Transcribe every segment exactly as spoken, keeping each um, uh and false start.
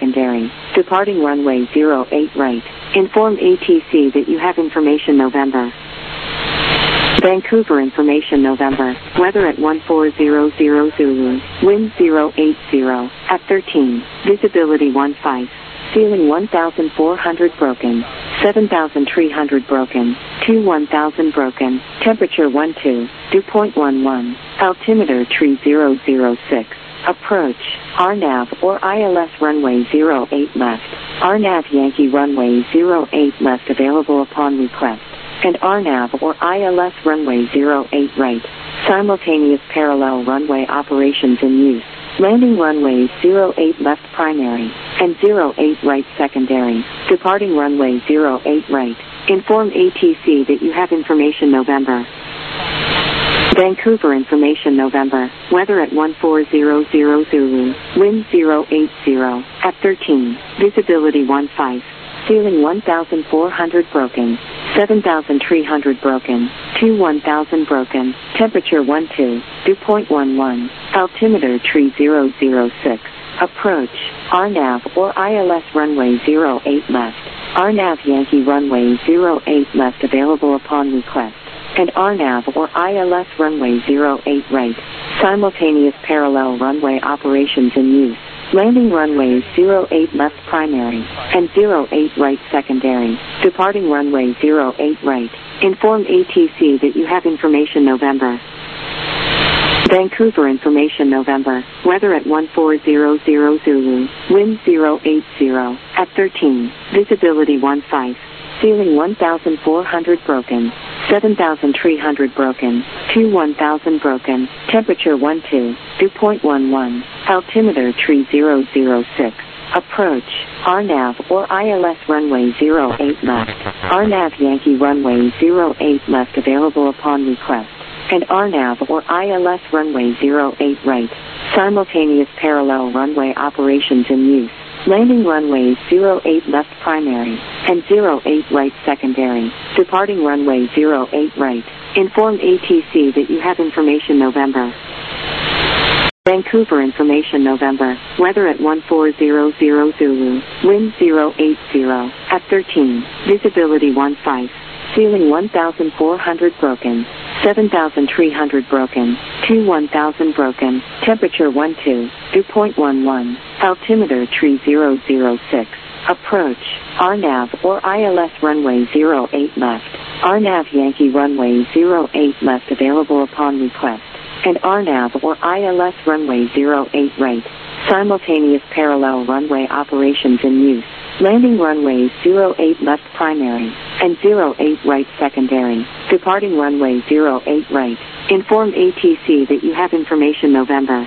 secondary. Departing runway zero eight right. Inform A T C that you have information November. Vancouver information November. Weather at one four zero zero Zulu. Wind zero eight zero. At thirteen. Visibility one five. Ceiling one thousand four hundred broken. seven thousand three hundred broken. two one thousand broken. Temperature one two. Dew point one one. Altimeter three zero zero six. Approach. R NAV or I L S runway zero eight left. R NAV Yankee runway zero eight left available upon request. And R NAV or I L S runway zero eight right. Simultaneous parallel runway operations in use. Landing runways zero eight left primary and zero eight right secondary. Departing runway zero eight right. Inform A T C that you have information November. Vancouver information November. Weather at one four zero zero Zulu. Wind zero eight zero. At thirteen. Visibility one five. Ceiling one thousand four hundred broken. seven thousand three hundred broken. two one thousand broken. Temperature one two. Dew point one one. Altimeter three zero zero six. Approach. R NAV or I L S runway zero eight left. R NAV Yankee runway zero eight left available upon request. And R NAV or I L S runway zero eight right. Simultaneous parallel runway operations in use. Landing runways zero eight left primary and zero eight right secondary. Departing runway zero eight right. Inform A T C that you have information November. Vancouver information November. Weather at one four zero zero Zulu. Wind zero eight zero. At thirteen. Visibility one five. Ceiling one thousand four hundred broken. seven thousand three hundred broken. two one thousand broken. Temperature one two. Dew point one one. Altimeter three zero zero six. Approach. R NAV or I L S runway zero eight left. R NAV Yankee runway zero eight left available upon request. And R NAV or I L S runway zero eight right. Simultaneous parallel runway operations in use. Landing runways zero eight left primary and zero eight right secondary. Departing runway zero eight right. Inform A T C that you have information November. Vancouver information November. Weather at one four zero zero Zulu. Wind zero eight zero. At thirteen. Visibility one five. Ceiling one thousand four hundred broken. seven thousand three hundred broken. two one thousand broken. Temperature one two. Dew point one one. Altimeter three zero zero six. Approach. R NAV or I L S runway zero eight left. R NAV Yankee runway zero eight left available upon request. And R NAV or I L S runway zero eight right. Simultaneous parallel runway operations in use. Landing runways zero eight left primary and zero eight right secondary. Departing runway zero eight right. Inform A T C that you have information November.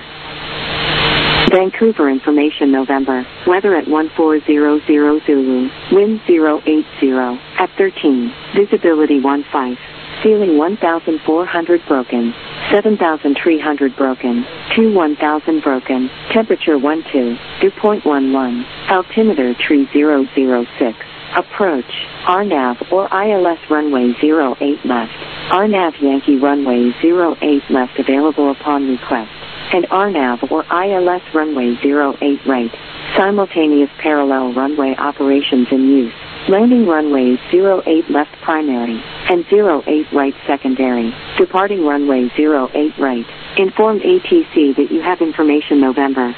Vancouver information November. Weather at one four zero zero Zulu. Wind zero eight zero. At thirteen. Visibility one five. Ceiling one thousand four hundred broken. seven thousand three hundred broken. two one thousand broken. Temperature one two. Dew point one one. Altimeter three zero zero six. Approach. R NAV or I L S runway zero eight left. R NAV Yankee runway zero eight left available upon request. And R NAV or I L S runway zero eight right. Simultaneous parallel runway operations in use. Landing runways zero eight left primary and zero eight right secondary. Departing runway zero eight right. Inform A T C that you have information November.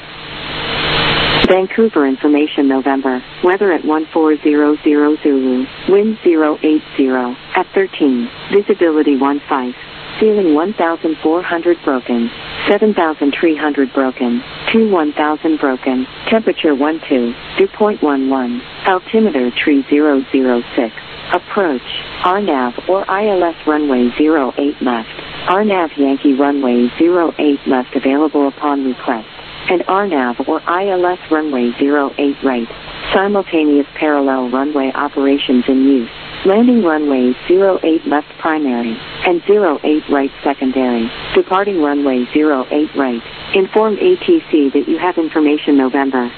Vancouver information November. Weather at one four zero zero Zulu. Wind zero eight zero. At thirteen. Visibility one five. Ceiling one thousand four hundred broken. seven thousand three hundred broken. two one thousand broken. Temperature one two. Dew point one one. Altimeter three zero zero six. Approach. R NAV or I L S runway zero eight left. R NAV Yankee runway zero eight left available upon request. And R NAV or I L S runway zero eight right. Simultaneous parallel runway operations in use. Landing runways zero eight left primary and zero eight right secondary. Departing runway zero eight right. Inform A T C that you have information November.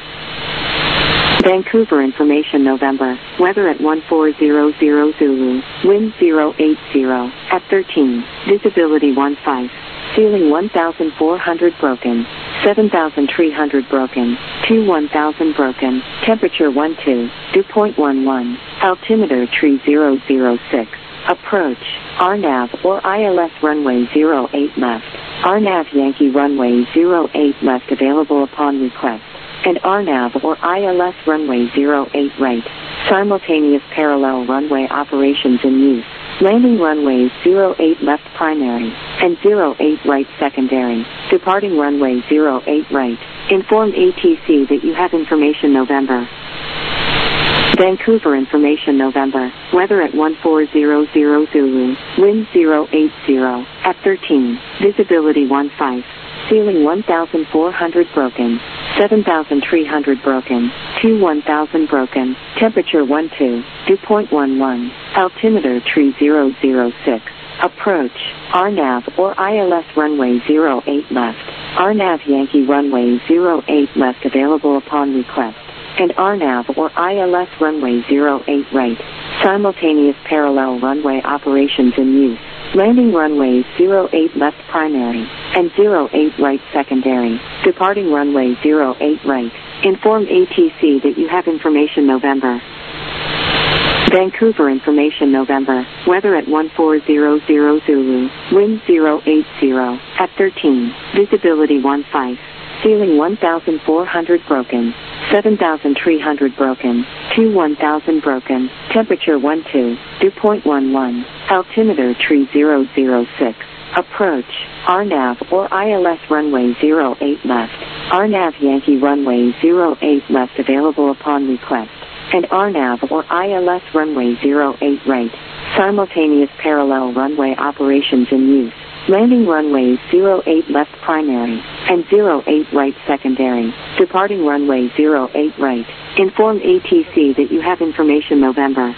Vancouver information November. Weather at one four zero zero Zulu. Wind zero eight zero. At thirteen. Visibility one five. Ceiling one thousand four hundred broken. seven thousand three hundred broken, two one thousand broken, temperature one two, dew point one one, altimeter tree zero zero six, approach, R NAV or I L S runway zero eight left, R NAV Yankee runway zero eight left available upon request, and R NAV or I L S runway zero eight right, simultaneous parallel runway operations in use. Landing runways zero eight left primary, and zero eight right secondary, departing runway zero eight right. Inform A T C that you have information November. Vancouver information November, weather at one four zero zero Zulu, wind zero eight zero, at thirteen, visibility one five, ceiling one thousand four hundred broken, seven thousand three hundred broken, two one thousand broken, temperature one two, dew point one one, altimeter tree zero zero six, approach, R NAV or I L S runway zero eight left, R NAV Yankee runway zero eight left available upon request, and R NAV or I L S runway zero eight right, simultaneous parallel runway operations in use. Landing runways zero eight left primary, and zero eight right secondary, departing runway zero eight right. Inform A T C that you have information November. Vancouver information November, weather at one four zero zero Zulu, wind zero eight zero, at thirteen, visibility one five, ceiling one thousand four hundred broken, seven thousand three hundred broken, two one thousand broken, temperature one two, dew point one one, altimeter tree zero zero six, approach, R NAV or I L S runway zero eight left, R NAV Yankee runway zero eight left available upon request, and R NAV or I L S runway zero eight right, simultaneous parallel runway operations in use. Landing runways zero eight left primary, and zero eight right secondary, departing runway zero eight right. Inform A T C that you have information November.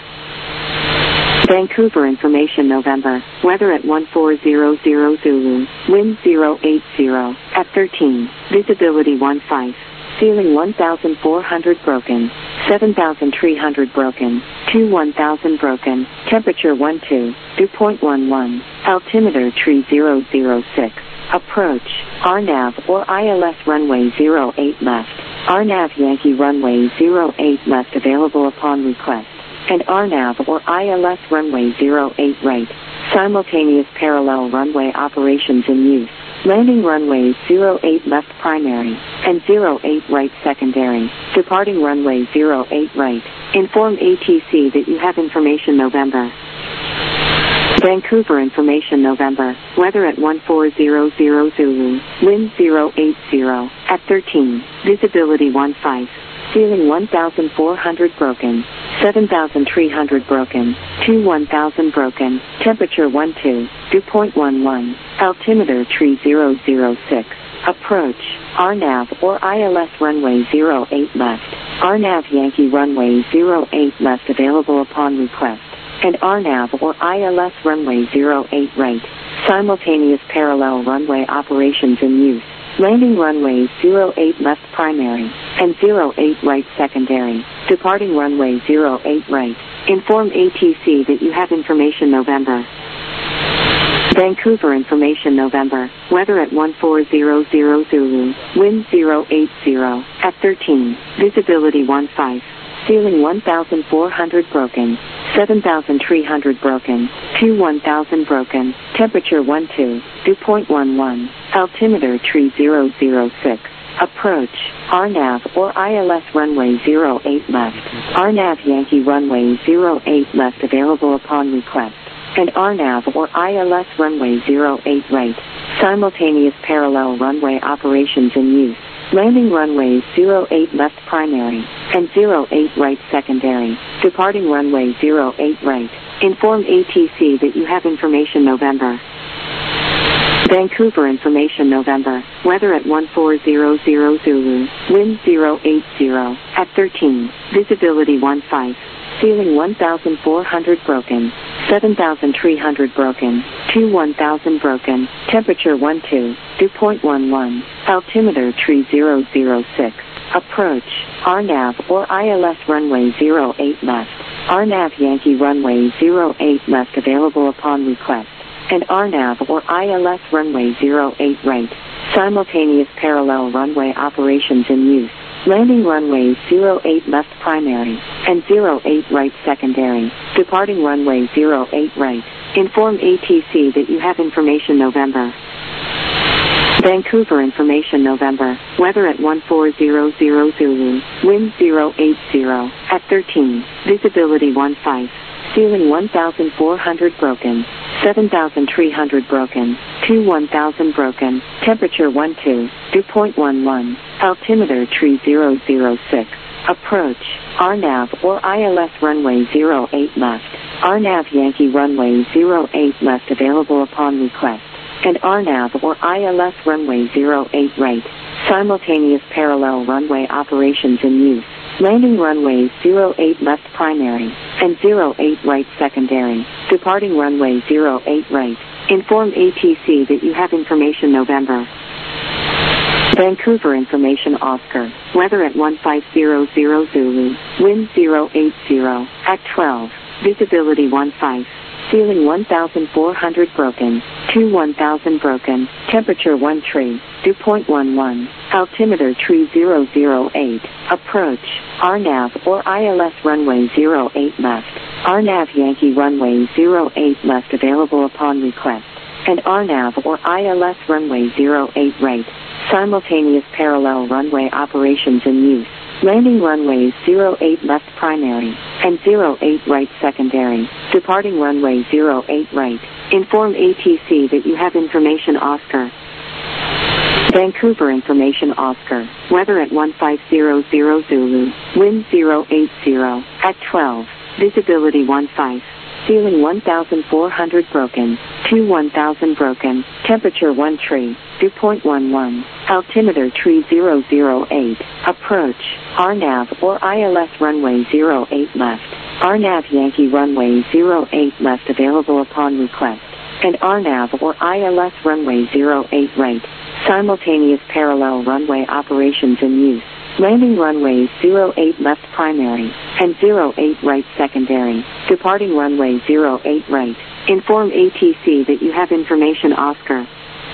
Vancouver information November, weather at one four zero zero Zulu, wind zero eight zero, at thirteen, visibility one five, ceiling one thousand four hundred broken, seven thousand three hundred broken, two one thousand broken, temperature one two, dew point one one, altimeter tree zero zero six, approach, R NAV or I L S runway zero eight left, R NAV Yankee runway zero eight left available upon request, and R NAV or I L S runway zero eight right, simultaneous parallel runway operations in use. Landing runways zero eight left primary, and zero eight right secondary, departing runway zero eight right. Inform A T C that you have information November. Vancouver information November, weather at one four zero zero Zulu, wind zero eight zero, at thirteen, visibility one five, ceiling one thousand four hundred broken, seven thousand three hundred broken, two one thousand broken, temperature one two, dew point one one, altimeter tree zero zero six, approach, R NAV or I L S runway zero eight left, R NAV Yankee runway zero eight left available upon request, and R NAV or I L S runway zero eight right, simultaneous parallel runway operations in use. Landing runways zero eight left primary, and zero eight right secondary, departing runway zero eight right. Inform A T C that you have information November. Vancouver information November, weather at one four zero zero Zulu, wind zero eight zero, at thirteen, visibility one five, ceiling one thousand four hundred broken, seven thousand three hundred broken, two one thousand broken, temperature one two, dew point one one, altimeter tree zero zero six, approach, R NAV or I L S runway zero eight left, R NAV Yankee runway zero eight left available upon request, and R NAV or I L S runway zero eight right, simultaneous parallel runway operations in use. Landing runways zero eight left primary, and zero eight right secondary, departing runway zero eight right. Inform A T C that you have information November. Vancouver information November, weather at one four zero zero Zulu, wind zero eight zero, at thirteen, visibility one five, ceiling one thousand four hundred broken, seven thousand three hundred broken, two one thousand broken, temperature one two, dew point one one, altimeter tree zero zero six, approach, R NAV or I L S runway zero eight left, R NAV Yankee runway zero eight left available upon request, and R NAV or I L S runway zero eight right, Simultaneous parallel runway operations in use. Landing runways zero eight left primary and zero eight right secondary. Departing runway zero eight right. Inform A T C that you have information November. Vancouver information November. Weather at one four zero zero Zulu. Wind zero eight zero. At thirteen. Visibility one five. Ceiling one thousand four hundred broken. seven thousand three hundred broken. two one thousand broken. Temperature one two. Dew point one one. Altimeter three zero zero six. Approach. R NAV or I L S runway zero eight left. R NAV Yankee runway zero eight left available upon request. And R NAV or I L S runway zero eight right. Simultaneous parallel runway operations in use. Landing runways zero eight left primary and zero eight right secondary. Departing runway zero eight right. Inform A T C that you have information November. Vancouver information Oscar. Weather at one five zero zero Zulu. Wind zero eight zero. At twelve. Visibility one five. Ceiling one thousand four hundred broken. two one thousand broken. Temperature one three. Dew point one one. Altimeter three zero zero eight. Approach. R NAV or I L S runway zero eight left. R NAV Yankee runway zero eight left available upon request. And R NAV or I L S runway zero eight right. Simultaneous parallel runway operations in use. Landing runways zero eight left primary and zero eight right secondary. Departing runway zero eight right. Inform A T C that you have information Oscar. Vancouver information Oscar. Weather at one five zero zero Zulu. Wind zero eight zero. At twelve. Visibility one five. Ceiling one thousand four hundred broken. two one thousand broken. Temperature one three. Dew point one one. Altimeter three zero zero eight. Approach. R NAV or I L S runway zero eight left. R NAV Yankee runway zero eight left available upon request. And R NAV or I L S runway zero eight right. Simultaneous parallel runway operations in use. Landing runways zero eight left primary and zero eight right secondary. Departing runway zero eight right. Inform A T C that you have information Oscar.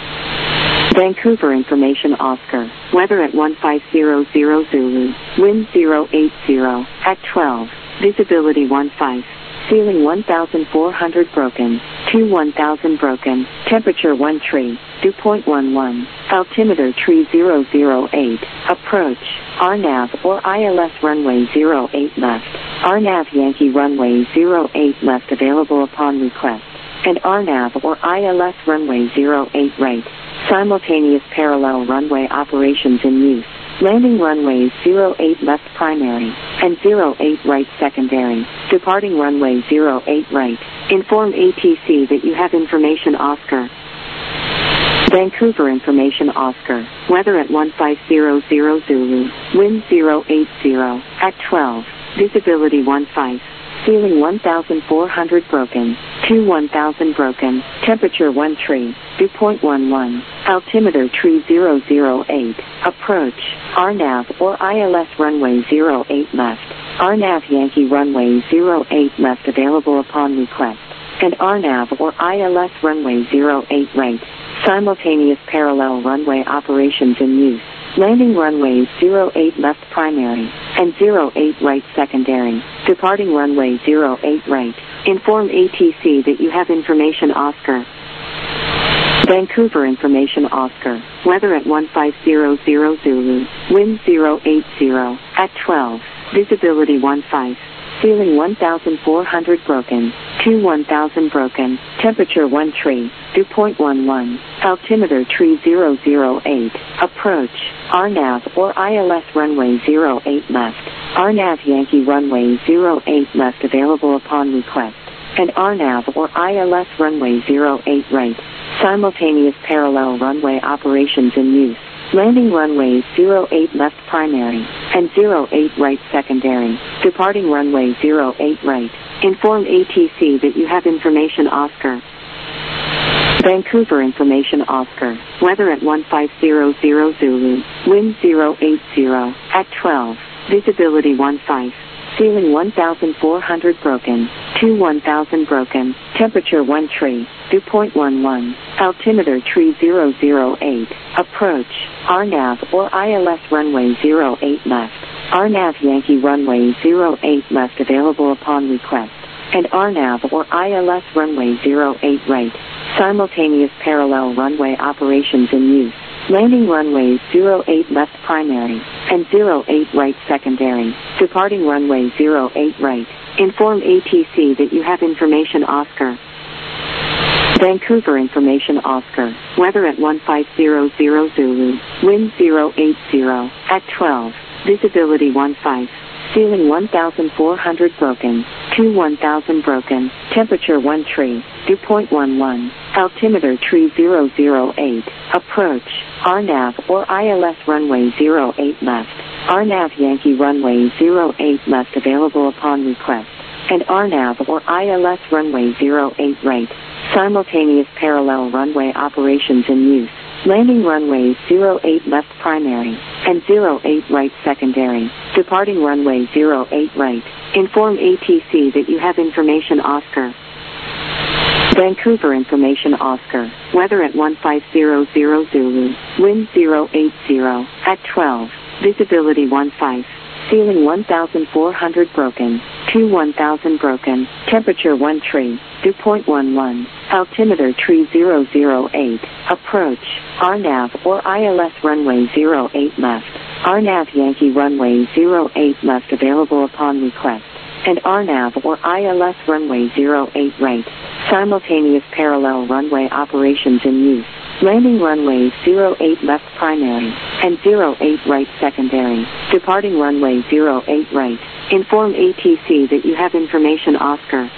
Vancouver information Oscar. Weather at one five zero zero Zulu. Wind zero eight zero. At twelve. Visibility one five. Ceiling one thousand four hundred broken. two one thousand broken. Temperature one three. Dew point one one. Altimeter three zero zero eight. Approach. R NAV or I L S runway zero eight left. R NAV Yankee runway zero eight left available upon request. And R NAV or I L S runway zero eight right. Simultaneous parallel runway operations in use. Landing runways zero eight left primary and zero eight right secondary. Departing runway zero eight right. Inform A T C that you have information Oscar. Vancouver information Oscar. Weather at one five zero zero Zulu. Wind zero eight zero. At twelve. Visibility one five. Ceiling one thousand four hundred broken. two one thousand broken. Temperature one three. Dew point one one. Altimeter three zero zero eight. Approach. R NAV or I L S runway zero eight left. R NAV Yankee runway zero eight left available upon request. And R NAV or I L S runway zero eight right. Simultaneous parallel runway operations in use. Landing runways zero eight left primary and zero eight right secondary. Departing runway zero eight right. Inform A T C that you have information Oscar. Vancouver information Oscar. Weather at one five zero zero Zulu. Wind zero eight zero. At twelve. Visibility one five. Ceiling one thousand four hundred broken. two one thousand broken. Temperature one three. Dew point one one. Altimeter three zero zero eight. Approach. R NAV or I L S runway zero eight left. R NAV Yankee runway zero eight left available upon request. And R NAV or I L S runway zero eight right. Simultaneous parallel runway operations in use. Landing runways zero eight left primary and zero eight right secondary. Departing runway zero eight right. Inform A T C that you have information Oscar. Vancouver information Oscar. Weather at one five zero zero Zulu. Wind zero eight zero. At twelve. Visibility one five. Ceiling one thousand four hundred broken. two one thousand broken, temperature one tree, dew point one one, altimeter tree zero zero eight, approach, R NAV or I L S runway zero eight left, R NAV Yankee runway zero eight left available upon request, and R NAV or I L S runway zero eight right, simultaneous parallel runway operations in use. Landing runways zero eight left primary, and zero eight right secondary, departing runway zero eight right. Inform A T C that you have information Oscar. Vancouver information Oscar, weather at one five zero zero Zulu, wind zero eight zero, at twelve, visibility one five, ceiling one thousand four hundred broken, two one thousand broken, temperature one tree, dew point one one, altimeter tree zero zero eight, approach, R NAV or I L S runway zero eight left, R NAV Yankee runway zero eight left available upon request, and R NAV or I L S runway zero eight right, simultaneous parallel runway operations in use. Landing runways zero eight left primary, and zero eight right secondary, departing runway zero eight right. Inform A T C that you have information Oscar. Vancouver information Oscar, weather at one five zero zero Zulu, wind zero eight zero, at twelve, visibility one five, ceiling one thousand four hundred broken, two one thousand broken, temperature one tree, dew point one one, altimeter tree zero zero eight, approach, R NAV or I L S runway zero eight left, R NAV Yankee runway zero eight left available upon request, and R NAV or I L S runway zero eight right, simultaneous parallel runway operations in use. Landing runways zero eight left primary, and zero eight right secondary, departing runway zero eight right. Inform A T C that you have information Oscar.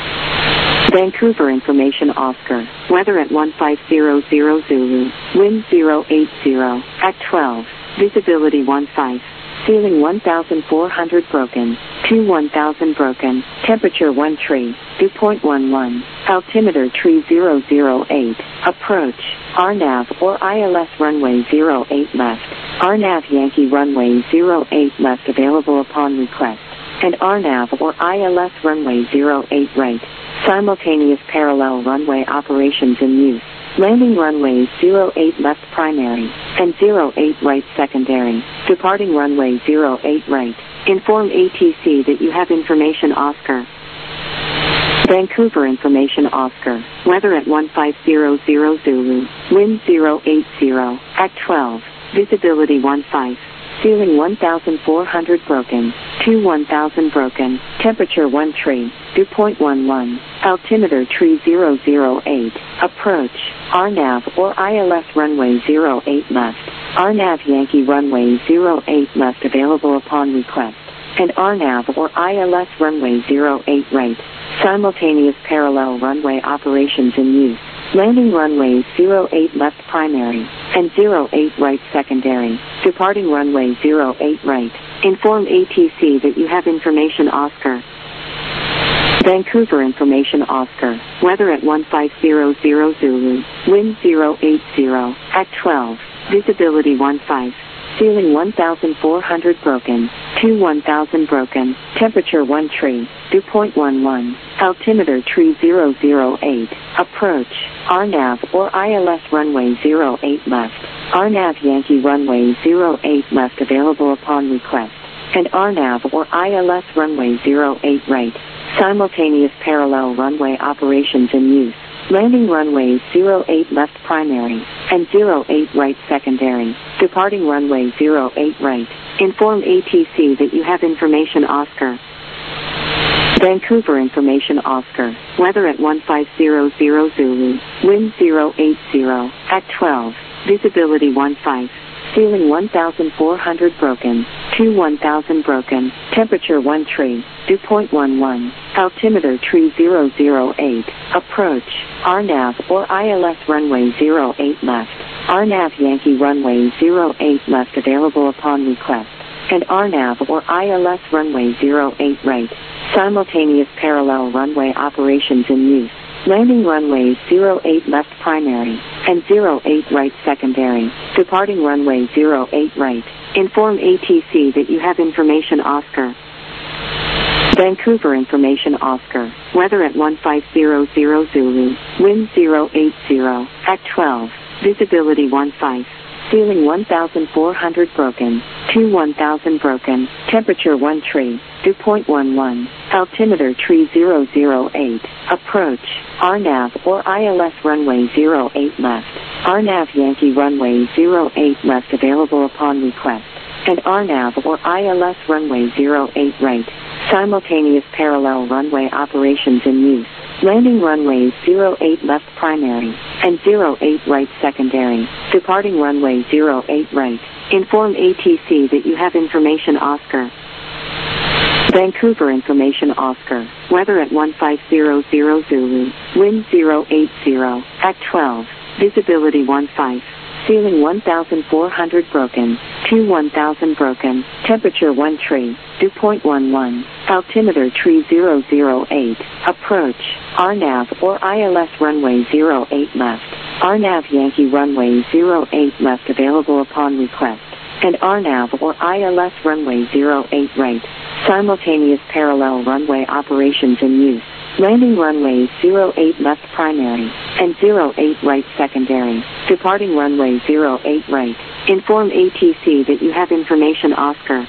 Vancouver information Oscar, weather at one five zero zero Zulu, wind zero eight zero, at twelve, visibility one five, ceiling one thousand four hundred broken, two one thousand broken, temperature one tree, dew point one one, altimeter tree zero zero eight, approach, R NAV or I L S runway zero eight left, R NAV Yankee runway zero eight left available upon request, and R NAV or I L S runway zero eight right, simultaneous parallel runway operations in use. Landing runways zero eight left primary, and zero eight right secondary, departing runway zero eight right. Inform A T C that you have information Oscar. Vancouver information Oscar, weather at one five zero zero Zulu, wind zero eight zero, at twelve, visibility one five, ceiling one thousand four hundred broken, two one thousand broken, temperature one tree, dew point one one, altimeter tree zero zero eight, approach, R NAV or I L S runway zero eight left, R NAV Yankee runway zero eight left available upon request, and R NAV or I L S runway zero eight right, simultaneous parallel runway operations in use. Landing runways zero eight left primary, and zero eight right secondary, departing runway zero eight right. Inform A T C that you have information Oscar. Vancouver information Oscar, weather at one five zero zero Zulu, wind zero eight zero, at twelve, visibility one five, ceiling one thousand four hundred broken, two one thousand broken, temperature one tree, dew point one one, altimeter tree zero zero eight, approach, R NAV or I L S runway zero eight left, R NAV Yankee runway zero eight left available upon request, and R NAV or I L S runway zero eight right, simultaneous parallel runway operations in use. Landing runways zero eight left primary, and zero eight right secondary, departing runway zero eight right. Inform A T C that you have information Oscar. Vancouver information Oscar, weather at one five zero zero Zulu, wind zero eight zero, at twelve, visibility one five, ceiling one thousand four hundred broken, two one thousand broken, temperature one tree, dew point one one, altimeter tree zero zero eight, approach, R NAV or I L S runway zero eight left, R NAV Yankee runway zero eight left available upon request, and R NAV or I L S runway zero eight right, simultaneous parallel runway operations in use. Landing runways zero eight left primary, and zero eight right secondary, departing runway zero eight right. Inform A T C that you have information Oscar. Vancouver information Oscar. Weather at one five zero zero Zulu. Wind zero eight zero. At twelve. Visibility one five. Ceiling one thousand four hundred broken. two one thousand broken. Temperature one tree. Dew point one one. Altimeter tree zero zero eight. Approach. R NAV or I L S runway zero eight left. R NAV Yankee runway zero eight left available upon request. And R NAV or I L S runway zero eight right. Simultaneous parallel runway operations in use. Landing runways zero eight left primary and zero eight right secondary. Departing runway zero eight right. Inform A T C that you have information Oscar. Vancouver information Oscar. Weather at one five zero zero Zulu. Wind zero eight zero. At twelve. Visibility one five. Ceiling one thousand four hundred broken. two one thousand broken. Temperature one tree. Dew point one one. Altimeter tree zero zero eight. Approach. R NAV or I L S runway zero eight left. R NAV Yankee runway zero eight left available upon request. And R NAV or I L S runway zero eight right. Simultaneous parallel runway operations in use. Landing runways zero eight left primary and zero eight right secondary. Departing runway zero eight right. Inform A T C that you have information Oscar.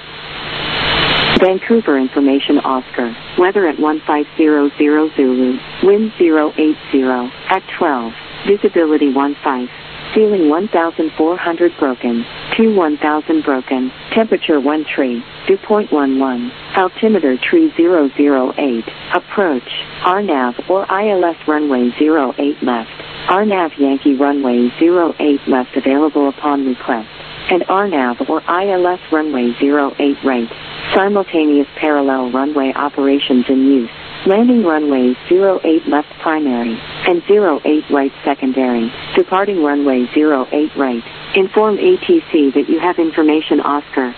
Vancouver information Oscar. Weather at one five zero zero Zulu. Wind zero eight zero. At twelve. Visibility one five. Ceiling one thousand four hundred broken. two one thousand broken. Temperature one tree. Dew point one one. Altimeter tree zero zero eight. Approach. R NAV or I L S runway zero eight left. R NAV Yankee runway zero eight left available upon request. And R NAV or I L S runway zero eight right. Simultaneous parallel runway operations in use. Landing runways zero eight left primary and zero eight right secondary. Departing runway zero eight right. Inform A T C that you have information Oscar.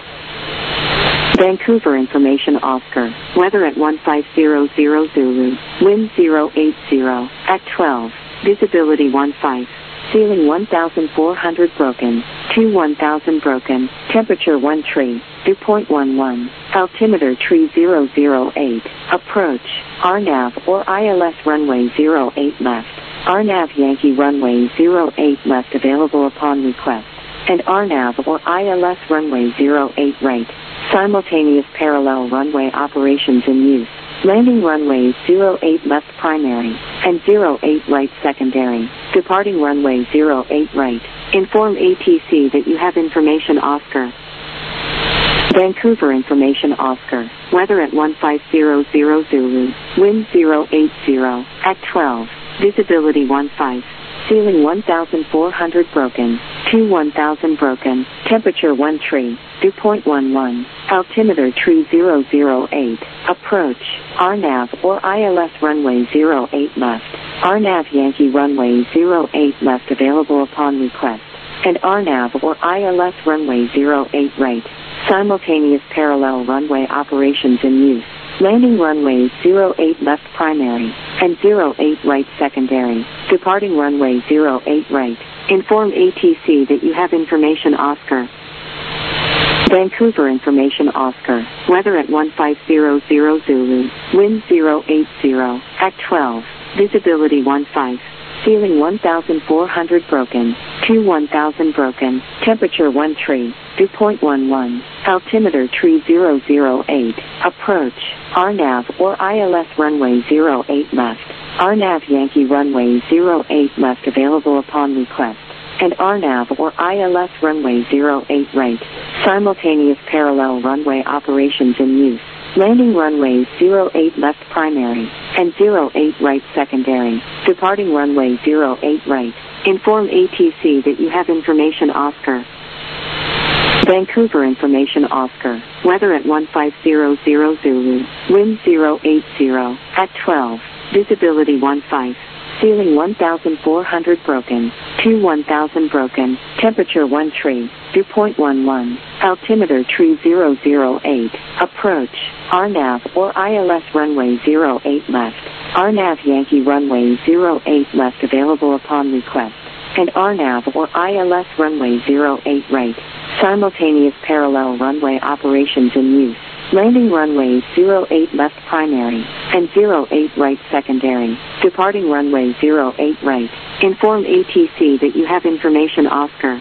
Vancouver information Oscar. Weather at one five zero zero Zulu. Wind zero eight zero. At twelve. Visibility one five. Ceiling one thousand four hundred broken. two one thousand broken. Temperature one tree. Dew point one one. Altimeter tree zero zero eight. Approach. R NAV or I L S runway zero eight left. R NAV Yankee runway zero eight left available upon request. And R NAV or I L S runway zero eight right. Simultaneous parallel runway operations in use. Landing runways zero eight left primary and zero eight right secondary. Departing runway zero eight right. Inform A T C that you have information Oscar. Vancouver information Oscar. Weather at one five zero zero Zulu. Wind zero eight zero. At twelve. Visibility one five. Ceiling one thousand four hundred broken. two one thousand broken. Temperature one tree. Dew point one one. Altimeter tree zero zero eight. Approach. R NAV or I L S runway zero eight left. R NAV Yankee runway zero eight left available upon request. And R NAV or I L S runway zero eight right. Simultaneous parallel runway operations in use. Landing runways zero eight left primary and zero eight right secondary. Departing runway zero eight right. Inform A T C that you have information Oscar. Vancouver information Oscar. Weather at one five zero zero Zulu. Wind zero eight zero. At twelve. Visibility one five. Ceiling one thousand four hundred broken. two one thousand broken. Temperature one tree. Dew point one one. Altimeter tree zero zero eight. Approach. R NAV or I L S runway zero eight left. R NAV Yankee runway zero eight left available upon request. And R NAV or I L S runway zero eight right. Simultaneous parallel runway operations in use. Landing runways zero eight left primary and zero eight right secondary. Departing runway zero eight right. Inform A T C that you have information Oscar. Vancouver information Oscar. Weather at one five zero zero Zulu. Wind zero eight zero. At twelve. Visibility one five. Ceiling one thousand four hundred broken. two one thousand broken. Temperature one tree. Dew point one one. Altimeter tree zero zero eight. Approach. R NAV or I L S runway zero eight left. R NAV Yankee runway zero eight left available upon request. And R NAV or I L S runway zero eight right. Simultaneous parallel runway operations in use. Landing runway zero eight left primary, and zero eight right secondary. Departing runway zero eight right. Inform A T C that you have information Oscar.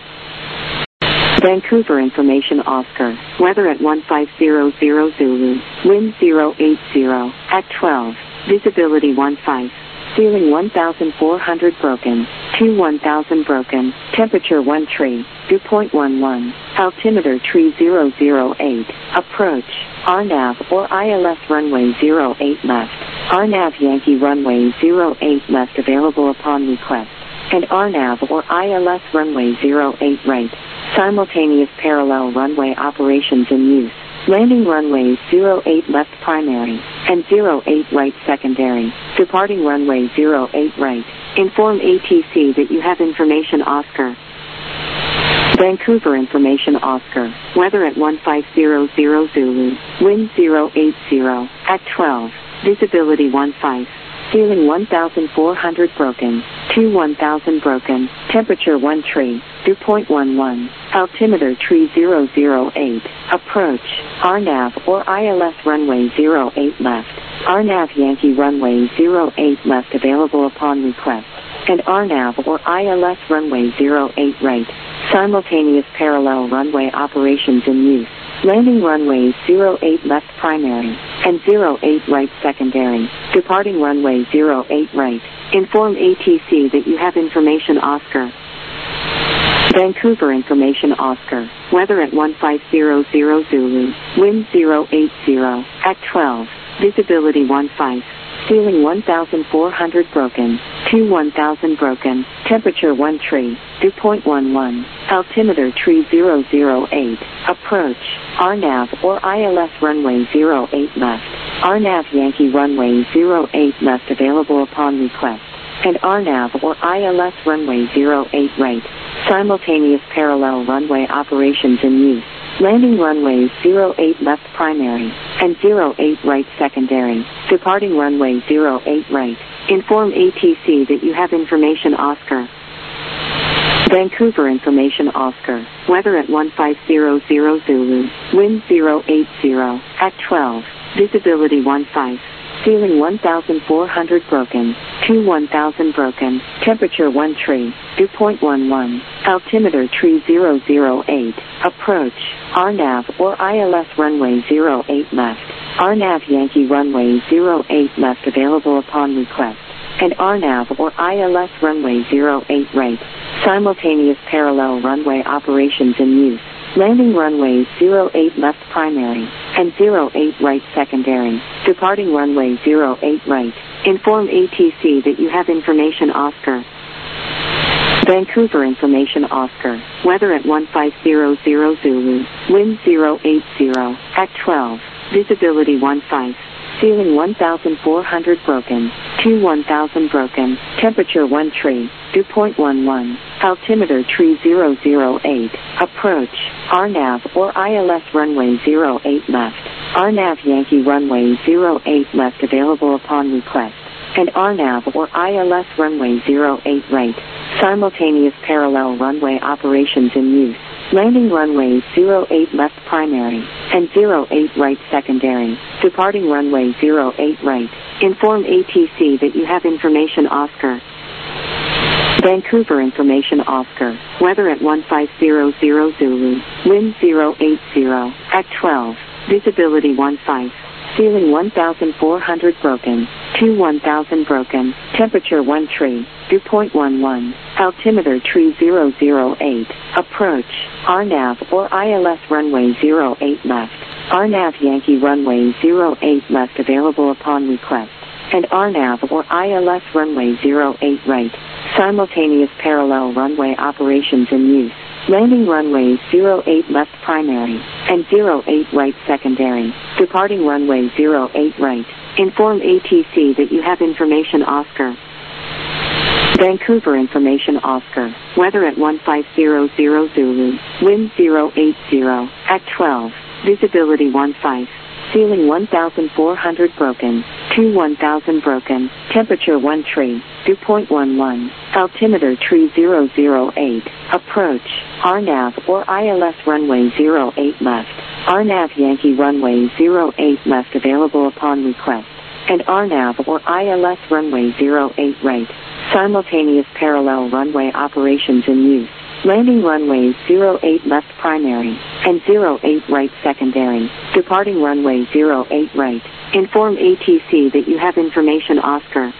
Vancouver information Oscar. Weather at one five zero zero Zulu. Wind zero eight zero. At twelve. Visibility one five. Ceiling one thousand four hundred broken. two one thousand broken. Temperature one tree. Dew point one one. Altimeter tree zero zero eight. Approach. R NAV or I L S runway zero eight left. R NAV Yankee runway zero eight left available upon request. And R NAV or I L S runway zero eight right. Simultaneous parallel runway operations in use. Landing runways zero eight left primary, and zero eight right secondary. Departing runway zero eight right. Inform A T C that you have information Oscar. Vancouver information Oscar. Weather at one five zero zero Zulu. Wind zero eight zero. At twelve. Visibility one five. Ceiling one thousand four hundred broken. two one thousand broken. Temperature one tree. Dew point one one. Altimeter tree zero zero eight. Approach. R NAV or I L S runway zero eight left. R NAV Yankee runway zero eight left available upon request. And R NAV or I L S runway zero eight right. Simultaneous parallel runway operations in use. Landing runways zero eight left primary, and zero eight right secondary. Departing runway zero eight right. Inform A T C that you have information Oscar. Vancouver information Oscar. Weather at one five zero zero Zulu. Wind zero eight zero. At twelve. Visibility one five. Ceiling one thousand four hundred broken. two one thousand broken. Temperature one tree. Dew point one one. Altimeter tree zero zero eight. Approach. R NAV or I L S runway zero eight left. R NAV Yankee runway zero eight left available upon request. And R NAV or I L S runway zero eight right. Simultaneous parallel runway operations in use. Landing runways zero eight left primary, and zero eight right secondary. Departing runway zero eight right. Inform A T C that you have information Oscar. Vancouver information Oscar. Weather at one five zero zero Zulu. Wind zero eight zero. At twelve. Visibility one five. Ceiling one thousand four hundred broken. two one thousand broken. Temperature one tree. Dew point one one. Altimeter tree zero zero eight. Approach. R NAV or I L S runway zero eight left. R NAV Yankee runway zero eight left available upon request. And R NAV or I L S runway zero eight right. Simultaneous parallel runway operations in use. Landing runways zero eight left primary, and zero eight right secondary. Departing runway zero eight right. Inform A T C that you have information Oscar. Vancouver information Oscar. Weather at one five zero zero Zulu. Wind zero eight zero. At twelve. Visibility one five. Ceiling one thousand four hundred broken. two one thousand broken. Temperature one tree. Dew point one one. Altimeter tree zero zero eight. Approach. R NAV or I L S runway zero eight left. R NAV Yankee runway zero eight left available upon request. And R NAV or I L S runway zero eight right. Simultaneous parallel runway operations in use. Landing runways zero eight left primary, and zero eight right secondary. Departing runway zero eight right. Inform A T C that you have information Oscar. Vancouver information Oscar. Weather at one five zero zero Zulu. Wind zero eight zero. At twelve. Visibility one five. Ceiling one thousand four hundred broken. two one thousand broken. Temperature one tree. Dew point one one. Altimeter tree zero zero eight. Approach. R NAV or I L S runway zero eight left. R NAV Yankee runway zero eight left available upon request. And R NAV or I L S runway zero eight right. Simultaneous parallel runway operations in use. Landing runways zero eight left primary, and zero eight right secondary. Departing runway zero eight right. Inform A T C that you have information Oscar. Vancouver information Oscar. Weather at one five zero zero Zulu. Wind zero eight zero. At twelve. Visibility one five. Ceiling one thousand four hundred broken. two one thousand broken. Temperature one tree. Dew point one one. Altimeter tree zero zero eight. Approach. R NAV or I L S runway zero eight left. R N A V Yankee runway zero eight left available upon request, and R N A V or I L S runway zero eight right. Simultaneous parallel runway operations in use. Landing runways zero eight left primary, and zero eight right secondary. Departing runway zero eight right. Inform A T C that you have information Oscar.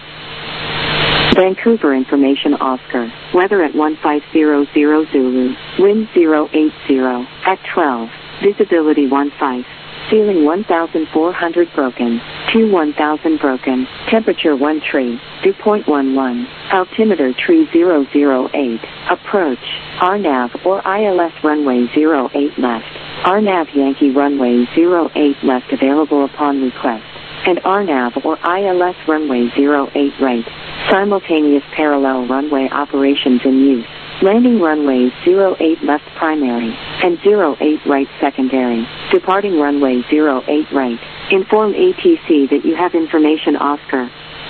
Vancouver information Oscar. Weather at one five zero zero Zulu. Wind zero eight zero. At twelve. Visibility one five. Ceiling one thousand four hundred broken. two one thousand broken. Temperature one tree. Dew point one one. Altimeter tree zero zero eight. Approach. R N A V or I L S runway zero eight left. R N A V Yankee runway zero eight left available upon request, and R N A V or I L S runway zero eight right. Simultaneous parallel runway operations in use. Landing runways zero eight left primary, and zero eight right secondary. Departing runway zero eight right. Inform A T C that you have information Oscar.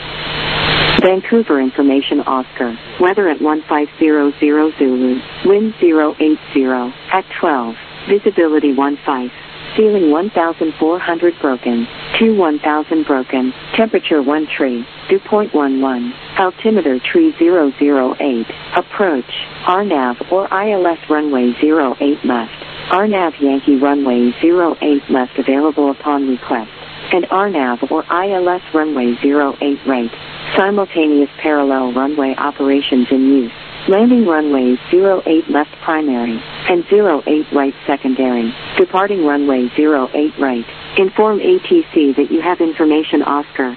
Vancouver information Oscar. Weather at one five zero zero Zulu. Wind zero eight zero. At twelve. Visibility one five. Ceiling one thousand four hundred broken. two one thousand broken. Temperature one tree. Dew point one one. Altimeter tree zero zero eight. Approach. R N A V or I L S runway zero eight left. R N A V Yankee runway zero eight left available upon request, and R N A V or I L S runway zero eight right. Simultaneous parallel runway operations in use. Landing runways zero eight left primary, and zero eight right secondary. Departing runway zero eight right. Inform A T C that you have information Oscar.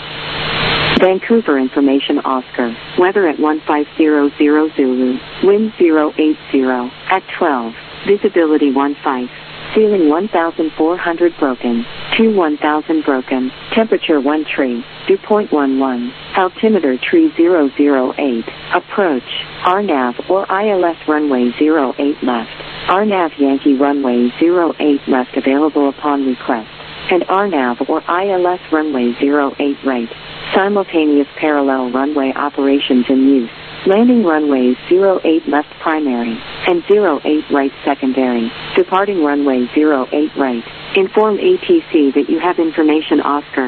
Vancouver information Oscar. Weather at one five zero zero Zulu. Wind zero eight zero. At twelve. Visibility one five. Ceiling one thousand four hundred broken. two one thousand broken. Temperature one tree. Dew point one one. Altimeter tree zero zero eight. Approach. R N A V or I L S runway zero eight left. R N A V Yankee runway zero eight left available upon request, and R N A V or I L S runway zero eight right. Simultaneous parallel runway operations in use. Landing runways zero eight left primary, and zero eight right secondary. Departing runway zero eight right. Inform A T C that you have information Oscar.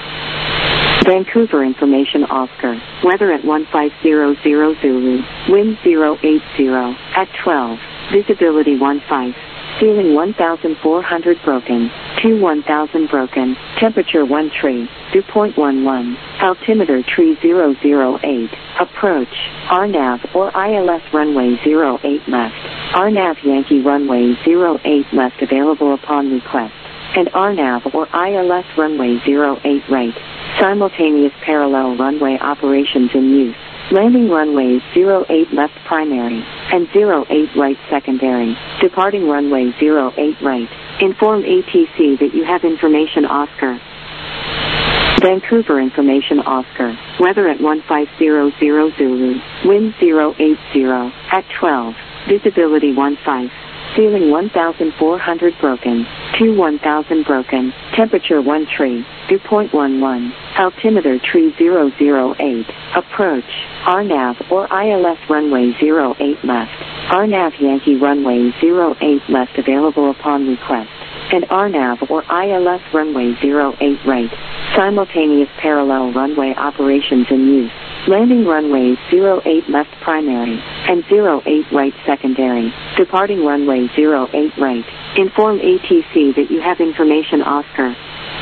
Vancouver information Oscar. Weather at one five zero zero Zulu. Wind zero eight zero. At twelve. Visibility one five. Ceiling one thousand four hundred broken. two one thousand broken. Temperature one tree. Dew point one one. Altimeter tree zero zero eight. Approach. R N A V or I L S runway zero eight left. R N A V Yankee runway zero eight left available upon request, and R N A V or I L S runway zero eight right. Simultaneous parallel runway operations in use. Landing runways zero eight left primary, and zero eight right secondary. Departing runway zero eight right. Inform A T C that you have information Oscar. Vancouver information Oscar. Weather at one five zero zero Zulu. Wind zero eight zero. At twelve. Visibility one five. Ceiling one thousand four hundred broken. two one thousand broken. Temperature one tree. Dew point one one. Altimeter tree zero zero eight. Approach. R N A V or I L S runway zero eight left. R N A V Yankee runway zero eight left available upon request, and R N A V or I L S runway zero eight right. Simultaneous parallel runway operations in use. Landing runways zero eight left primary, and zero eight right secondary. Departing runway zero eight right. Inform A T C that you have information Oscar.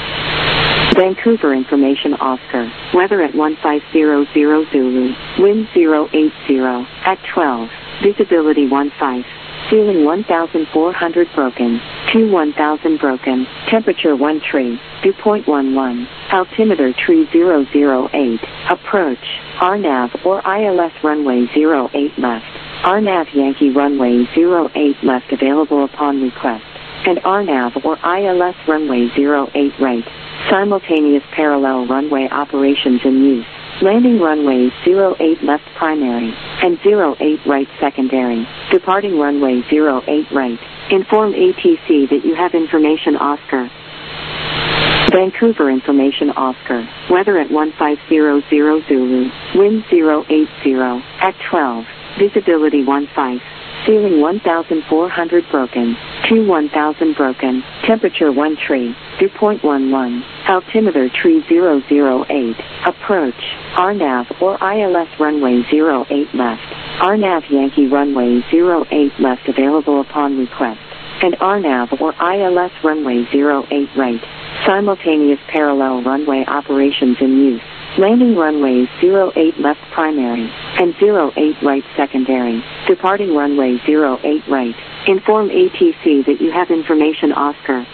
Vancouver information Oscar. Weather at one five zero zero Zulu. Wind zero eight zero. At twelve. Visibility one five. Ceiling one thousand four hundred broken. two one thousand broken. Temperature one tree. Dew point one one. Altimeter tree zero zero eight. Approach. R N A V or I L S runway zero eight left. R N A V Yankee runway zero eight left available upon request, and R N A V or I L S runway zero eight right. Simultaneous parallel runway operations in use. Landing runways zero eight left primary, and zero eight right secondary. Departing runway zero eight right. Inform A T C that you have information Oscar. Vancouver information Oscar. Weather at one five zero zero Zulu. Wind zero eight zero. At twelve. Visibility one five. Ceiling one thousand four hundred broken. two one thousand broken, temperature one tree, dew point one one, altimeter tree zero zero eight, approach, R NAV or I L S runway zero eight left, R NAV Yankee runway zero eight left available upon request, and R NAV or I L S runway zero eight right, simultaneous parallel runway operations in use. Landing runways zero eight left primary, and zero eight right secondary, departing runway zero eight right. Inform A T C that you have information Oscar.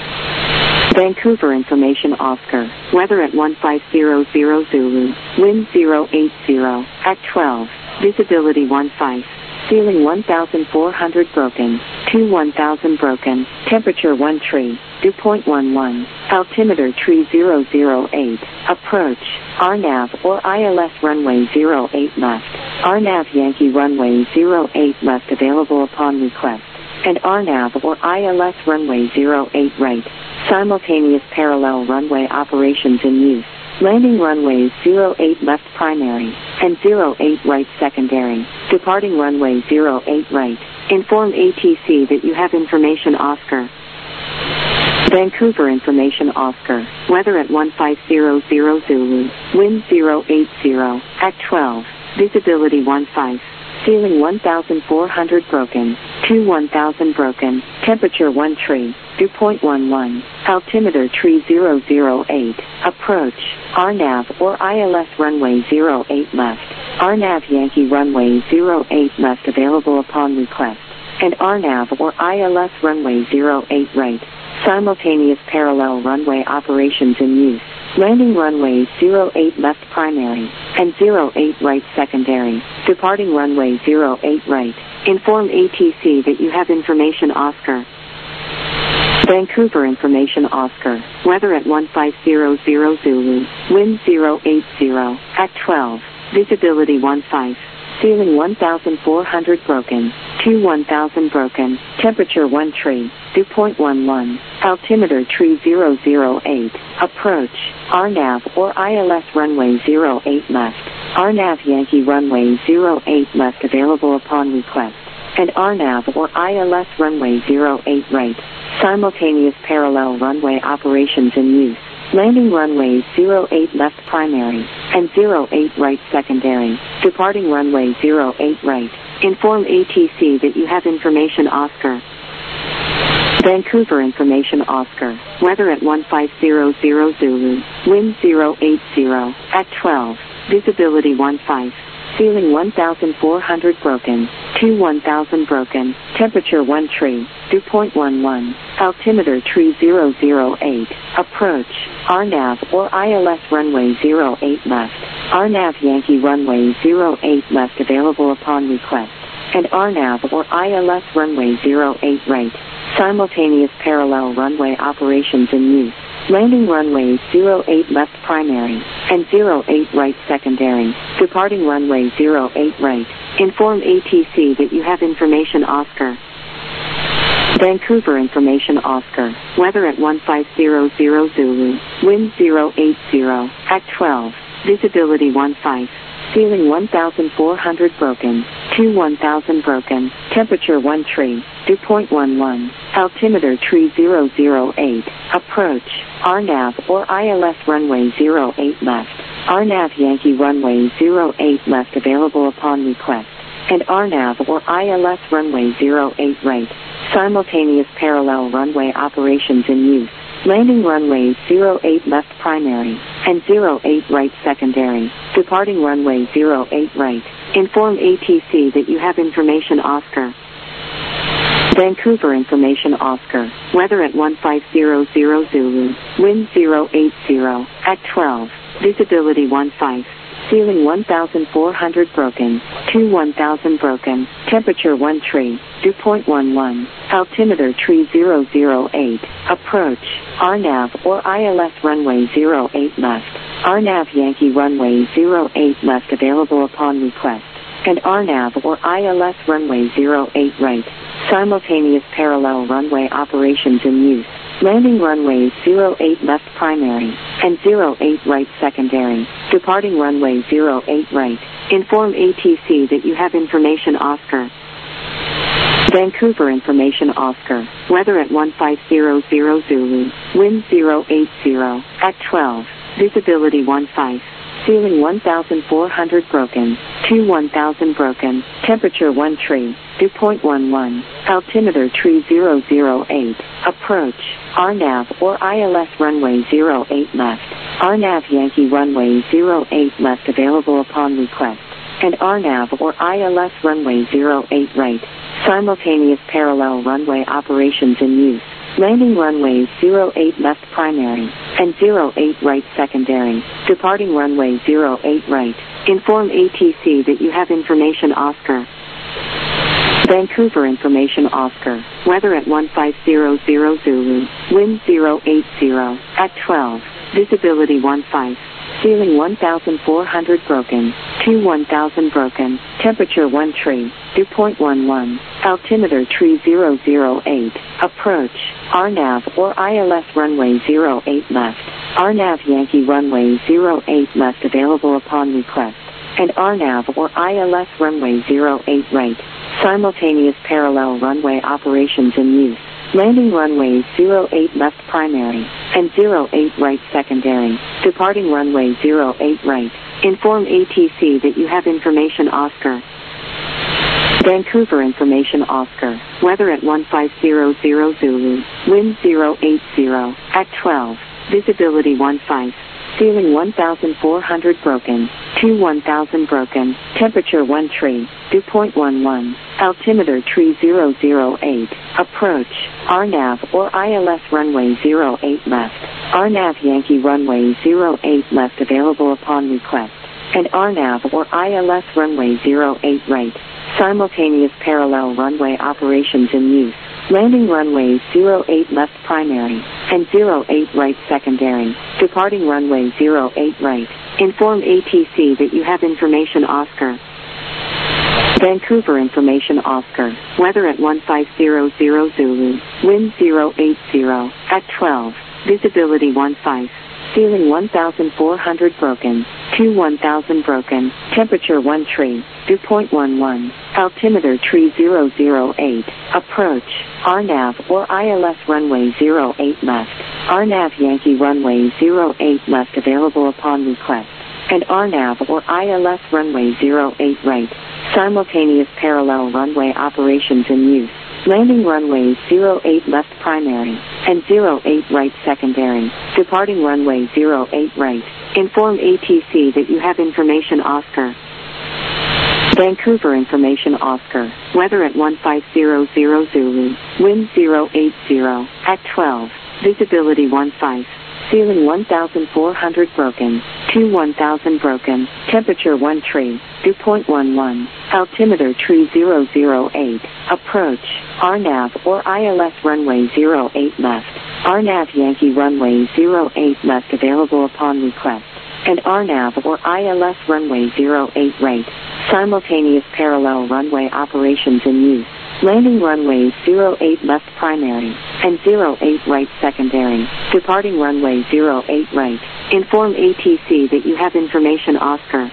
Vancouver information Oscar, weather at one five zero zero Zulu, wind zero eight zero, at twelve, visibility one five, ceiling one thousand four hundred broken, two one thousand broken, temperature one tree, dew point one one, altimeter tree zero zero eight, approach, R NAV or I L S runway zero eight left, R NAV Yankee runway zero eight left available upon request, and R NAV or I L S runway zero eight right, simultaneous parallel runway operations in use. Landing runways zero eight left primary, and zero eight right secondary, departing runway zero eight right. Inform A T C that you have information Oscar. Vancouver information Oscar, weather at one five zero zero Zulu, wind zero eight zero, at twelve, visibility one five, ceiling one thousand four hundred broken, two one thousand broken, temperature one tree, dew point one one, altimeter tree zero zero eight, approach, R NAV or I L S runway zero eight left, R NAV Yankee runway zero eight left available upon request, and R NAV or I L S runway zero eight right, simultaneous parallel runway operations in use. Landing runways zero eight left primary, and zero eight right secondary, departing runway zero eight right. Inform A T C that you have information Oscar. Vancouver information Oscar, weather at one five zero zero Zulu, wind zero eight zero, at twelve, visibility one five, ceiling one thousand four hundred broken, two one thousand broken, temperature one tree, dew point one one, altimeter tree zero zero eight, approach, R NAV or I L S runway zero eight left, R NAV Yankee runway zero eight left available upon request, and R NAV or I L S runway zero eight right, simultaneous parallel runway operations in use. Landing runways zero eight left primary, and zero eight right secondary, departing runway zero eight right. Inform A T C that you have information Oscar. Vancouver information Oscar, weather at one five zero zero Zulu, wind zero eight zero, at twelve, visibility one five, ceiling one thousand four hundred broken, two one thousand broken, temperature one tree, dew point one one, altimeter tree zero zero eight, approach, R NAV or I L S runway zero eight left, R NAV Yankee runway zero eight left available upon request, and R NAV or I L S runway zero eight right, simultaneous parallel runway operations in use. Landing runways zero eight left primary, and zero eight right secondary, departing runway zero eight right. Inform A T C that you have information Oscar. Vancouver information Oscar, weather at one five zero zero Zulu, wind zero eight zero, at twelve, visibility one five, ceiling one thousand four hundred broken, two one thousand broken, temperature one tree, dew point one one, altimeter tree zero zero eight, approach, R NAV or I L S runway zero eight left, R NAV Yankee runway zero eight left available upon request, and R NAV or I L S runway zero eight right, simultaneous parallel runway operations in use. Landing runways zero eight left primary, and zero eight right secondary, departing runway zero eight right. Inform A T C that you have information Oscar. Vancouver information Oscar, weather at one five zero zero Zulu, wind zero eight zero, at twelve, visibility one five, ceiling one thousand four hundred broken, two one thousand broken, temperature one tree, dew point one one, altimeter tree zero zero eight, approach, R NAV or I L S runway zero eight left, R NAV Yankee runway zero eight left available upon request, and R NAV or I L S runway zero eight right, simultaneous parallel runway operations in use. Landing runways zero eight left primary, and zero eight right secondary, departing runway zero eight right. Inform A T C that you have information Oscar. Vancouver Information Oscar, weather at one five zero zero Zulu, wind zero eight zero, at twelve, visibility one five, ceiling one thousand four hundred broken, two one thousand broken, temperature one tree, dew point one one, altimeter tree zero zero eight, approach, R NAV or I L S runway zero eight left, R NAV Yankee runway zero eight left available upon request, and R NAV or I L S runway zero eight right, simultaneous parallel runway operations in use, landing runways zero eight left primary, and zero eight right secondary, departing runway zero eight right, inform A T C that you have information Oscar. Vancouver Information Oscar, weather at one five zero zero Zulu, wind zero eight zero, at twelve, visibility one five, ceiling one thousand four hundred broken, two one thousand broken, temperature one tree, dew point one one, altimeter tree zero zero eight, approach, R NAV or I L S runway zero eight left, R NAV Yankee runway zero eight left available upon request, and R NAV or I L S runway zero eight right, simultaneous parallel runway operations in use, landing runways zero eight left primary, and zero eight right secondary, departing runway zero eight right, inform A T C that you have information Oscar. Vancouver Information Oscar, weather at one five zero zero Zulu, wind zero eight zero, at twelve, visibility one five, ceiling one thousand four hundred broken, two one thousand broken, temperature one tree, dew point one one, altimeter tree zero zero eight, approach, R NAV or I L S runway zero eight left, R NAV Yankee runway zero eight left available upon request, and R NAV or I L S runway zero eight right, simultaneous parallel runway operations in use, landing runways zero eight left primary, and zero eight right secondary, departing runway zero eight right, inform A T C that you have information Oscar. Vancouver Information Oscar, weather at one five zero zero Zulu, wind zero eight zero, at twelve, visibility one five, ceiling one thousand four hundred broken, two one thousand broken, temperature one tree, dew point one one, altimeter tree zero zero eight, approach, R NAV or I L S runway zero eight left, R NAV Yankee runway zero eight left available upon request, and R NAV or I L S runway zero eight right, simultaneous parallel runway operations in use, landing runways zero eight left primary, and zero eight right secondary, departing runway zero eight right, inform A T C that you have information Oscar. Vancouver Information Oscar, weather at one five zero zero Zulu, wind zero eight zero, at twelve, visibility one five, ceiling one thousand four hundred broken, two one thousand broken, temperature one tree, dew point one one, altimeter tree zero zero eight, approach, R NAV or I L S runway zero eight left, R NAV Yankee runway zero eight left available upon request, and R NAV or I L S runway zero eight right, simultaneous parallel runway operations in use, landing runways zero eight left primary, and zero eight right secondary, departing runway zero eight right, inform A T C that you have information Oscar.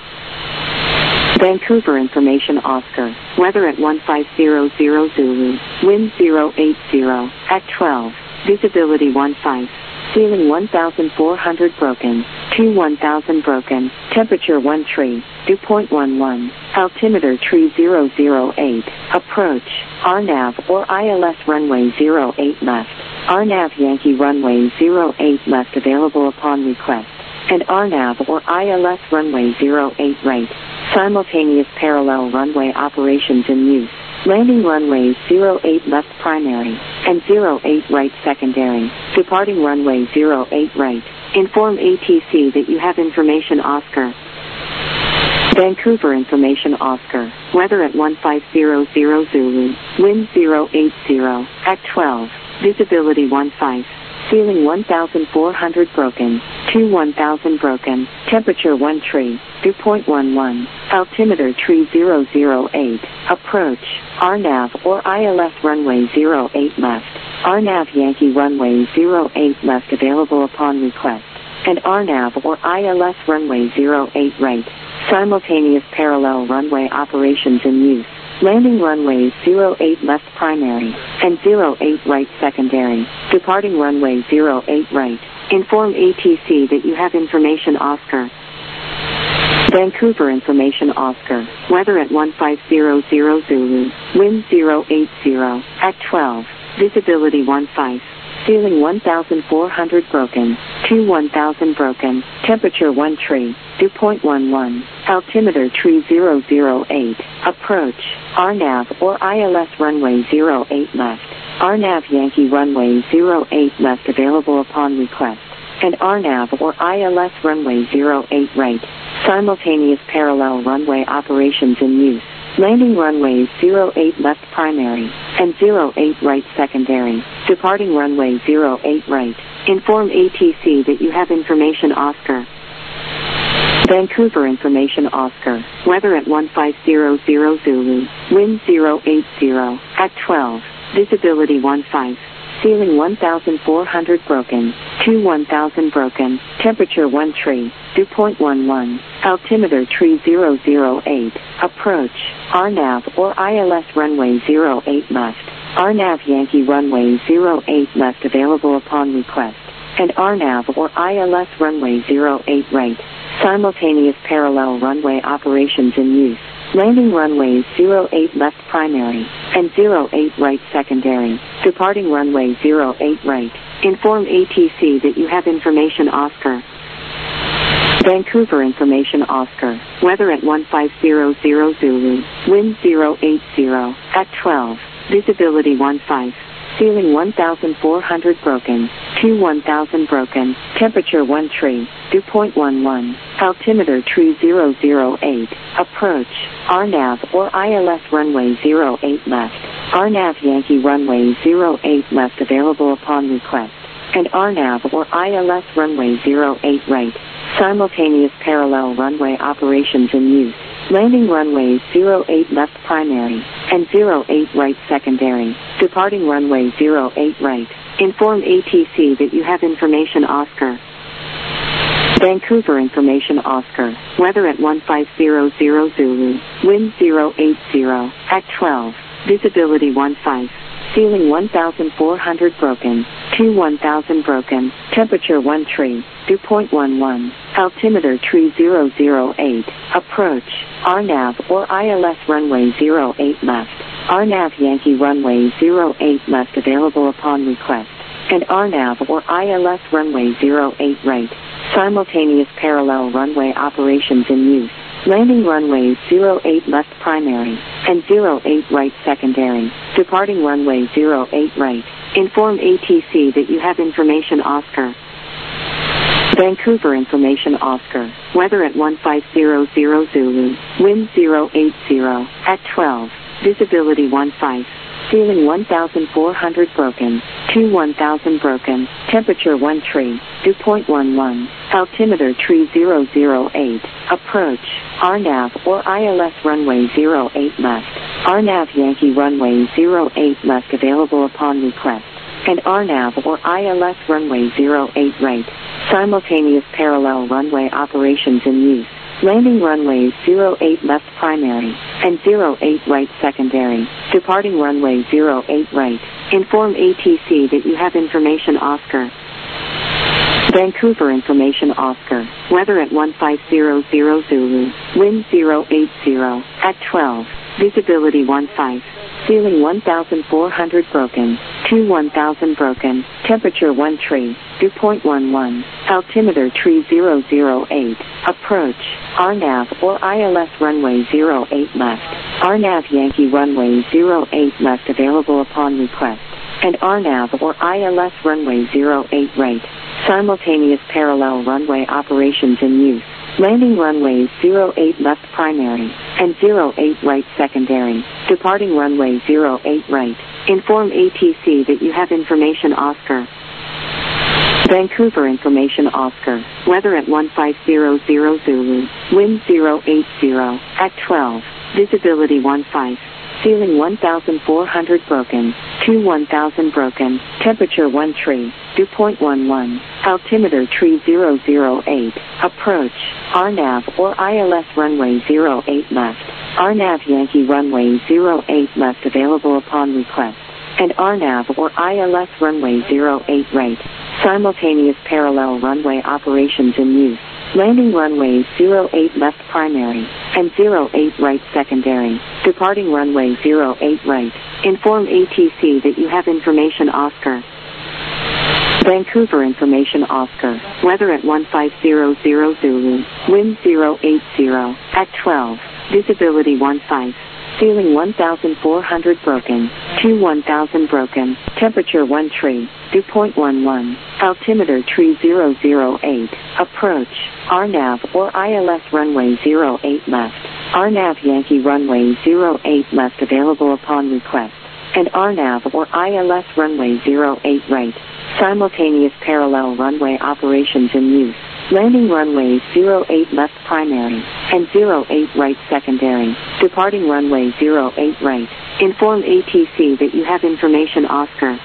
Vancouver Information Oscar, weather at one five zero zero Zulu, wind zero eight zero, at twelve, visibility one five, ceiling one thousand four hundred broken, two one thousand broken, temperature one tree, dew point one one, altimeter tree zero zero eight, approach, R NAV or I L S runway zero eight left, R NAV Yankee runway zero eight left available upon request, and R NAV or I L S runway zero eight right, simultaneous parallel runway operations in use, landing runways zero eight left primary, and zero eight right secondary, departing runway zero eight right, inform A T C that you have information Oscar. Vancouver Information Oscar, weather at one five zero zero Zulu, wind zero eight zero, at twelve, visibility one five, ceiling one thousand four hundred broken, two one thousand broken, temperature one tree, dew point one one, altimeter tree zero zero eight, approach, R NAV or I L S runway zero eight left, R NAV Yankee runway zero eight left available upon request, and R NAV or I L S runway zero eight right, simultaneous parallel runway operations in use, Landing runway zero eight left primary, and zero eight right secondary. Departing runway zero eight right. Inform A T C that you have information Oscar. Vancouver information Oscar. Weather at one five zero zero Zulu. Wind zero eight zero. At twelve. Visibility one five. Ceiling one thousand four hundred broken. two one thousand broken. Temperature one tree. Dew point one one. Altimeter tree zero zero eight. Approach. R NAV or I L S runway zero eight left. R NAV Yankee runway zero eight left available upon request. And R NAV or I L S runway zero eight right. Simultaneous parallel runway operations in use. Landing runways zero eight left primary, and zero eight right secondary. Departing runway zero eight right. Inform A T C that you have information Oscar. Vancouver information Oscar. Weather at one five zero zero Zulu. Wind zero eight zero. At twelve. Visibility one five. Ceiling one thousand four hundred broken. two one thousand broken. Temperature one tree. Dew point one one. Altimeter tree zero zero eight. Approach. R NAV or I L S runway zero eight left. R NAV Yankee runway zero eight left available upon request. And R NAV or I L S runway zero eight right. Simultaneous parallel runway operations in use. Landing runways zero eight left primary, and zero eight right secondary. Departing runway zero eight right. Inform A T C that you have information Oscar. Vancouver information Oscar. Weather at one five zero zero Zulu. Wind zero eight zero. At twelve. Visibility one five. Ceiling one thousand four hundred broken. two one thousand broken. Temperature one tree. Dew point one one. Altimeter tree zero zero eight. Approach. R NAV or I L S runway zero eight left. R NAV Yankee runway zero eight left available upon request. And R NAV or I L S runway zero eight right. Simultaneous parallel runway operations in use. Landing runways zero eight left primary, and zero eight right secondary. Departing runway zero eight right. Inform A T C that you have information Oscar. Vancouver information Oscar. Weather at one five zero zero Zulu. Wind zero eight zero. At twelve. Visibility one five. Ceiling one thousand four hundred broken. two one thousand broken. Temperature one tree. Dew point one one. Altimeter tree zero zero eight. Approach. R NAV or I L S runway zero eight left. R NAV Yankee runway zero eight left available upon request. And R NAV or I L S runway zero eight right. Simultaneous parallel runway operations in use. Landing runways zero eight left primary, and zero eight right secondary. Departing runway zero eight right. Inform A T C that you have information Oscar. Vancouver information Oscar. Weather at one five zero zero Zulu. Wind zero eight zero. At twelve. Visibility one five. Ceiling one thousand four hundred broken. two one thousand broken. Temperature one tree. Dew point one one. Altimeter tree zero zero eight. Approach. R NAV or I L S runway zero eight left. R NAV Yankee runway zero eight left available upon request. And R NAV or I L S runway zero eight right. Simultaneous parallel runway operations in use. Landing runways zero eight left primary, and zero eight right secondary. Departing runway zero eight right. Inform A T C that you have information Oscar. Vancouver information Oscar. Weather at one five zero zero Zulu. Wind zero eight zero. At twelve. Visibility one five. Ceiling one thousand four hundred broken. two one thousand broken. Temperature one tree. Dew point one one. Altimeter tree zero zero eight. Approach. R NAV or I L S runway zero eight left. R NAV Yankee runway zero eight left available upon request. And R NAV or I L S runway zero eight right. Simultaneous parallel runway operations in use. Landing runways zero eight left primary, and zero eight right secondary. Departing runway zero eight right. Inform A T C that you have information Oscar. Vancouver information Oscar. Weather at one five zero zero Zulu. Wind zero eight zero. At twelve. Visibility one five. Ceiling one thousand four hundred broken. two one thousand broken. Temperature one tree. Dew point one one. Altimeter tree zero zero eight. Approach. R NAV or I L S runway zero eight left. R NAV Yankee runway zero eight left available upon request, and R NAV or I L S runway zero eight right. Simultaneous parallel runway operations in use. Landing runways zero eight left primary, and zero eight right secondary. Departing runway zero eight right. Inform A T C that you have information Oscar. Vancouver information Oscar. Weather at one five zero zero Zulu. Wind zero eight zero. At twelve. Visibility one five. Ceiling one thousand four hundred broken. two one thousand broken. Temperature one tree. Dew point one one. Altimeter tree zero zero eight. Approach. R NAV or I L S runway zero eight left. R NAV Yankee runway zero eight left available upon request. And R NAV or I L S runway zero eight right. Simultaneous parallel runway operations in use. Landing runway zero eight left primary, and zero eight right secondary. Departing runway zero eight right. Inform A T C that you have information Oscar.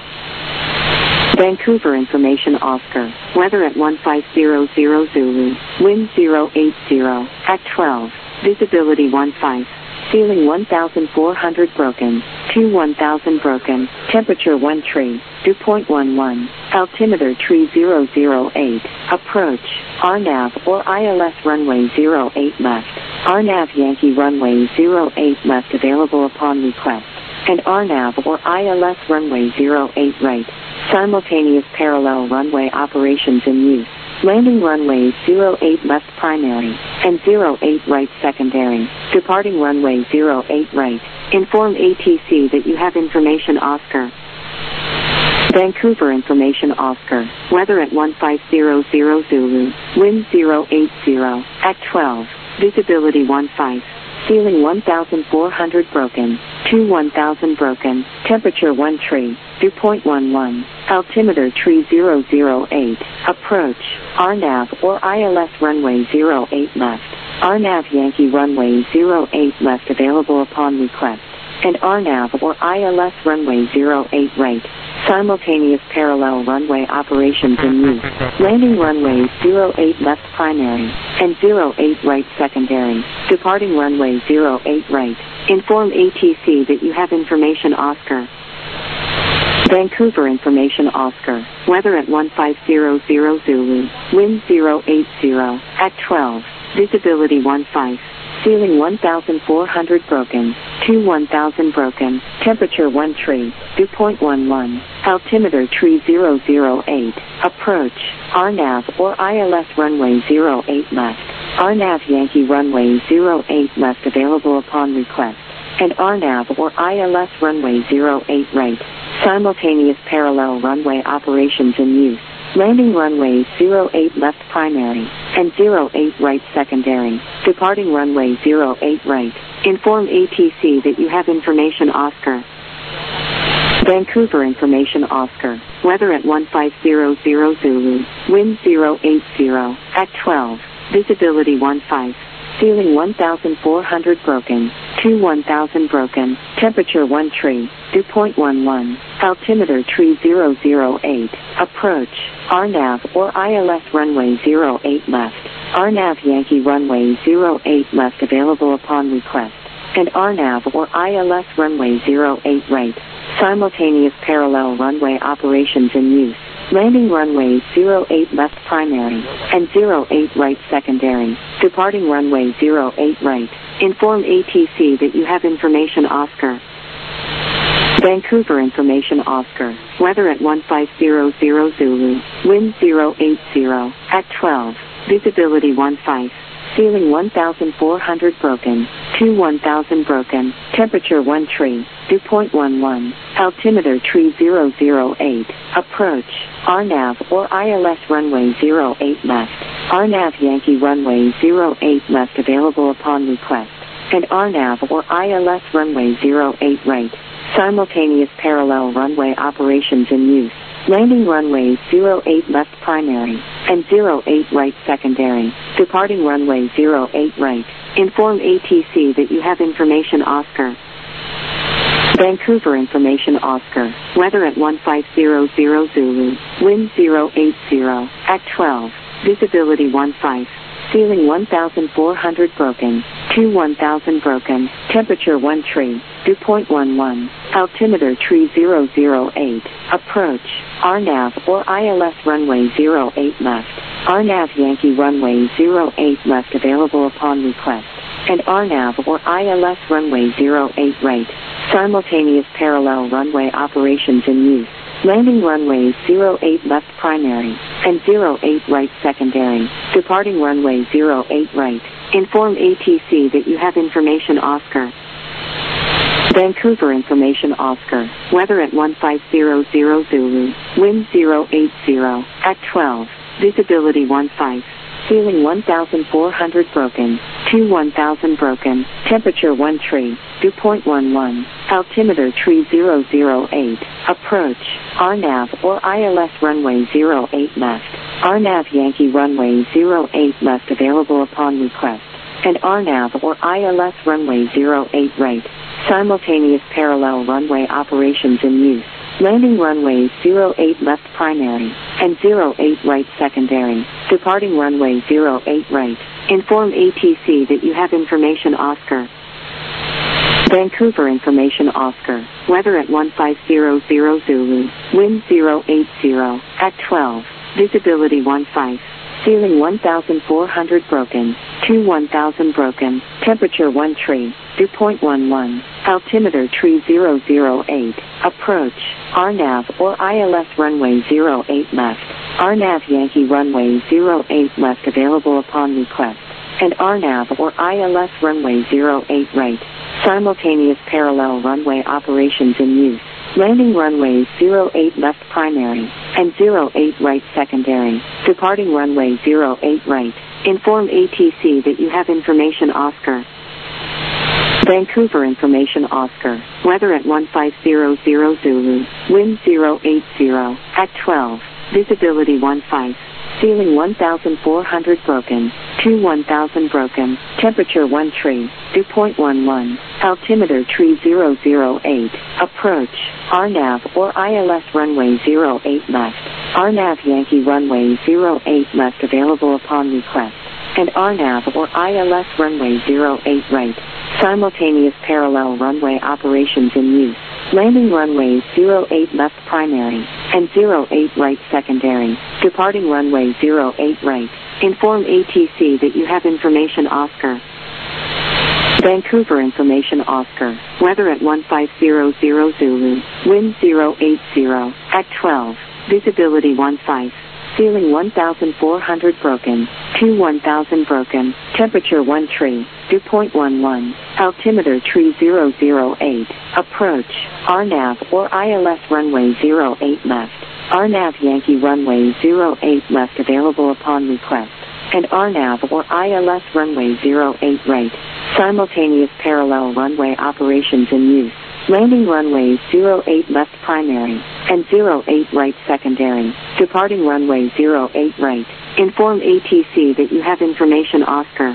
Vancouver information Oscar. Weather at one five zero zero Zulu. Wind zero eight zero. At twelve. Visibility one five. Ceiling one thousand four hundred broken. two one thousand broken. Temperature one tree. Dew point one one. Altimeter tree zero zero eight. Approach. R NAV or I L S runway zero eight left. R NAV Yankee runway zero eight left available upon request. And R NAV or I L S runway zero eight right. Simultaneous parallel runway operations in use. Landing runway zero eight left primary, and zero eight right secondary. Departing runway zero eight right. Inform A T C that you have information Oscar. Vancouver information Oscar. Weather at one five zero zero Zulu. Wind zero eight zero. At twelve. Visibility one five. Ceiling one thousand four hundred broken. two one thousand broken. Temperature one tree. Dew point one one. Altimeter tree zero zero eight. Approach. R NAV or I L S runway zero eight left. R NAV Yankee runway zero eight left available upon request. And R NAV or I L S runway zero eight right. Simultaneous parallel runway operations in use. Landing runway zero eight left primary, and zero eight right secondary. Departing runway zero eight right. Inform A T C that you have information Oscar. Vancouver information Oscar. Weather at one five zero zero Zulu. Wind zero eight zero. At twelve. Visibility one five. Ceiling one thousand four hundred broken. two one thousand broken. Temperature one tree. Dew point one one. Altimeter tree zero zero eight. Approach. R NAV or I L S runway zero eight left. R NAV Yankee runway zero eight left available upon request. And R NAV or I L S runway zero eight right. Simultaneous parallel runway operations in use. Landing runway zero eight left primary, and zero eight right secondary. Departing runway zero eight right. Inform A T C that you have information Oscar. Vancouver information Oscar. Weather at one five zero zero Zulu. Wind zero eight zero. At twelve. Visibility one five. Ceiling one thousand four hundred broken. two one thousand broken. Temperature one tree. Dew point one one. Altimeter tree zero zero eight. Approach. R NAV or I L S runway zero eight left. R NAV Yankee runway zero eight left available upon request. And R NAV or I L S runway zero eight right. Simultaneous parallel runway operations in use. Landing runway zero eight left primary, and zero eight right secondary. Departing runway zero eight right. Inform A T C that you have information Oscar. Vancouver information Oscar. Weather at one five zero zero Zulu. Wind zero eight zero. At twelve. Visibility one five. Ceiling one thousand four hundred broken. two one thousand broken. Temperature one tree. Dew point one one. Altimeter tree zero zero eight. Approach. R NAV or I L S runway zero eight left. R NAV Yankee runway zero eight left available upon request. And R NAV or I L S runway zero eight right. Simultaneous parallel runway operations in use. Landing runway zero eight left primary, and zero eight right secondary. Departing runway zero eight right. Inform A T C that you have information Oscar. Vancouver information Oscar. Weather at one five zero zero Zulu. Wind zero eight zero. At twelve. Visibility one five. Ceiling one thousand four hundred broken. two one thousand broken, temperature one tree, dew point one one, altimeter tree zero zero eight, approach, R NAV or I L S runway zero eight left, R NAV Yankee runway zero eight left available upon request, and R NAV or I L S runway zero eight right, simultaneous parallel runway operations in use. Landing runways zero eight left primary, and zero eight right secondary, departing runway zero eight right. Inform A T C that you have information Oscar. Vancouver information Oscar, weather at one five zero zero Zulu, wind zero eight zero, at twelve, visibility one five, ceiling one thousand four hundred broken, two one thousand broken, temperature one tree, dew point one one, altimeter tree zero zero eight, approach, R NAV or I L S runway zero eight left, R NAV Yankee runway zero eight left available upon request, and R NAV or I L S runway zero eight right, simultaneous parallel runway operations in use. Landing runways zero eight left primary, and zero eight right secondary, departing runway zero eight right. Inform A T C that you have information Oscar. Vancouver information Oscar, weather at one five zero zero Zulu, wind zero eight zero, at twelve, visibility one five, ceiling one thousand four hundred broken, two one thousand broken, temperature one tree, dew point one one, altimeter tree zero zero eight, approach, R NAV or I L S runway zero eight left, R NAV Yankee runway zero eight left available upon request, and R NAV or I L S runway zero eight right, simultaneous parallel runway operations in use. Landing runways zero eight left primary, and zero eight right secondary, departing runway zero eight right. Inform A T C that you have information Oscar. Vancouver information Oscar, weather at one five zero zero Zulu, wind zero eight zero, at twelve, visibility one five, ceiling one thousand four hundred broken, two one thousand broken, temperature one tree, dew point one one, altimeter tree zero zero eight, approach, R NAV or I L S runway zero eight left, R NAV Yankee runway zero eight left available upon request, and R NAV or I L S runway zero eight right, simultaneous parallel runway operations in use. Landing runways zero eight left primary, and zero eight right secondary, departing runway zero eight right. Inform A T C that you have information Oscar. Vancouver information Oscar, weather at one five zero zero Zulu, wind zero eight zero, at twelve, visibility one five, ceiling one thousand four hundred broken, two one thousand broken, temperature one tree, dew point one one, altimeter tree zero zero eight, approach, R NAV or I L S runway zero eight left, R NAV Yankee runway zero eight left available upon request, and R NAV or I L S runway zero eight right, simultaneous parallel runway operations in use. Landing runways zero eight left primary, and zero eight right secondary, departing runway zero eight right. Inform A T C that you have information Oscar.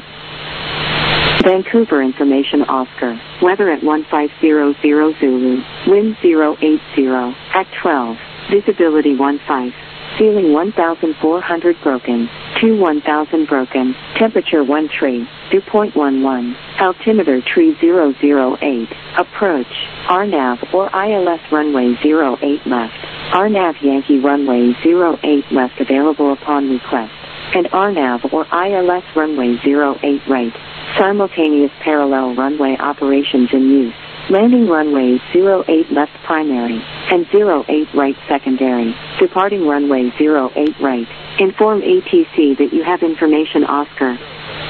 Vancouver information Oscar, weather at one five zero zero Zulu, wind zero eight zero, at twelve, visibility one five, ceiling one thousand four hundred broken, two one thousand broken, temperature one tree, dew point one one, altimeter tree zero zero eight, approach, R NAV or I L S runway zero eight left, R NAV Yankee runway zero eight left available upon request, and R NAV or I L S runway zero eight right, simultaneous parallel runway operations in use. Landing runways zero eight left primary, and zero eight right secondary, departing runway zero eight right. Inform A T C that you have information Oscar.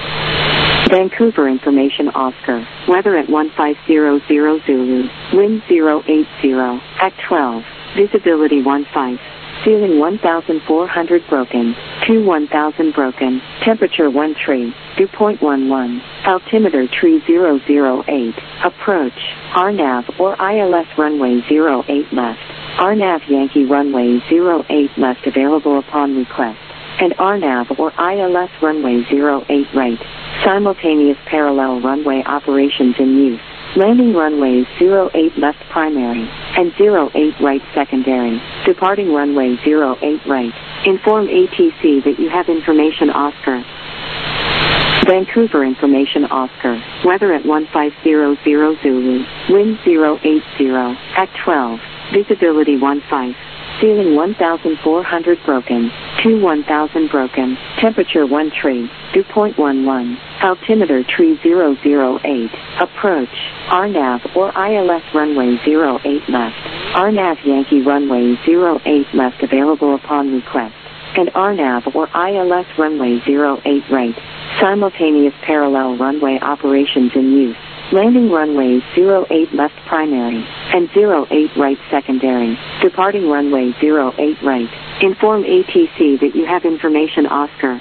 Vancouver information Oscar, weather at one five zero zero Zulu, wind zero eight zero, at twelve, visibility one five, ceiling one thousand four hundred broken, two one thousand broken, temperature one tree, dew point one one, altimeter tree zero zero eight, approach, R NAV or I L S runway zero eight left, R NAV Yankee runway zero eight left available upon request, and R NAV or I L S runway zero eight right, simultaneous parallel runway operations in use. Landing runways zero eight left primary, and zero eight right secondary, departing runway zero eight right. Inform A T C that you have information Oscar. Vancouver information Oscar. Weather at one five zero zero Zulu. Wind zero eight zero. At twelve. Visibility one five. Ceiling one thousand four hundred broken. two one thousand broken. Temperature one tree. Dew point one one. Altimeter tree zero zero eight. Approach. R N A V or I L S runway zero eight left. R N A V Yankee runway zero eight left available upon request. And R N A V or I L S runway zero eight right. Simultaneous parallel runway operations in use. Landing runways zero eight left primary and zero eight right secondary. Departing runway zero eight right. Inform A T C that you have information Oscar.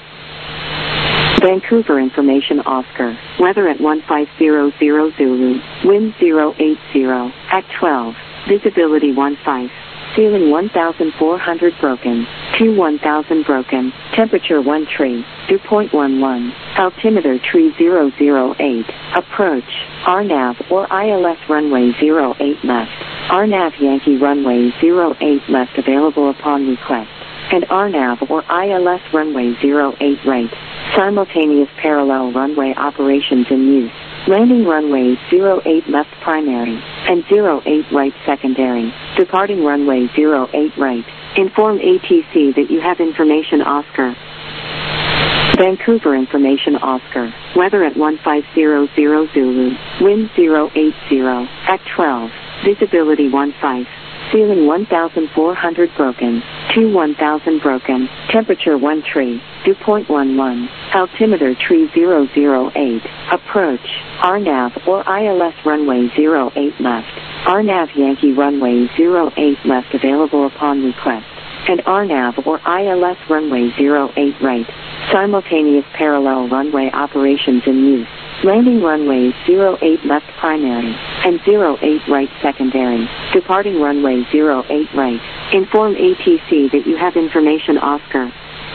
Vancouver information Oscar. Weather at one five zero zero Zulu. Wind zero eight zero. At twelve. Visibility one five. Ceiling one thousand four hundred broken. two one thousand broken. Temperature one tree. Dew point one one. Altimeter tree zero zero eight. Approach. R N A V or I L S runway zero eight left. R N A V Yankee runway zero eight left available upon request. And R N A V or I L S runway zero eight right. Simultaneous parallel runway operations in use. Landing runways zero eight left primary and zero eight right secondary. Departing runway zero eight right. Inform A T C that you have information Oscar. Vancouver information Oscar. Weather at one five zero zero Zulu. Wind zero eight zero. At twelve. Visibility one five. Ceiling one thousand four hundred broken. two one thousand broken. Temperature one tree. Dew point one one. Altimeter tree zero zero eight. Approach. R N A V or I L S runway zero eight left. R N A V Yankee runway zero eight left available upon request. And R N A V or I L S runway zero eight right. Simultaneous parallel runway operations in use. Landing runways zero eight left primary and zero eight right secondary. Departing runway zero eight right. Inform A T C that you have information Oscar.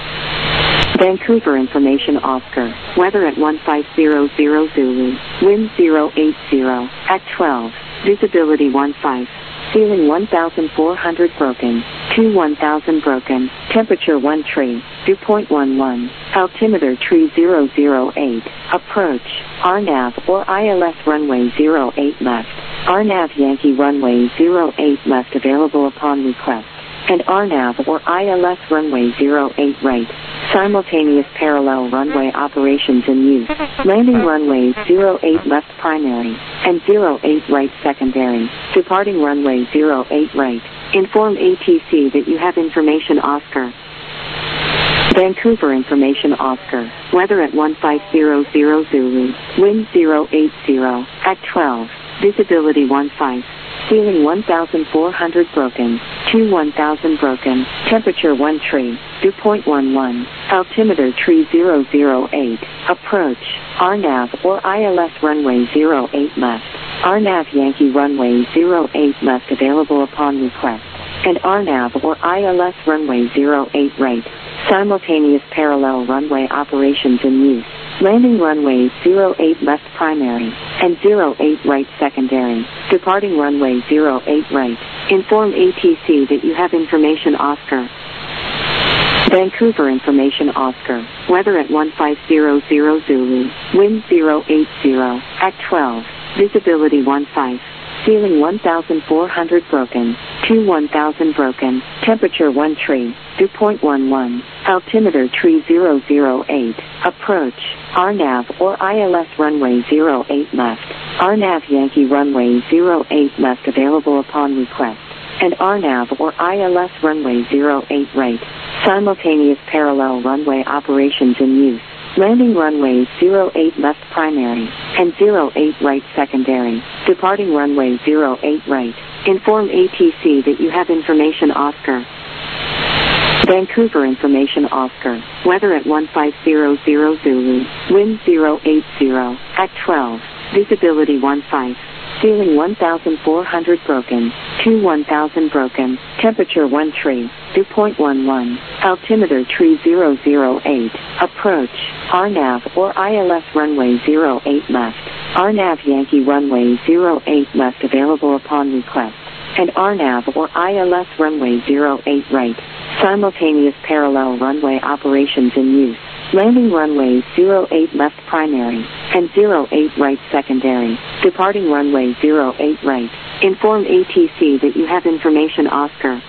Vancouver information Oscar. Weather at one five zero zero Zulu. Wind zero eight zero. At twelve. Visibility one five. Ceiling one thousand four hundred broken. two one thousand broken. Temperature one tree. Dew point one one. Altimeter tree zero zero eight. Approach. R N A V or I L S runway zero eight left. R N A V Yankee runway zero eight left available upon request. And R N A V or I L S runway zero eight right. Simultaneous parallel runway operations in use. Landing runways zero eight left primary and zero eight right secondary. Departing runway zero eight right. Inform A T C that you have information Oscar. Vancouver information Oscar. Weather at one five zero zero Zulu. Wind zero eight zero. At twelve. Visibility one five. Ceiling one thousand four hundred broken. two one thousand broken. Temperature one tree. Dew point one one. Altimeter tree zero zero eight. Approach. R N A V or I L S runway zero eight left. R N A V Yankee runway zero eight left available upon request. And R N A V or I L S runway zero eight right. Simultaneous parallel runway operations in use. Landing runways zero eight left primary and zero eight right secondary. Departing runway zero eight right. Inform A T C that you have information Oscar. Vancouver information Oscar. Weather at one five zero zero Zulu. Wind zero eight zero. At twelve. Visibility one five. Ceiling one thousand four hundred broken. two one thousand broken. Temperature one tree. Dew point one one. Altimeter tree zero zero eight. Approach. R N A V or I L S runway zero eight left. R N A V Yankee runway zero eight left available upon request. And R N A V or I L S runway zero eight right. Simultaneous parallel runway operations in use. Landing runways zero eight left primary and zero eight right secondary. Departing runway zero eight right. Inform A T C that you have information Oscar. Vancouver information Oscar. Weather at one five zero zero Zulu. Wind zero eight zero. At twelve. Visibility one five. Ceiling one thousand four hundred broken. two one thousand broken. Temperature one tree. Dew point one one. Altimeter tree zero zero eight. Approach. R N A V or I L S runway zero eight left. R N A V Yankee runway zero eight left available upon request. And R N A V or I L S runway zero eight right. Simultaneous parallel runway operations in use. Landing runway zero eight left primary, and zero eight right secondary. Departing runway zero eight right. Inform A T C that you have information Oscar.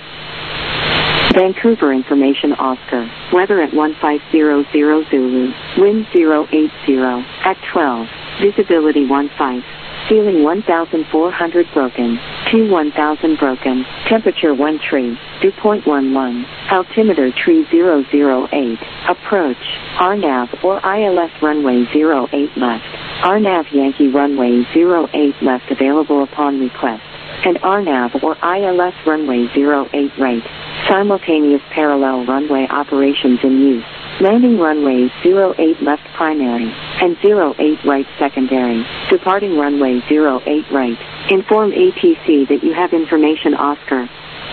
Vancouver information Oscar. Weather at one five zero zero Zulu. Wind zero eight zero. At twelve. Visibility one five. Ceiling one thousand four hundred broken. two one thousand broken. Temperature one tree. Dew point one one. Altimeter tree zero zero eight. Approach. R NAV or I L S runway zero eight left. R NAV Yankee runway zero eight left available upon request. And R NAV or I L S runway zero eight right. Simultaneous parallel runway operations in use. Landing runway zero eight left primary, and zero eight right secondary. Departing runway zero eight right. Inform A T C that you have information Oscar.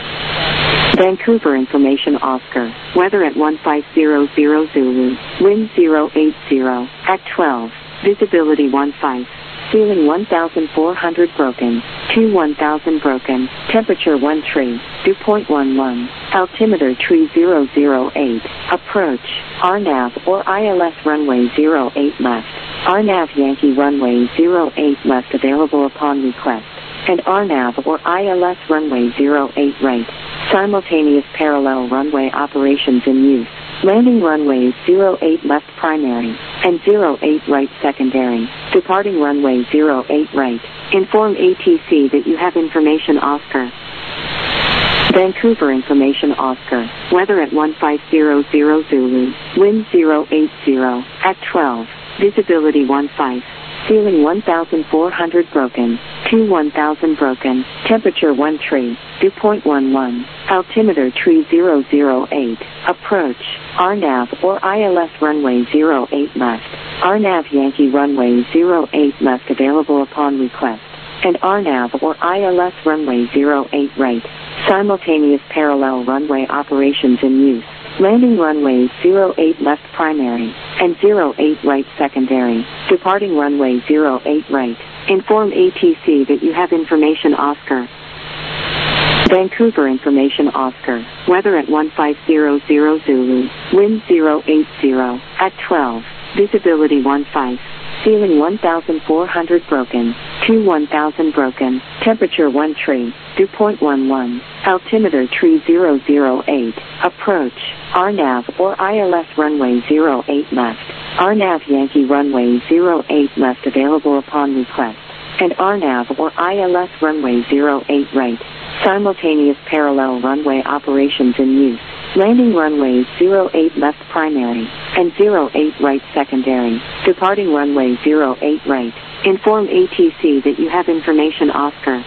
Vancouver information Oscar. Weather at one five zero zero Zulu. Wind zero eight zero. At twelve. Visibility one five. Ceiling one thousand four hundred broken. two one thousand broken. Temperature one tree. Dew point one one. Altimeter tree zero zero eight. Approach. R NAV or I L S runway zero eight left. R NAV Yankee runway zero eight left available upon request. And R NAV or I L S runway zero eight right. Simultaneous parallel runway operations in use. Landing runway zero eight left primary, and zero eight right secondary. Departing runway zero eight right. Inform A T C that you have information Oscar. Vancouver information Oscar. Weather at one five zero zero Zulu. Wind zero eight zero. At twelve. Visibility one five. Ceiling one thousand four hundred broken. two one thousand broken. Temperature one tree. Dew point one one. Altimeter tree zero zero eight. Approach. R NAV or I L S runway zero eight left. R NAV Yankee runway zero eight left available upon request. And R NAV or I L S runway zero eight right. Simultaneous parallel runway operations in use. Landing runway zero eight left primary, and zero eight right secondary. Departing runway zero eight right. Inform A T C that you have information Oscar. Vancouver information Oscar. Weather at one five zero zero Zulu. Wind zero eight zero. At twelve. Visibility one five. Ceiling one thousand four hundred broken. two one thousand broken. Temperature one tree. Dew point one one. Altimeter tree zero zero eight. Approach. R NAV or I L S runway zero eight left. R NAV Yankee runway zero eight left available upon request. And R NAV or I L S runway zero eight right. Simultaneous parallel runway operations in use. Landing runway zero eight left primary, and zero eight right secondary. Departing runway zero eight right. Inform A T C that you have information Oscar.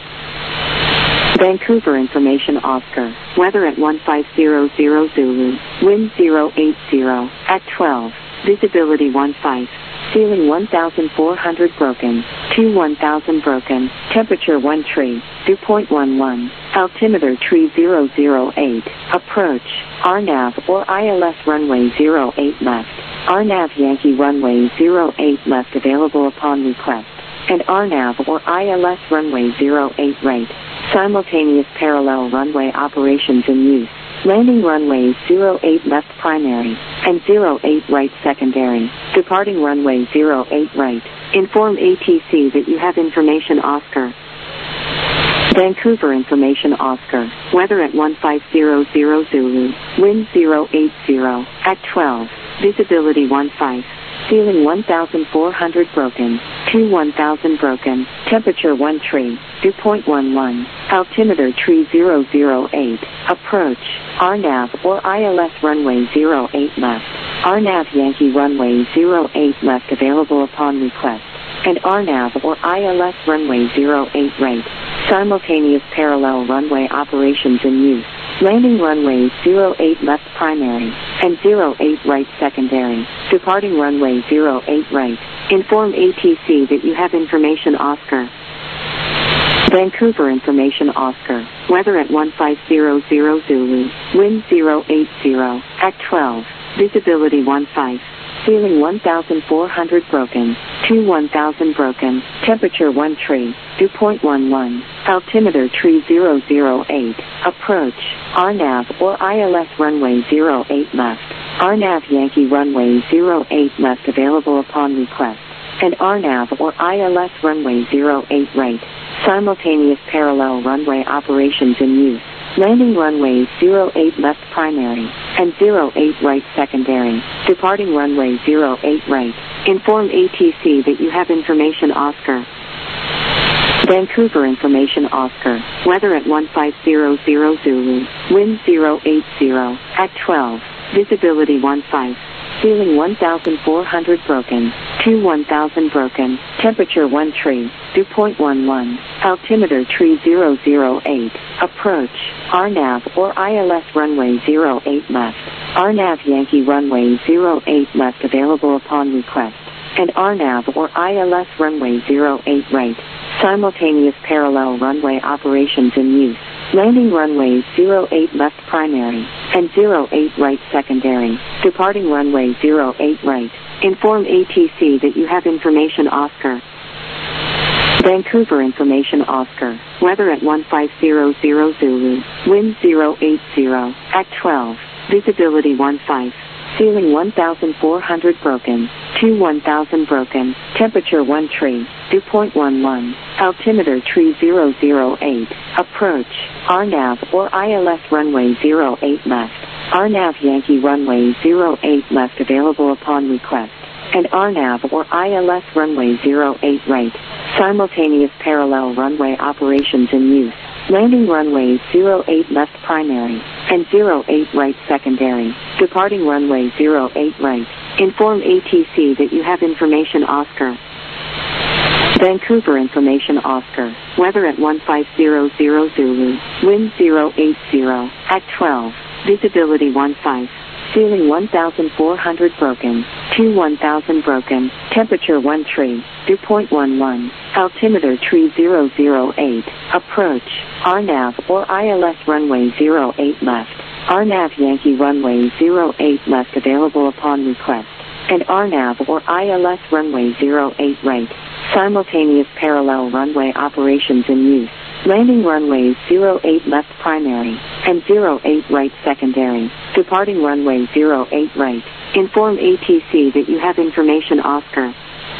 Vancouver information Oscar. Weather at one five zero zero Zulu. Wind zero eight zero. At twelve. Visibility one five. Ceiling one thousand four hundred broken. two one thousand broken. Temperature one tree. Dew point one one. Altimeter tree zero zero eight. Approach. R NAV or I L S runway zero eight left. R NAV Yankee runway zero eight left available upon request. And R NAV or I L S runway zero eight right. Simultaneous parallel runway operations in use. Landing runway zero eight left primary, and zero eight right secondary. Departing runway zero eight right. Inform A T C that you have information Oscar. Vancouver information Oscar. Weather at one five zero zero Zulu. Wind zero eight zero. At twelve. Visibility one five. Ceiling one thousand four hundred broken. two one thousand broken. Temperature one tree. Dew point one one. Altimeter tree zero zero eight. Approach. R NAV or I L S runway zero eight left. R NAV Yankee runway zero eight left available upon request. And R NAV or I L S runway zero eight right. Simultaneous parallel runway operations in use. Landing runway zero eight left primary, and zero eight right secondary. Departing runway zero eight right. Inform A T C that you have information Oscar. Vancouver information Oscar. Weather at one five zero zero Zulu. Wind zero eight zero. At twelve. Visibility one five. Ceiling one thousand four hundred broken. two one thousand broken. Temperature one tree. Dew point one one. Altimeter tree zero zero eight. Approach. R NAV or I L S runway zero eight left. R N A V Yankee Runway zero eight left available upon request, and R N A V or I L S Runway zero eight right. Simultaneous parallel runway operations in use. Landing runway zero eight left primary, and zero eight right secondary. Departing runway zero eight right. Inform A T C that you have information Oscar. Vancouver information Oscar. Weather at one five zero zero Zulu. Wind zero eight zero. At twelve. Visibility one five. Ceiling one thousand four hundred broken. two one thousand broken. Temperature one tree. Dew point one one. Altimeter tree zero zero eight. Approach. R N A V or I L S runway zero eight left. R N A V Yankee runway zero eight left available upon request, and R N A V or I L S runway zero eight right. Simultaneous parallel runway operations in use. Landing runway zero eight left primary, and zero eight right secondary. Departing runway zero eight right. Inform A T C that you have information Oscar. Vancouver information Oscar. Weather at one five zero zero Zulu. Wind zero eight zero. At twelve. Visibility one five. Ceiling one thousand four hundred broken. two one thousand broken. Temperature one tree. Dew point one one. Altimeter tree zero zero eight. Approach. R N A V or I L S runway zero eight left. R N A V Yankee runway zero eight left available upon request, and R N A V or I L S runway zero eight right. Simultaneous parallel runway operations in use. Landing runway zero eight left primary, and zero eight right secondary. Departing runway zero eight right. Inform A T C that you have information Oscar. Vancouver information Oscar. Weather at one five zero zero Zulu. Wind zero eight zero. At twelve. Visibility one five. Ceiling one thousand four hundred broken. two one thousand broken. Temperature one tree. Dew point one one. Altimeter tree zero zero eight. Approach. R N A V or I L S runway zero eight left. R N A V Yankee runway zero eight left available upon request, and R N A V or I L S runway zero eight right. Simultaneous parallel runway operations in use. Landing runway zero eight left primary, and zero eight right secondary. Departing runway zero eight right. Inform A T C that you have information Oscar.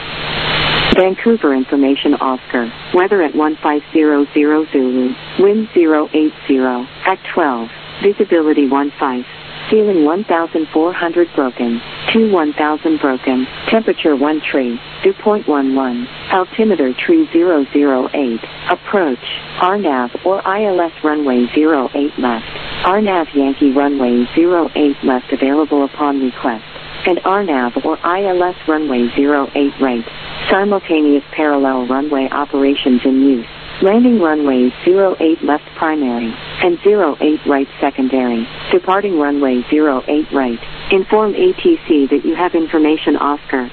Vancouver information Oscar. Weather at one five zero zero Zulu. Wind zero eight zero. At twelve. Visibility one five. Ceiling one thousand four hundred broken. two one thousand broken. Temperature one tree. Dew point one one. Altimeter tree zero zero eight. Approach. R N A V or I L S runway zero eight left. R N A V Yankee runway zero eight left available upon request, and R N A V or I L S runway zero eight right. Simultaneous parallel runway operations in use. Landing runway zero eight left primary, and zero eight right secondary. Departing runway zero eight right. Inform A T C that you have information Oscar.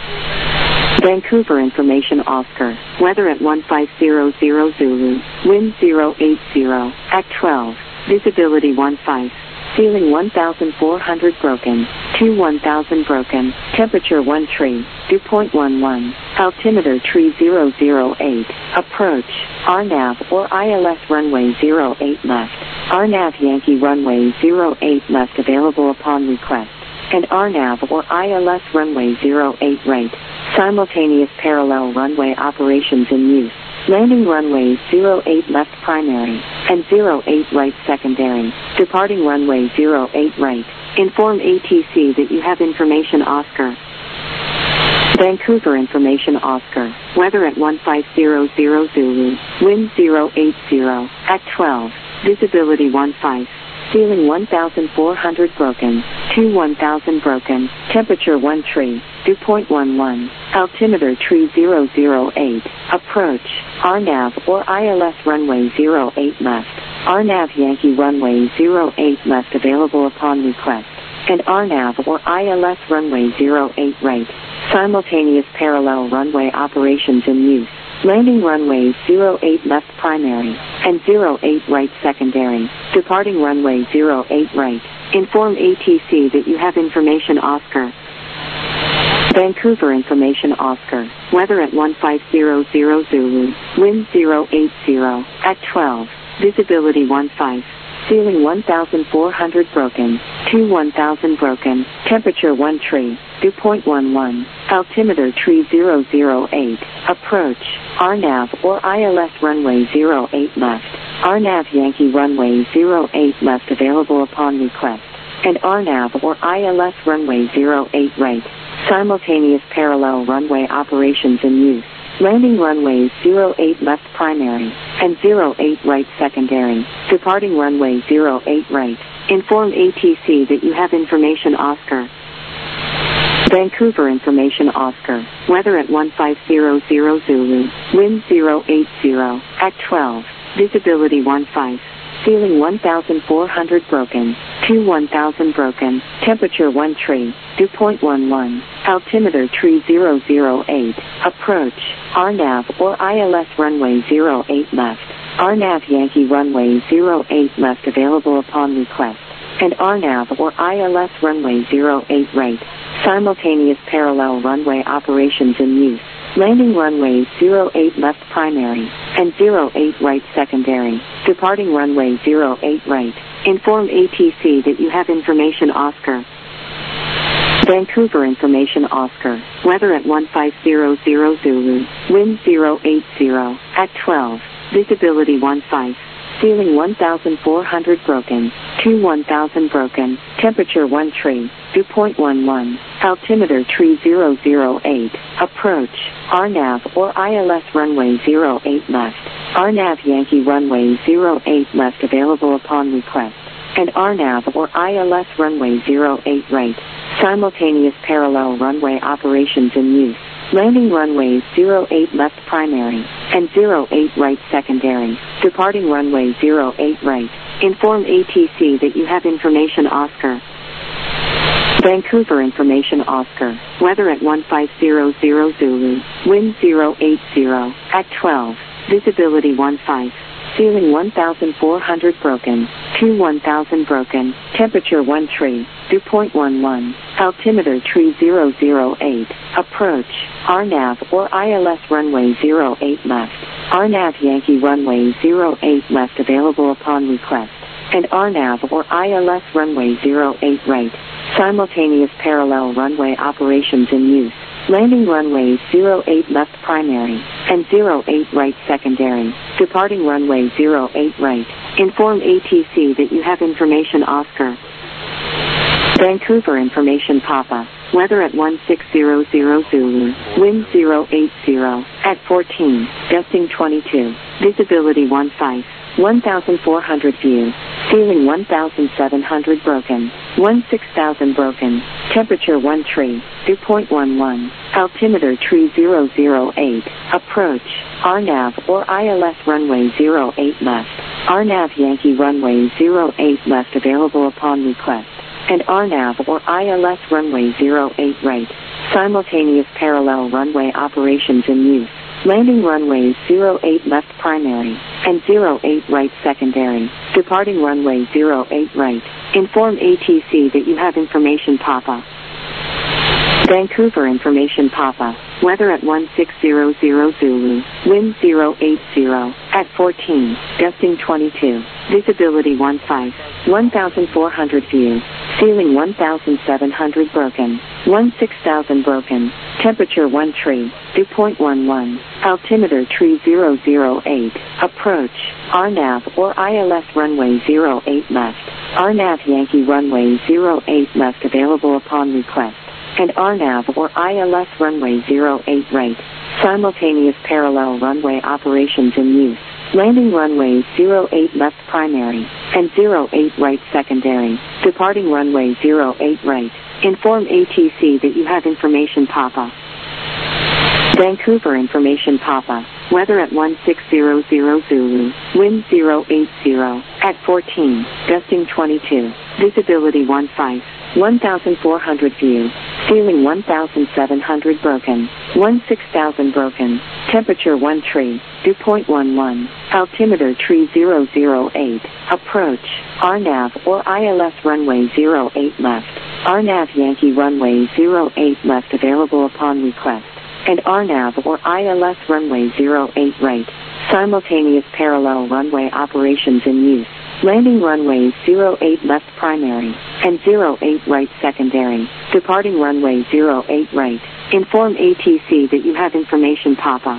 Vancouver information Oscar. Weather at one five zero zero Zulu. Wind zero eight zero. At twelve. Visibility one five. Ceiling one thousand four hundred broken. two one thousand broken. Temperature one tree. Dew point one one. Altimeter tree zero zero eight. Approach. R N A V or I L S runway zero eight left. R N A V Yankee runway zero eight left available upon request, and R N A V or I L S runway zero eight right. Simultaneous parallel runway operations in use. Landing runway zero eight left primary, and zero eight right secondary. Departing runway zero eight right. Inform A T C that you have information Oscar. Vancouver information Oscar. Weather at one five zero zero Zulu. Wind zero eight zero. At twelve. Visibility one five. Ceiling one thousand four hundred broken. two one thousand broken. Temperature one tree. Dew point one one. Altimeter tree zero zero eight. Approach. R N A V or I L S runway zero eight left. R N A V Yankee runway zero eight left available upon request, and R N A V or I L S runway zero eight right. Simultaneous parallel runway operations in use. Landing runway zero eight left primary, and zero eight right secondary. Departing runway zero eight right. Inform A T C that you have information Oscar. Vancouver information Oscar. Weather at one five zero zero Zulu. Wind zero eight zero. At twelve. Visibility one five. Ceiling one thousand four hundred broken. two one thousand broken. Temperature one tree. Dew point one one. Altimeter tree zero zero eight. Approach. R NAV or I L S runway zero eight left. R NAV Yankee runway zero eight left available upon request. And R NAV or I L S runway zero eight right. Simultaneous parallel runway operations in use. Landing runways zero eight left primary and zero eight right secondary. Departing runway zero eight right. Inform A T C that you have information Oscar. Vancouver information Oscar. Weather at one five zero zero Zulu. Wind zero eight zero. At twelve. Visibility one five. Ceiling one thousand four hundred broken. two one thousand broken. Temperature one tree. Dew point one one. Altimeter tree zero zero eight. Approach. R NAV or I L S runway zero eight left. R NAV Yankee runway zero eight left available upon request. And R NAV or I L S runway zero eight right. Simultaneous parallel runway operations in use. Landing runways zero eight left primary and zero eight right secondary. Departing runway zero eight right. Inform A T C that you have information Oscar. Vancouver information Oscar. Weather at one five zero zero Zulu. Wind zero eight zero. At twelve. Visibility one five. Ceiling one thousand four hundred broken. two one thousand broken. Temperature one tree. Dew point one one. Altimeter tree zero zero eight. Approach. R NAV or I L S runway zero eight left. R NAV Yankee runway zero eight left available upon request. And R NAV or I L S runway zero eight right. Simultaneous parallel runway operations in use. Landing runways zero eight left primary and zero eight right secondary. Departing runway zero eight right. Inform A T C that you have information Oscar. Vancouver information Oscar. Weather at one five zero zero Zulu. Wind zero eight zero. At twelve. Visibility one five. Ceiling one thousand four hundred broken. two one thousand broken. Temperature one tree. Dew point one one. Altimeter tree zero zero eight. Approach. R NAV or I L S runway zero eight left. R NAV Yankee runway zero eight left available upon request. And R NAV or I L S runway zero eight right. Simultaneous parallel runway operations in use. Landing runways zero eight left primary and zero eight right secondary. Departing runway zero eight right. Inform A T C that you have information Oscar. Vancouver information Papa. Weather at one six zero zero Zulu. Wind zero eight zero. At fourteen. Gusting twenty-two. Visibility one five. one thousand four hundred view. Ceiling one thousand seven hundred broken. one six thousand broken. Temperature one tree. Dew point one one. Altimeter tree zero zero eight. Approach. R NAV or I L S runway zero eight left. R NAV Yankee runway zero eight left available upon request. And R NAV or I L S runway zero eight right. Simultaneous parallel runway operations in use. Landing runways zero eight left primary and zero eight right secondary. Departing runway zero eight right. Inform A T C that you have information Papa. Vancouver information Papa. Weather at one six zero zero Zulu. Wind zero eight zero. At fourteen. Gusting twenty-two. Visibility one five. one thousand four hundred view. Ceiling one thousand seven hundred broken. one six thousand broken. Temperature one tree. Dew point one one. Altimeter tree zero zero eight. Approach. R NAV or I L S runway zero eight left. R NAV Yankee runway zero eight left available upon request. And R NAV or I L S runway zero eight right. Simultaneous parallel runway operations in use. Landing runways zero eight left primary and zero eight right secondary. Departing runway zero eight right. Inform A T C that you have information Papa. Vancouver information Papa. Weather at one six zero zero Zulu. Wind zero eight zero. At fourteen. Gusting twenty-two. Visibility one five. one thousand four hundred view. Ceiling one thousand seven hundred broken. one six thousand broken. Temperature one tree. Dew point one one. Altimeter tree zero zero eight. Approach. R NAV or I L S runway zero eight left. R NAV Yankee runway zero eight left available upon request. And R NAV or I L S runway zero eight right. Simultaneous parallel runway operations in use. Landing runway zero eight left primary, and zero eight right secondary. Departing runway zero eight right. Inform A T C that you have information Papa.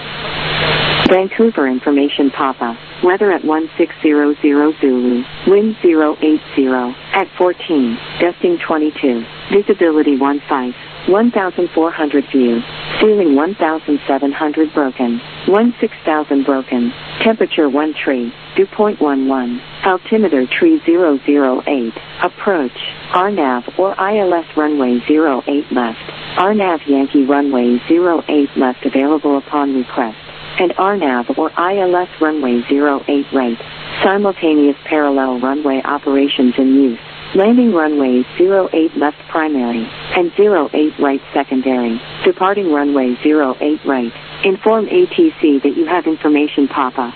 Vancouver information Papa. Weather at one six zero zero Zulu. Wind zero eight zero. At fourteen. Gusting twenty-two. Visibility one five. one thousand four hundred view. Ceiling one thousand seven hundred broken. one six thousand broken. Temperature one tree. Dew point one one. Altimeter tree zero zero eight. Approach. R NAV or I L S runway zero eight left. R NAV Yankee runway zero eight left available upon request. And R NAV or I L S runway zero eight right. Simultaneous parallel runway operations in use. Landing runway zero eight left primary, and zero eight right secondary. Departing runway zero eight right. Inform A T C that you have information Papa.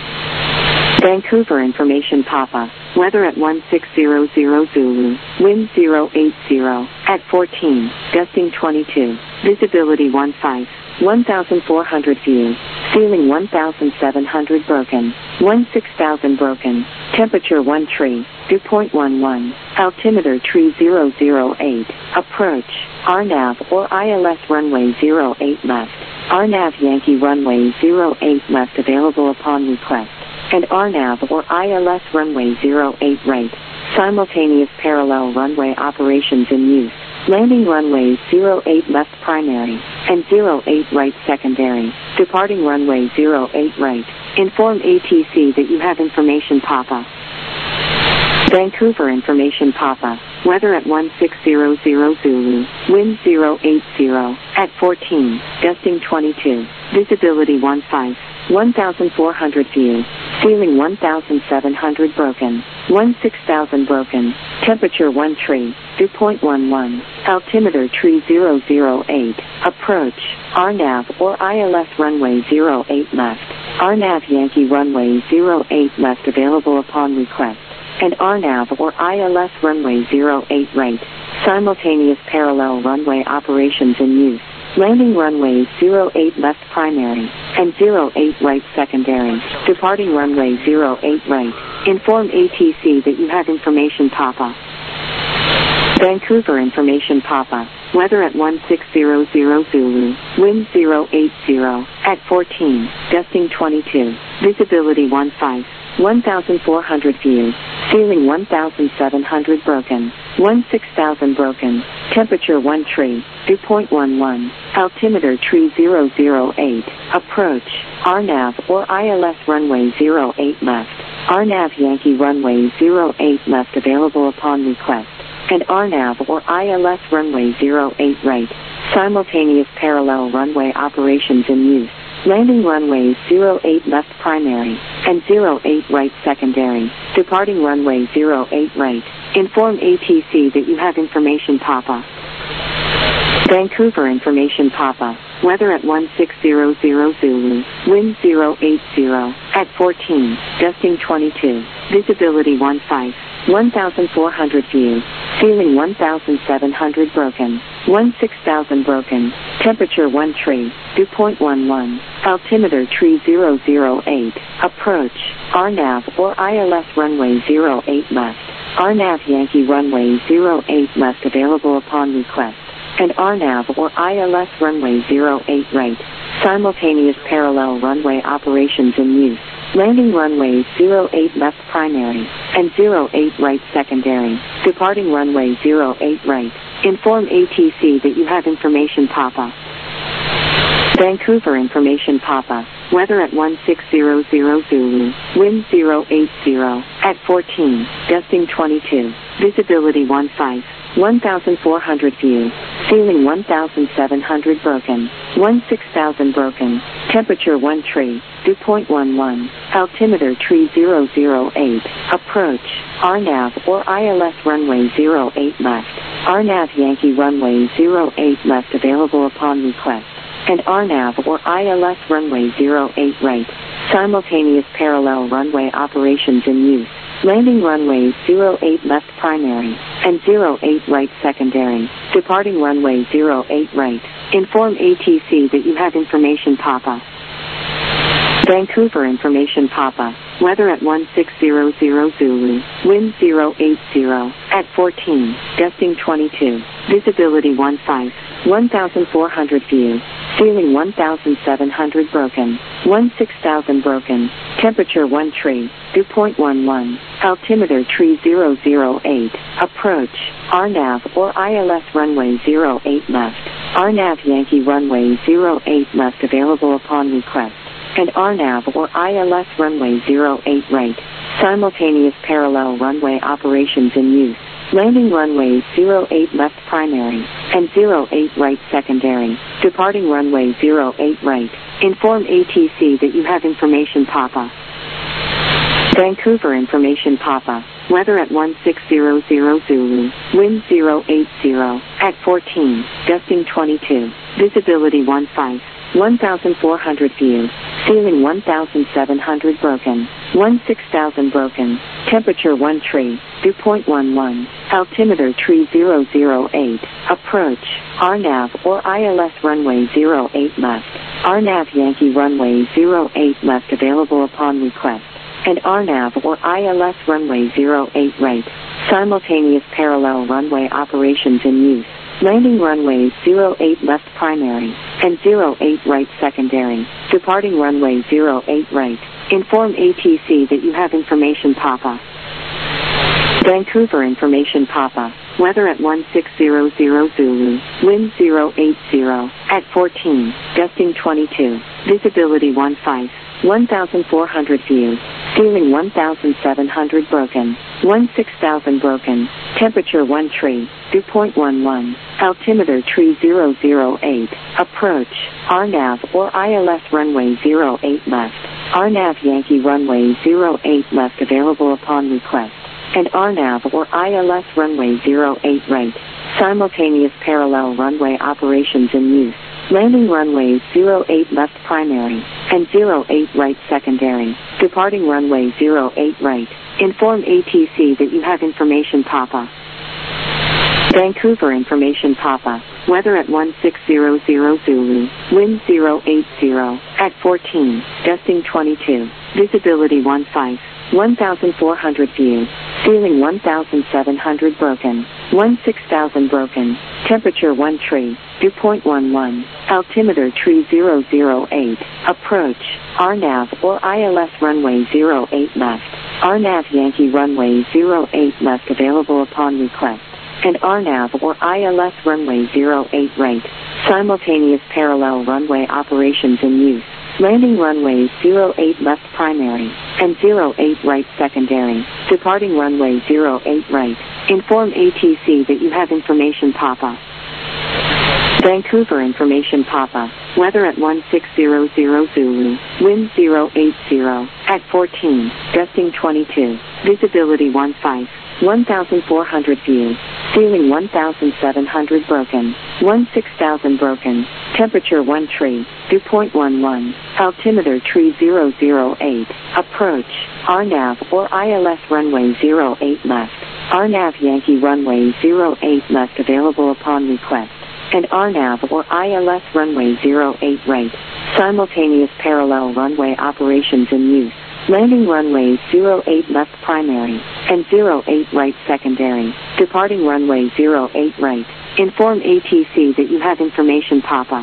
Vancouver information Papa. Weather at one six zero zero Zulu. Wind zero eight zero. At fourteen. Gusting twenty-two. Visibility one five. one thousand four hundred view. Ceiling one thousand seven hundred broken. one six thousand broken. Temperature one tree. Dew point one one. Altimeter tree zero zero eight. Approach. R NAV or I L S runway zero eight left. R NAV Yankee runway zero eight left available upon request. And R NAV or I L S runway zero eight right. Simultaneous parallel runway operations in use. Landing runway zero eight left primary, and zero eight right secondary. Departing runway zero eight right. Inform A T C that you have information Papa. Vancouver information Papa. Weather at one six zero zero Zulu. Wind zero eight zero. At fourteen. Gusting twenty-two. Visibility one five. one thousand four hundred view. Ceiling one thousand seven hundred broken. one six thousand broken. Temperature one tree. Dew point one one. Altimeter tree zero zero eight. Approach. R NAV or I L S runway zero eight left. R NAV Yankee runway zero eight left available upon request. And R NAV or I L S runway zero eight right. Simultaneous parallel runway operations in use. Landing runway zero eight left primary, and zero eight right secondary. Departing runway zero eight right. Inform A T C that you have information Papa. Vancouver information Papa. Weather at one six zero zero Zulu. Wind zero eight zero. At fourteen. Gusting twenty-two. Visibility one five. one thousand four hundred view. Ceiling one thousand seven hundred broken. one six thousand broken. Temperature one tree. Dew point one one. Altimeter tree zero zero eight. Approach. R NAV or I L S runway zero eight left. R NAV Yankee runway zero eight left available upon request. And R NAV or I L S runway zero eight right. Simultaneous parallel runway operations in use. Landing runway zero eight left primary, and zero eight right secondary. Departing runway zero eight right. Inform A T C that you have information Papa. Vancouver information Papa. Weather at one six zero zero Zulu. Wind zero eight zero. At fourteen. Gusting twenty-two. Visibility one five. one thousand four hundred view. Ceiling one thousand seven hundred broken. one six thousand broken. Temperature one tree. Dew point one one. Altimeter tree zero zero eight. Approach. R NAV or I L S runway zero eight left. R NAV Yankee runway zero eight left available upon request. And R NAV or I L S runway zero eight right. Simultaneous parallel runway operations in use. Landing runway zero eight left primary, and zero eight right secondary. Departing runway zero eight right. Inform A T C that you have information Papa. Vancouver information Papa. Weather at one six zero zero Zulu. Wind zero eight zero. At fourteen. Gusting twenty-two. Visibility one five. one thousand four hundred view. Ceiling one thousand seven hundred broken. one six thousand broken. Temperature one tree. Dew point one one. Altimeter tree zero zero eight. Approach. R NAV or I L S runway zero eight left. R NAV Yankee runway zero eight left available upon request. And R NAV or I L S runway zero eight right. Simultaneous parallel runway operations in use. Landing runway zero eight left primary, and zero eight right secondary. Departing runway zero eight right. Inform A T C that you have information Papa. Vancouver information Papa. weather at one six zero zero Zulu, wind zero eight zero, at fourteen, gusting twenty-two, visibility one five, one thousand four hundred view, ceiling one thousand seven hundred broken, one six thousand broken, temperature one tree, dew point one one, altimeter tree zero zero eight, approach, R N A V or I L S runway zero eight left, R N A V Yankee runway zero eight left available upon request, and R N A V or I L S runway zero eight right, simultaneous parallel runway operations in use, landing runway zero eight left primary, and zero eight right secondary, departing runway zero eight right, inform A T C that you have information Papa. Vancouver information Papa, weather at one six zero zero Zulu, wind zero eight zero, at fourteen, gusting twenty-two, visibility one five, one thousand four hundred view, ceiling one thousand seven hundred broken, one six thousand broken, temperature one tree, dew point one one, altimeter tree zero zero eight, approach, R N A V or I L S runway zero eight left, R N A V Yankee runway zero eight left available upon request, and R N A V or I L S runway zero eight right, simultaneous parallel runway operations in use, landing runway zero eight left primary, and zero eight right secondary, departing runway zero eight right, inform A T C that you have information Papa. Vancouver information Papa, weather at one six zero zero Zulu, wind zero eight zero, at fourteen, gusting twenty-two, visibility one five, one thousand four hundred view, ceiling one thousand seven hundred broken, one six thousand broken, temperature one tree, dew point one one, altimeter tree zero zero eight, approach, R N A V or I L S runway zero eight left, R N A V Yankee runway zero eight left available upon request, and R N A V or I L S runway zero eight right, simultaneous parallel runway operations in use, landing runway zero eight left primary, and zero eight right secondary, departing runway zero eight right, inform A T C that you have information Papa. Vancouver information Papa, weather at one six zero zero Zulu, wind zero eight zero, at fourteen, gusting twenty-two, visibility one five, one thousand four hundred view, ceiling one thousand seven hundred broken, one six thousand broken, temperature one tree, dew point one one, altimeter tree zero zero eight, approach, R N A V or I L S runway zero eight left, R N A V Yankee runway zero eight left available upon request, and R N A V or I L S runway zero eight right, simultaneous parallel runway operations in use, landing runway zero eight left primary, and zero eight right secondary, departing runway zero eight right, inform A T C that you have information Papa. Vancouver information Papa, weather at one six zero zero Zulu, wind zero eight zero, at fourteen, gusting twenty-two, visibility one five, one thousand four hundred view, ceiling one thousand seven hundred broken, one six thousand broken, temperature one tree, dew point one one, altimeter tree zero zero eight, approach, R N A V or I L S runway zero eight left, R N A V Yankee runway zero eight left available upon request, and R N A V or I L S runway zero eight right, simultaneous parallel runway operations in use, landing runway zero eight left primary, and zero eight right secondary, departing runway zero eight right, inform A T C that you have information Papa.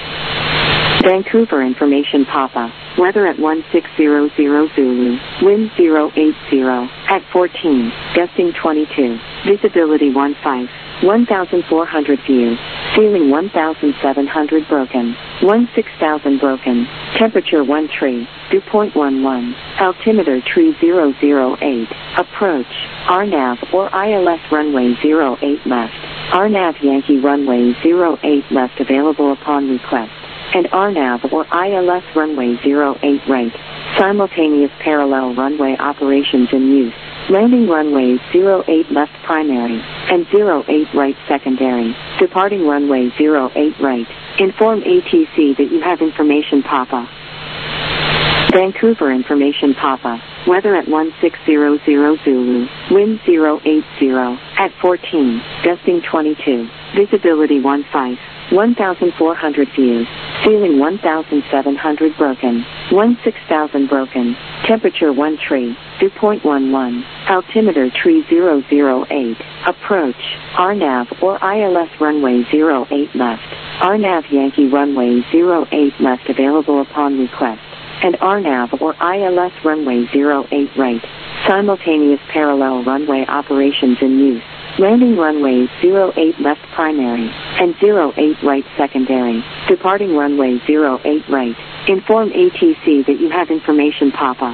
Vancouver information Papa, weather at one six zero zero Zulu, wind zero eight zero, at fourteen, gusting twenty-two, visibility one five, one thousand four hundred view, ceiling one thousand seven hundred broken, one six thousand broken, temperature one tree, dew point one one, altimeter tree zero zero eight, approach, R N A V or I L S runway zero eight left, R N A V Yankee runway zero eight left available upon request, and R N A V or I L S runway zero eight right, simultaneous parallel runway operations in use, landing runway zero eight left primary, and zero eight right secondary, departing runway zero eight right, inform A T C that you have information Papa. Vancouver information Papa, weather at one six zero zero Zulu, wind zero eight zero, at fourteen, gusting twenty-two, visibility one five, one thousand four hundred view, ceiling one thousand seven hundred broken, one six thousand broken, Temperature one tree, dew point one one. Altimeter tree zero zero eight. Approach, R NAV or I L S runway zero eight left. R NAV Yankee runway zero eight left available upon request. And R NAV or I L S runway zero eight right. Simultaneous parallel runway operations in use. Landing runways zero eight left primary and zero eight right secondary. Departing runway zero eight right. Inform A T C that you have information Papa.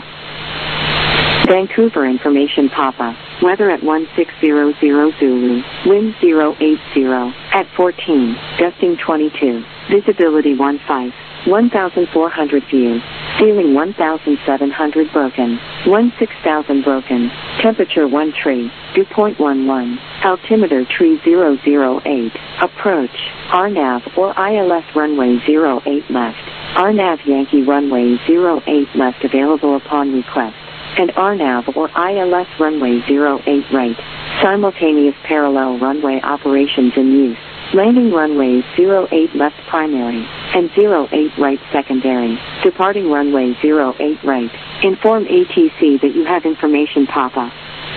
Vancouver information Papa. Weather at one six zero zero Zulu. Wind zero eight zero. At fourteen. Gusting twenty-two. Visibility one five. one thousand four hundred view. Ceiling one thousand seven hundred broken. one six thousand broken. Temperature one tree. Dew point one one. Altimeter tree zero zero eight. Approach. R NAV or I L S runway zero eight left. R NAV Yankee runway zero eight left available upon request. And R NAV or I L S runway zero eight right. Simultaneous parallel runway operations in use. Landing runways zero eight left primary and zero eight right secondary. Departing runway zero eight right. Inform A T C that you have information Papa.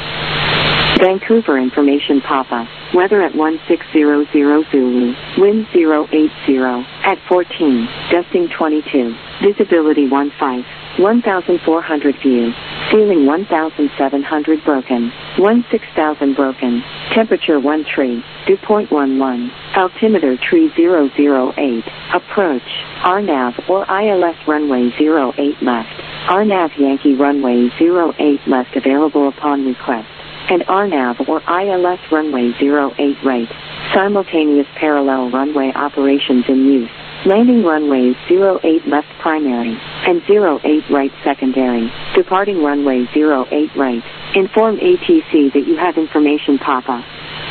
Vancouver information Papa. Weather at one six zero zero Zulu. Wind zero eight zero. At fourteen. Gusting twenty-two. Visibility one five. one thousand four hundred view. Ceiling one thousand seven hundred broken. one six thousand broken. Temperature one tree. Dew point one one. Altimeter tree zero zero eight. Approach. R NAV or I L S runway zero eight left. R NAV Yankee runway zero eight left available upon request. And R NAV or I L S runway zero eight right. Simultaneous parallel runway operations in use. Landing runways zero eight left primary and zero eight right secondary. Departing runway zero eight right. Inform A T C that you have information Papa.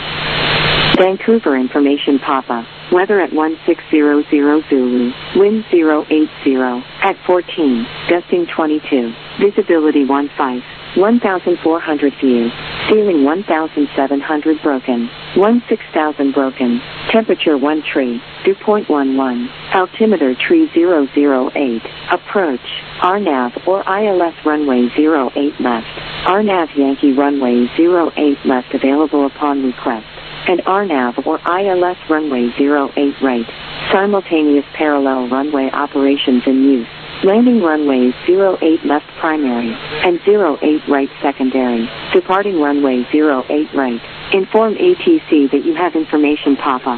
Vancouver information Papa. Weather at one six zero zero Zulu. Wind zero eight zero. At fourteen. Gusting twenty-two. Visibility one five. one thousand four hundred view. Ceiling one thousand seven hundred broken. one six thousand broken. Temperature one tree. Dew point one one. Altimeter tree zero zero eight. Approach. R NAV or I L S runway zero eight left. R NAV Yankee runway zero eight left available upon request. And R NAV or I L S runway zero eight right. Simultaneous parallel runway operations in use. Landing runways zero eight left primary and zero eight right secondary. Departing runway zero eight right. Inform A T C that you have information Papa.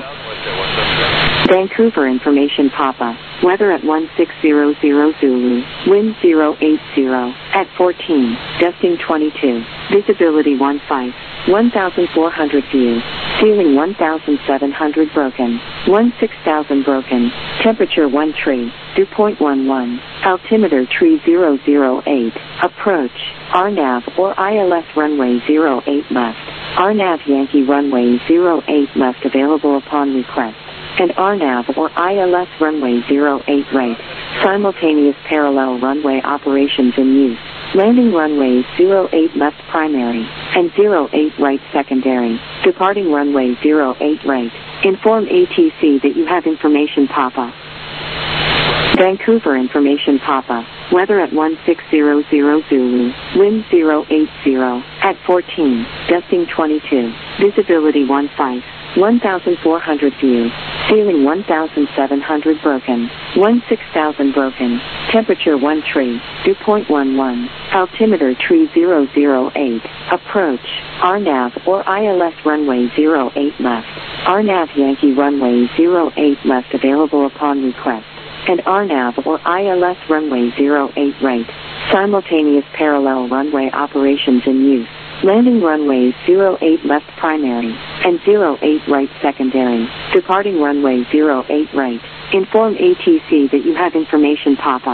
Vancouver information Papa. Weather at one six zero zero Zulu. Wind zero eight zero. At fourteen. Gusting twenty-two. Visibility one five. one thousand four hundred view. Ceiling one thousand seven hundred broken. one six thousand broken. Temperature one tree. Dew point one one. Altimeter tree zero zero eight. Approach. R NAV or I L S runway zero eight left. R NAV Yankee runway zero eight left available upon request. And R NAV or I L S runway zero eight right. Simultaneous parallel runway operations in use. Landing runways zero eight left primary and zero eight right secondary. Departing runway zero eight right. Inform A T C that you have information Papa. Vancouver information Papa. Weather at one six zero zero Zulu. Wind zero eight zero. At fourteen. Gusting twenty-two. Visibility one five. one thousand four hundred view. Ceiling one thousand seven hundred broken. one six thousand broken. Temperature one tree. Dew point one one. Altimeter tree zero zero eight. Approach. R NAV or I L S runway zero eight left. R NAV Yankee runway zero eight left available upon request. And R NAV or I L S runway zero eight right. Simultaneous parallel runway operations in use. Landing runways zero eight left primary and zero eight right secondary. Departing runway zero eight right. Inform A T C that you have information Papa.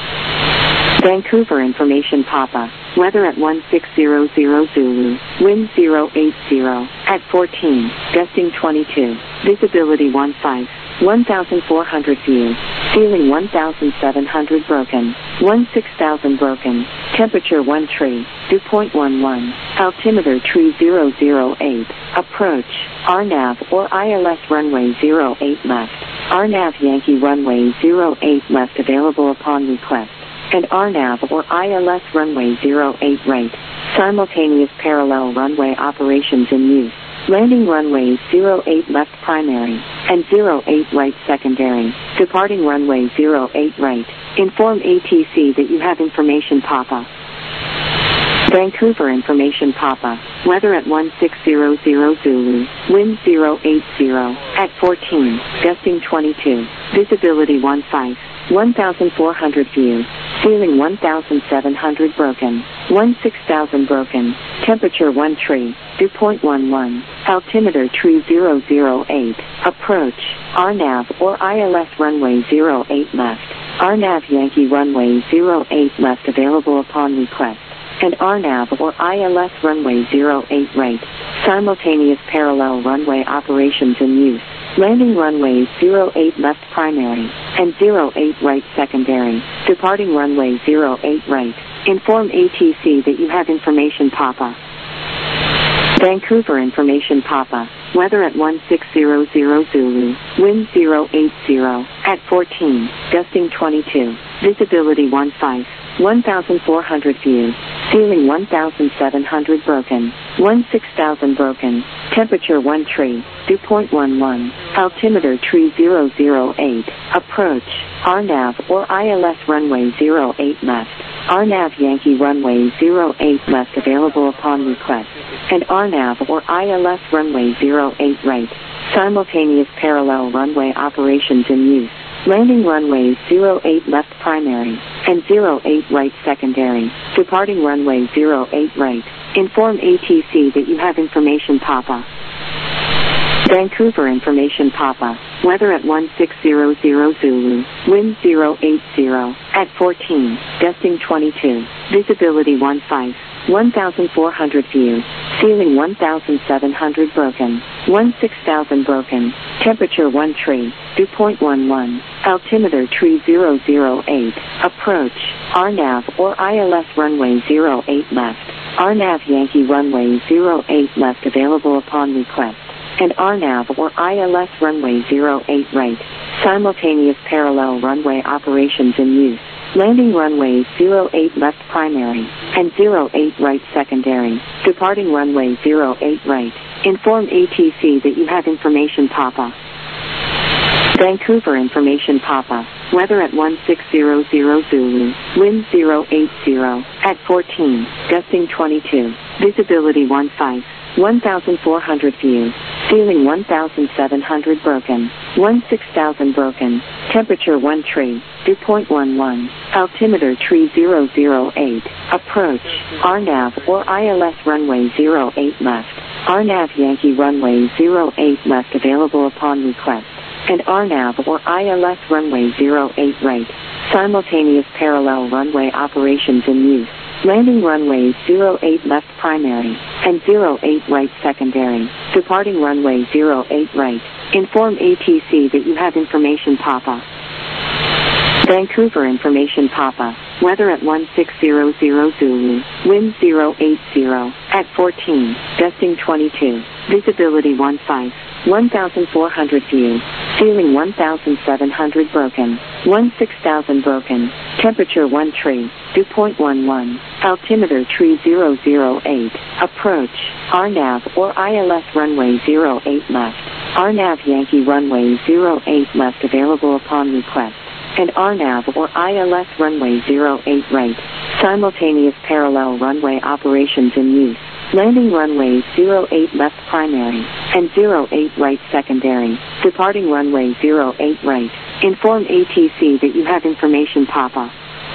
Vancouver information Papa. Weather at one six zero zero Zulu. Wind zero eight zero. At fourteen. Gusting twenty-two. Visibility one five. one thousand four hundred view. Ceiling one thousand seven hundred broken. one six thousand broken. Temperature one tree. Dew point one one. Altimeter tree zero zero eight. Approach. R NAV or I L S runway zero eight left. R NAV Yankee runway zero eight left available upon request. and R NAV or I L S runway zero eight right. Simultaneous parallel runway operations in use. Landing runways zero eight left primary and zero eight right secondary. Departing runway zero eight right. Inform A T C that you have information Papa. Vancouver information Papa. Weather at one six zero zero Zulu. Wind zero eight zero. At fourteen. Gusting twenty-two. Visibility one five. one thousand four hundred view. Ceiling one thousand seven hundred broken. one six thousand broken. Temperature one tree. Dew point one one. Altimeter tree zero zero eight. Approach. R NAV or I L S runway zero eight left. R NAV Yankee runway zero eight left available upon request. And R NAV or I L S runway zero eight right. Simultaneous parallel runway operations in use. Landing runways zero eight left primary and zero eight right secondary. Departing runway zero eight right. Inform A T C that you have information Papa. Vancouver information Papa. Weather at one six zero zero Zulu. Wind zero eight zero. At fourteen. Gusting twenty-two. Visibility one five. one thousand four hundred view. Ceiling one thousand seven hundred broken. one six thousand broken. Temperature one tree. Dew point one one. Altimeter tree zero zero eight. Approach. R NAV or I L S runway zero eight left. R NAV Yankee runway zero eight left available upon request. And R NAV or I L S runway zero eight right. Simultaneous parallel runway operations in use. Landing runways zero eight left primary and zero eight right secondary. Departing runway zero eight right. Inform A T C that you have information Papa. Vancouver information Papa. Weather at one six zero zero Zulu. Wind zero eight zero. At fourteen. Gusting twenty-two. Visibility one five. one thousand four hundred view. Ceiling one thousand seven hundred broken. one six thousand broken. Temperature one tree. Dew point one one. Altimeter tree zero zero eight. Approach. R NAV or I L S runway zero eight left. R NAV Yankee runway zero eight left available upon request. And R NAV or I L S runway zero eight right. Simultaneous parallel runway operations in use. Landing runways zero eight left primary and zero eight right secondary. Departing runway zero eight right. Inform A T C that you have information Papa. Vancouver information Papa. Weather at one six zero zero Zulu. Wind zero eight zero. At fourteen. Gusting twenty-two. Visibility one five. one thousand four hundred view. Ceiling one thousand seven hundred broken. one six thousand broken. Temperature one tree. Dew point one one. Altimeter tree zero zero eight. Approach. R NAV or I L S runway zero eight left. R NAV Yankee runway zero eight left available upon request. And R NAV or I L S runway zero eight right. Simultaneous parallel runway operations in use. Landing runways zero eight left primary and zero eight right secondary. Departing runway zero eight right. Inform A T C that you have information Papa. Vancouver information Papa. Weather at one six zero zero Zulu. Wind zero eight zero. At fourteen. Gusting twenty-two. Visibility one five. one thousand four hundred view. Ceiling one thousand seven hundred broken. one six thousand broken. Temperature one tree. Dew point one one. Altimeter tree zero zero eight. Approach. R NAV or I L S runway zero eight left. R NAV Yankee runway zero eight left available upon request. And R NAV or I L S runway zero eight right. Simultaneous parallel runway operations in use. Landing runways zero eight left primary and zero eight right secondary. Departing runway zero eight right. Inform A T C that you have information Papa.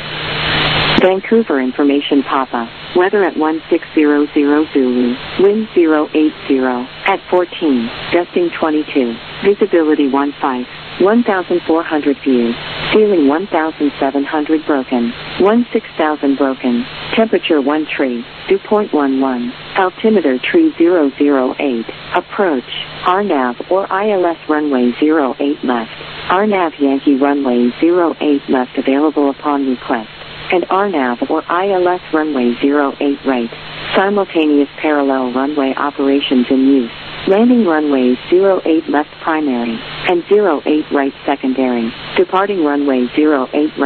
Vancouver information Papa. Weather at one six zero zero Zulu. Wind zero eight zero. At fourteen. Gusting twenty-two. Visibility one five. one thousand four hundred view. Ceiling one thousand seven hundred broken. one six thousand broken. Temperature one tree. Dew point one one. Altimeter tree zero zero eight. Approach. R NAV or I L S runway zero eight left. R NAV Yankee runway zero eight left available upon request. And R NAV or I L S runway zero eight right. Simultaneous parallel runway operations in use. Landing runways zero eight left primary and zero eight right secondary. Departing runway zero eight right.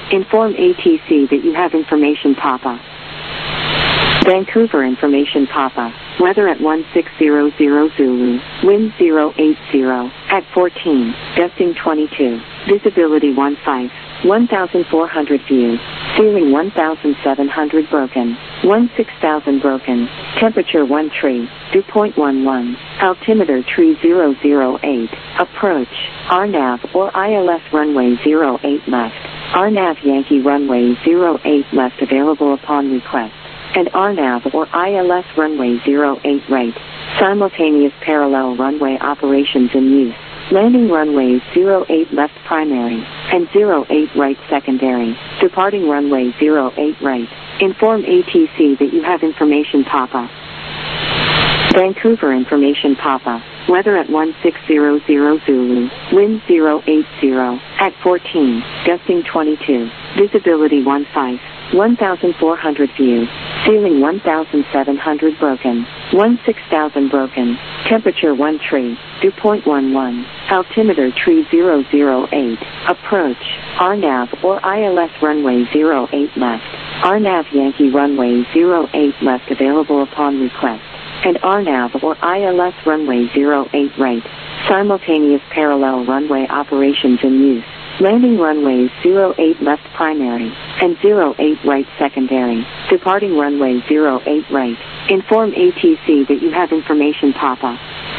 Inform A T C that you have information Papa. Vancouver information Papa. Weather at one six zero zero Zulu. Wind zero eight zero. At fourteen. Gusting twenty-two. Visibility one five. one thousand four hundred view. Ceiling one thousand seven hundred broken. one six thousand broken. Temperature one tree. Dew point one one. Altimeter tree zero zero eight. Approach. R N A V or I L S runway zero eight left. R N A V Yankee runway zero eight left available upon request. And R N A V or I L S runway zero eight right. Simultaneous parallel runway operations in use. Landing runways zero eight left primary and zero eight right secondary. Departing runway zero eight right. Inform A T C that you have information Papa. Vancouver information Papa. Weather at one six zero zero Zulu. Wind zero eight zero. At fourteen. Gusting twenty-two. Visibility one five. one thousand four hundred view. Ceiling one thousand seven hundred broken. one six thousand broken. Temperature one tree. Dew point one one. Altimeter tree zero zero eight. Approach. R N A V or I L S runway zero eight left. R N A V Yankee runway zero eight left available upon request. And R N A V or I L S runway zero eight right. Simultaneous parallel runway operations in use. Landing runways zero eight left primary and zero eight right secondary. Departing runway zero eight right. Inform A T C that you have information Papa.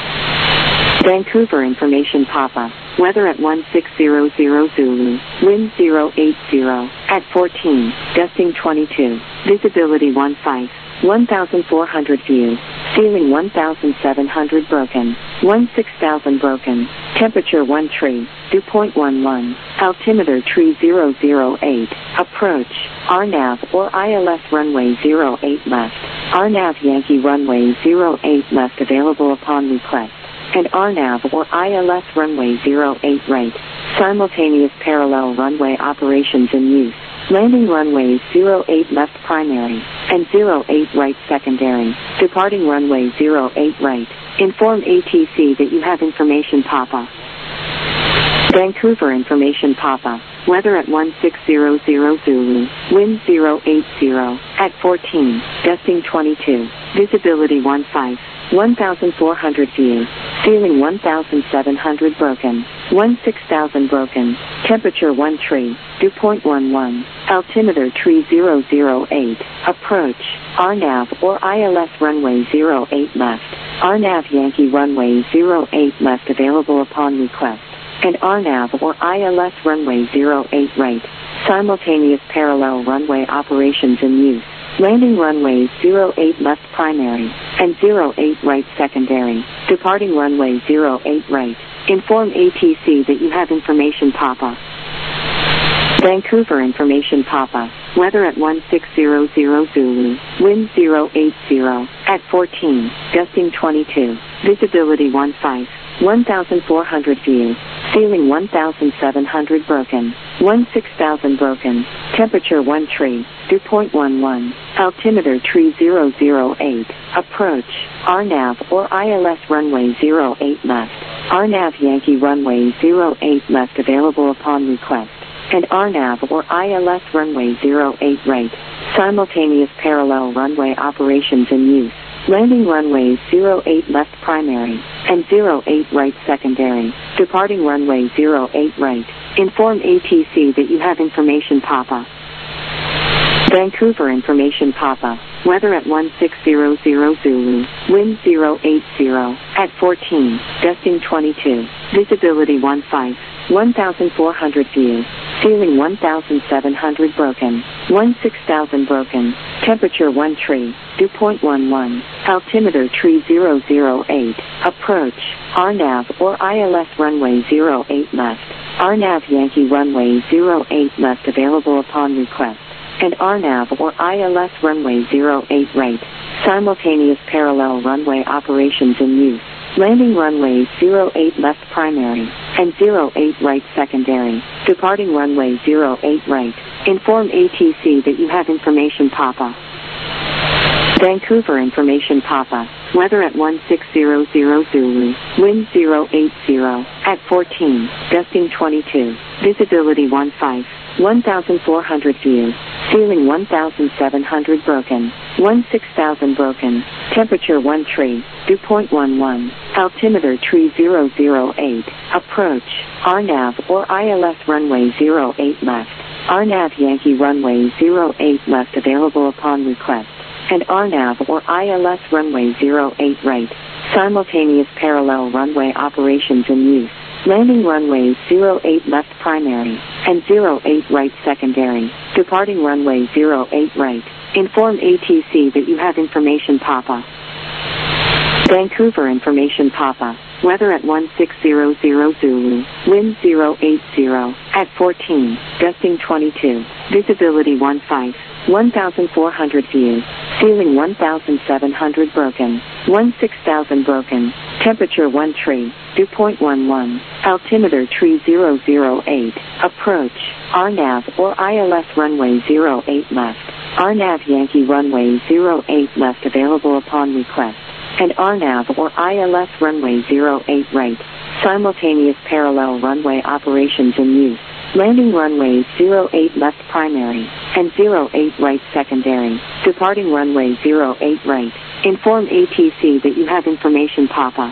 Vancouver information Papa. Weather at one six zero zero Zulu. Wind zero eight zero. At fourteen. Gusting twenty-two. Visibility one five. one thousand four hundred view. Ceiling one thousand seven hundred broken. one six thousand broken. Temperature one tree. Dew point one one. Altimeter tree zero zero eight. Approach. R N A V or I L S runway zero eight left. R N A V Yankee runway zero eight left available upon request. And R N A V or I L S runway zero eight right. Simultaneous parallel runway operations in use. Landing runways zero eight left primary and zero eight right secondary. Departing runway zero eight right. Inform A T C that you have information Papa. Vancouver information Papa. Weather at one six zero zero Zulu. Wind zero eight zero. At fourteen. Gusting twenty-two. Visibility one five. one thousand four hundred view. Ceiling one thousand seven hundred broken. one six thousand broken. Temperature one tree. Dew point one one. Altimeter tree zero zero eight. Approach. R N A V or I L S runway zero eight left. R N A V Yankee runway zero eight left available upon request. And R N A V or I L S runway zero eight right. Simultaneous parallel runway operations in use. Landing runways zero eight left primary and zero eight right secondary. Departing runway zero eight right. Inform A T C that you have information Papa. Vancouver information Papa. Weather at one six zero zero Zulu. Wind zero eight zero. At fourteen. Gusting twenty-two. Visibility one five. one thousand four hundred view. Ceiling one thousand seven hundred broken. one six thousand broken. Temperature one tree. Dew point one one. Altimeter tree zero zero eight. Approach. R N A V or I L S runway zero eight left. R N A V Yankee runway zero eight left available upon request. And R N A V or I L S runway zero eight right. Simultaneous parallel runway operations in use. Landing runways zero eight left primary and zero eight right secondary. Departing runway zero eight right. Inform A T C that you have information Papa. Vancouver information Papa. Weather at one six zero zero Zulu. Wind zero eight zero. At fourteen. Gusting twenty-two. Visibility one five. one thousand four hundred view. Ceiling one thousand seven hundred broken. one six thousand broken. Temperature one tree. Dew point one one. Altimeter tree zero zero eight. Approach. R N A V or I L S runway zero eight left. R N A V Yankee runway zero eight left available upon request. And R N A V or I L S runway zero eight right. Simultaneous parallel runway operations in use. Landing runways zero eight left primary and zero eight right secondary. Departing runway zero eight right. Inform A T C that you have information Papa. Vancouver information Papa. weather at one six zero zero Zulu, wind zero eight zero, at fourteen, gusting twenty-two, visibility one five, one thousand four hundred views, ceiling one thousand seven hundred broken, one six thousand broken, temperature one tree, dew point one one, altimeter tree zero zero eight, approach, R NAV or I L S runway zero eight left, R NAV Yankee runway zero eight left available upon request, and R NAV or I L S runway zero eight right, simultaneous parallel runway operations in use. Landing runways zero eight left primary, and zero eight right secondary, departing runway zero eight right. Inform A T C that you have information Papa. Vancouver information Papa, weather at one six zero zero Zulu, wind zero eight zero, at fourteen, gusting twenty-two, visibility one five, one thousand four hundred views, ceiling one thousand seven hundred broken, one six thousand broken, temperature one tree, dew point one one, altimeter tree zero zero eight, approach, R NAV or I L S runway zero eight left, R NAV Yankee runway zero eight left available upon request, and R NAV or I L S runway zero eight right, simultaneous parallel runway operations in use. Landing runways zero eight left primary, and zero eight right secondary, departing runway zero eight right. Inform A T C that you have information Papa.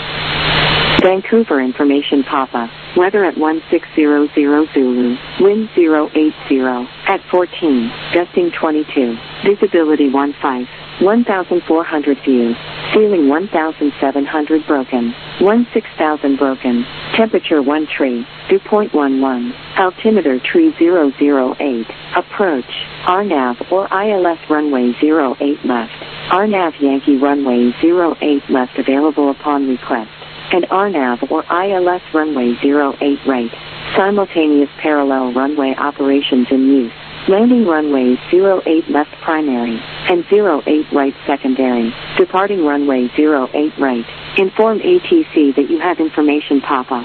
Vancouver information Papa, weather at one six zero zero Zulu, wind zero eight zero, at fourteen, gusting twenty-two, visibility one five, one thousand four hundred views, ceiling one thousand seven hundred broken, one six thousand broken, temperature one tree, dew point one one, altimeter tree zero zero eight, approach, R NAV or I L S runway zero eight left, R NAV Yankee runway zero eight left available upon request, and R NAV or I L S runway zero eight right, simultaneous parallel runway operations in use. Landing runways zero eight left primary, and zero eight right secondary, departing runway zero eight right. Inform A T C that you have information Papa.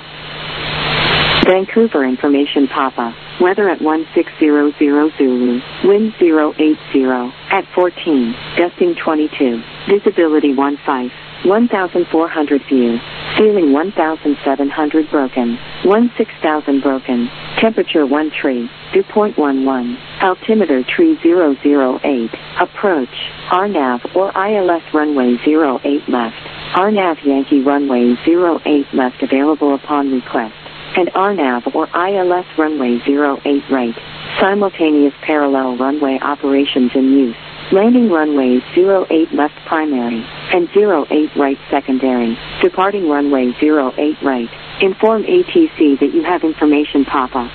Vancouver information Papa, weather at one six zero zero Zulu, wind zero eight zero, at fourteen, gusting twenty-two, visibility one five, one thousand four hundred views, ceiling one thousand seven hundred broken, one six thousand broken, temperature one tree, dew point one one, altimeter tree zero zero eight, approach, R NAV or I L S runway zero eight left, R NAV Yankee runway zero eight left available upon request, and R NAV or I L S runway zero eight right, simultaneous parallel runway operations in use. Landing runways zero eight left primary, and zero eight right secondary, departing runway zero eight right. Inform A T C that you have information Papa.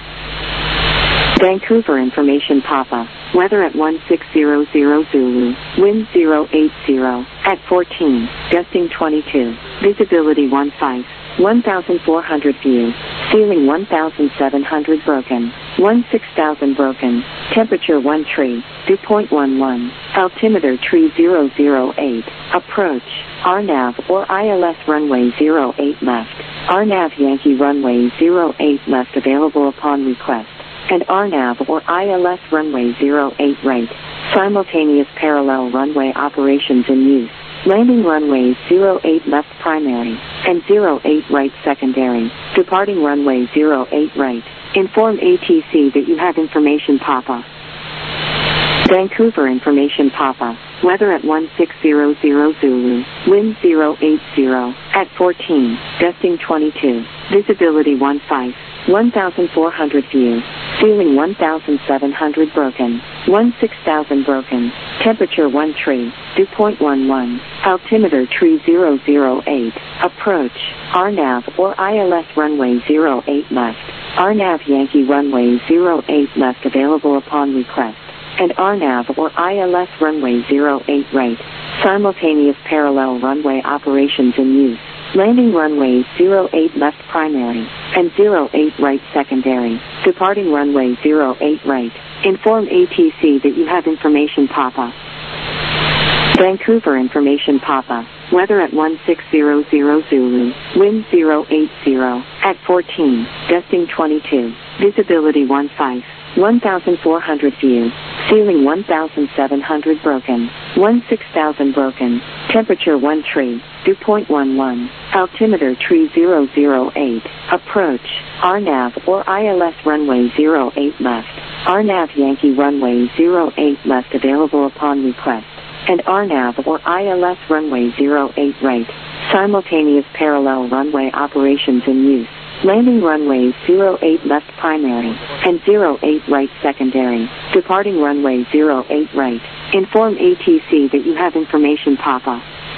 Vancouver information Papa, weather at one six zero zero Zulu, wind zero eight zero, at fourteen, gusting twenty-two, visibility one five, one thousand four hundred views, ceiling one thousand seven hundred broken, one six thousand broken, temperature one tree, dew point one one, altimeter tree zero zero eight, approach, R NAV or I L S runway zero eight left, R NAV Yankee runway zero eight left available upon request, and R NAV or I L S runway zero eight right, simultaneous parallel runway operations in use. Landing runways zero eight left primary, and zero eight right secondary, departing runway zero eight right. Inform A T C that you have information Papa. Vancouver information Papa, weather at one six zero zero Zulu, wind zero eight zero, at fourteen, gusting twenty-two, visibility one five, one thousand four hundred views, ceiling one thousand seven hundred broken, one six thousand broken, temperature one tree, dew point one one, altimeter tree zero zero eight, approach, R NAV or I L S runway zero eight left, R NAV Yankee runway zero eight left available upon request, and R NAV or I L S runway zero eight right, simultaneous parallel runway operations in use. Landing runways zero eight left primary, and zero eight right secondary, departing runway zero eight right. Inform A T C that you have information Papa. Vancouver information Papa, weather at one six zero zero Zulu, wind zero eight zero, at fourteen, gusting twenty-two, visibility one five, one thousand four hundred views, ceiling one thousand seven hundred broken, one six thousand broken, Temperature one tree, dew point one one. Altimeter tree zero zero eight. Approach, R NAV or I L S runway zero eight left. R NAV Yankee runway zero eight left available upon request. And R NAV or I L S runway zero eight right. Simultaneous parallel runway operations in use. Landing runways zero eight left primary and zero eight right secondary. Departing runway zero eight right. Inform A T C that you have information Papa.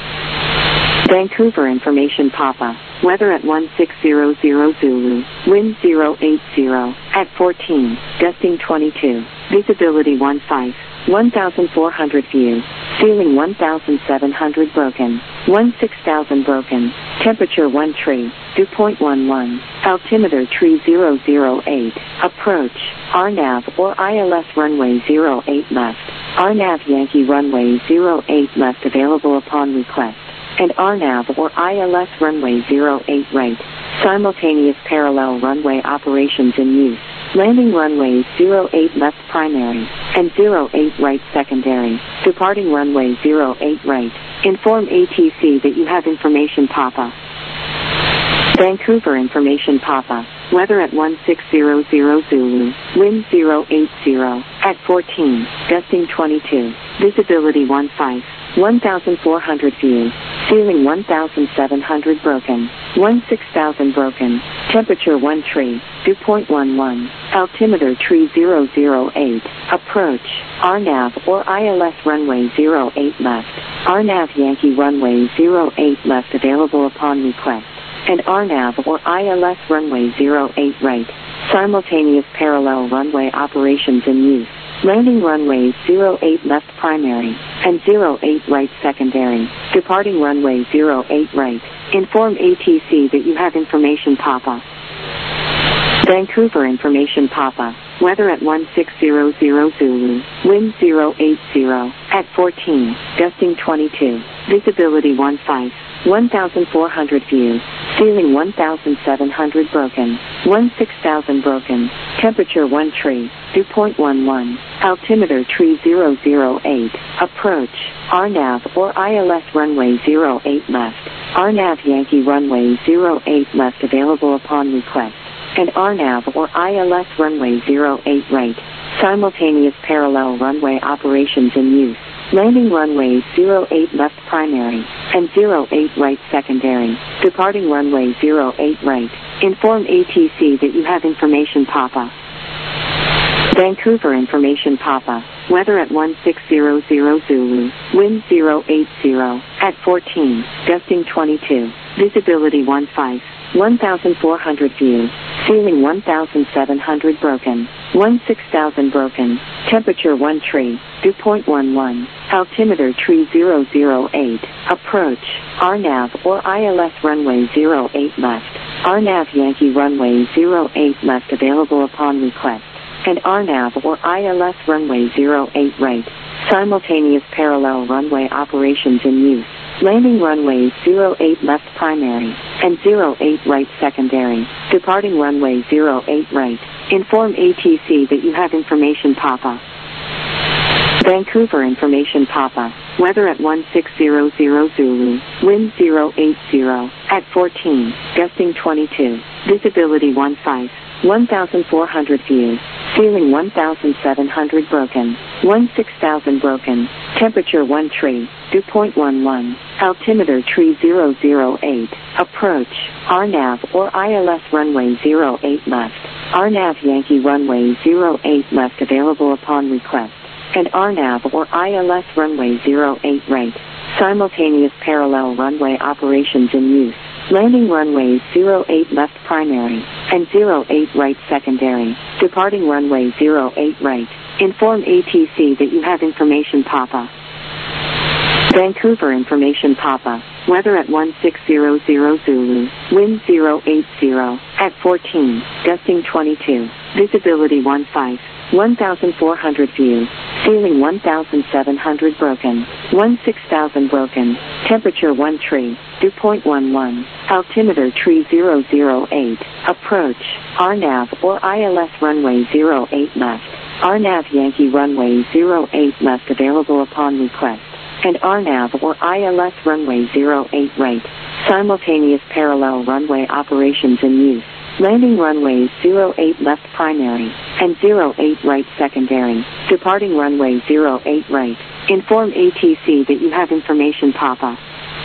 Vancouver information Papa. Weather at one six zero zero Zulu. Wind zero eight zero. At fourteen. Gusting twenty-two. Visibility one five. one thousand four hundred view. Ceiling one thousand seven hundred broken. one six thousand broken. Temperature one tree. Dew point one one. Altimeter tree zero zero eight. Approach, R NAV or I L S runway zero eight left. R NAV Yankee runway zero eight left available upon request. And R NAV or I L S runway zero eight right. Simultaneous parallel runway operations in use. Landing runways zero eight left primary and zero eight right secondary. Departing runway zero eight right. Inform A T C that you have information Papa. Vancouver information Papa. Weather at one six zero zero Zulu. Wind zero eight zero. At fourteen. Gusting twenty-two. Visibility one five. one thousand four hundred view. Ceiling one thousand seven hundred broken. one six thousand broken. Temperature one tree. Dew point one one. Altimeter tree zero zero eight. Approach, R NAV or I L S runway zero eight left. R NAV Yankee runway zero eight left available upon request. And R NAV or I L S runway zero eight right. Simultaneous parallel runway operations in use. Landing runways zero eight left primary and zero eight right secondary. Departing runway zero eight right. Inform A T C that you have information Papa. Vancouver information Papa. Weather at one six zero zero Zulu. Wind zero eight zero. At fourteen. Gusting twenty-two. Visibility one five. one thousand four hundred view. Ceiling one thousand seven hundred broken. one six thousand broken. Temperature one tree. Dew point one one. Altimeter tree zero zero eight. Approach, R NAV or I L S runway zero eight left. R NAV Yankee runway zero eight left available upon request. And R NAV or I L S runway zero eight right. Simultaneous parallel runway operations in use. Landing runways zero eight left primary and zero eight right secondary. Departing runway zero eight right. Inform A T C that you have information Papa. Vancouver information Papa. Weather at one six zero zero Zulu. Wind zero eight zero. At fourteen. Gusting twenty-two. Visibility one five. one thousand four hundred view. Ceiling one thousand seven hundred broken. one six thousand broken. Temperature one tree. Dew point one one. Altimeter tree zero zero eight. Approach, R NAV or I L S runway zero eight left. R NAV Yankee runway zero eight left available upon request. And R NAV or I L S runway zero eight right. Simultaneous parallel runway operations in use. Landing runways zero eight left primary and zero eight right secondary. Departing runway zero eight right. Inform A T C that you have information Papa. Vancouver information Papa. Weather at one six zero zero Zulu. Wind zero eight zero. At fourteen. Gusting twenty-two. Visibility one five. one thousand four hundred view. Ceiling one thousand seven hundred broken. one six thousand broken. Temperature one tree. Dew point one one. Altimeter tree zero zero eight. Approach, R NAV or I L S runway zero eight left. R NAV Yankee runway zero eight left available upon request. And R NAV or I L S runway zero eight right. Simultaneous parallel runway operations in use. Landing runways zero eight left primary and zero eight right secondary. Departing runway zero eight right. Inform A T C that you have information Papa. Vancouver information Papa. Weather at one six zero zero Zulu. Wind zero eight zero. At fourteen. Gusting twenty-two. Visibility one five. one thousand four hundred view. Ceiling one thousand seven hundred broken. one six thousand broken. Temperature one tree. Dew point one one. Altimeter tree zero zero eight. Approach, R NAV or I L S runway zero eight left. R NAV Yankee runway zero eight left available upon request. and R NAV or I L S runway zero eight right. Simultaneous parallel runway operations in use. Landing runways zero eight left primary and zero eight right secondary. Departing runway zero eight right. Inform A T C that you have information Papa.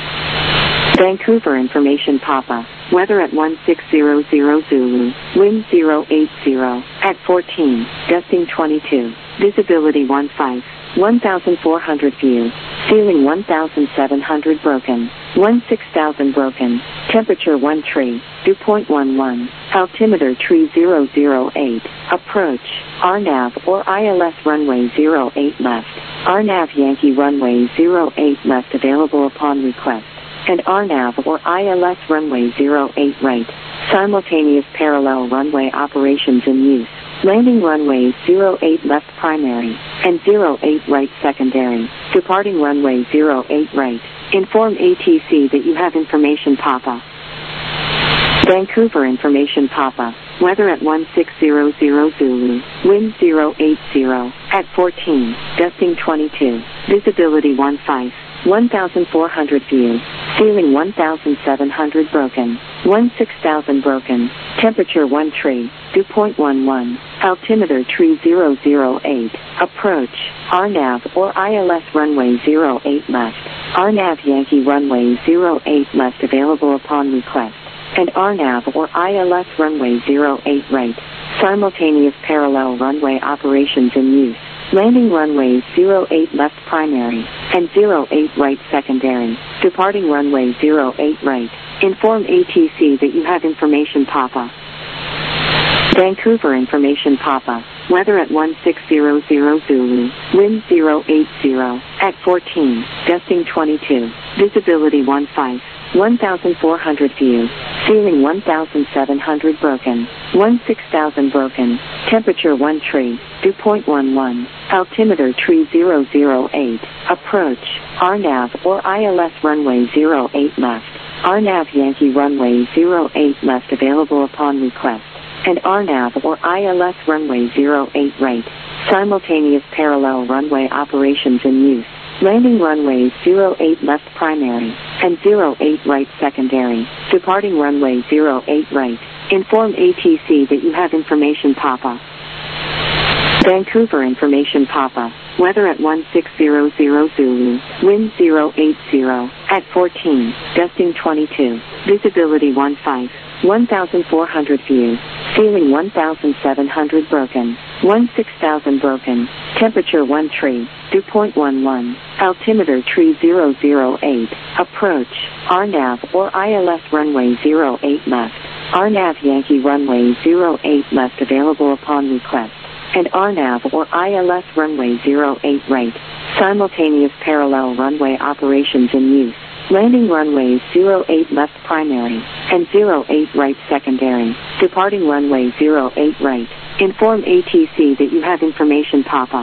Vancouver information Papa. Weather at one six zero zero Zulu. Wind zero eight zero. At fourteen. Gusting twenty-two. Visibility one five. one thousand four hundred view. Ceiling one thousand seven hundred broken. one six thousand broken. Temperature one tree. Dew point one one. Altimeter tree zero zero eight. Approach. R NAV or I L S runway zero eight left. R NAV Yankee runway zero eight left available upon request. And R NAV or I L S runway zero eight right. Simultaneous parallel runway operations in use. Landing runways zero eight left primary and zero eight right secondary. Departing runway zero eight right. Inform A T C that you have information Papa. Vancouver information Papa. Weather at one six zero zero Zulu. Wind zero eight zero. At fourteen. Gusting twenty-two. Visibility one five. one thousand four hundred view. Ceiling one thousand seven hundred broken. one six thousand broken. Temperature one tree. Dew point one one. Altimeter tree zero zero eight. Approach. R NAV or I L S runway zero eight left. R NAV Yankee runway zero eight left available upon request. And R NAV or I L S runway zero eight right. Simultaneous parallel runway operations in use. Landing runways zero eight left primary and zero eight right secondary. Departing runway zero eight right. Inform A T C that you have information Papa. Vancouver information Papa. Weather at one six zero zero Zulu. Wind zero eight zero. At fourteen. Gusting twenty-two. Visibility one five. one thousand four hundred view. Ceiling one thousand seven hundred broken. one six thousand broken. Temperature one tree. Dew point one one. Altimeter tree zero zero eight. Approach. R NAV or I L S runway zero eight left. R NAV Yankee runway zero eight left available upon request. And R NAV or I L S runway zero eight right. Simultaneous parallel runway operations in use. Landing runways zero eight left primary and zero eight right secondary. Departing runway zero eight right. Inform A T C that you have information Papa. Vancouver information Papa. Weather at one six zero zero Zulu. Wind zero eight zero. At fourteen. Gusting twenty-two. Visibility one five. one thousand four hundred view. Ceiling one thousand seven hundred broken. one six thousand broken. Temperature one tree. Dew point one one. Altimeter tree zero zero eight. Approach. R NAV or I L S runway zero eight left. R NAV Yankee runway zero eight left available upon request. And R NAV or I L S runway zero eight right. Simultaneous parallel runway operations in use. Landing runways zero eight left primary and zero eight right secondary. Departing runway zero eight right. Inform A T C that you have information Papa.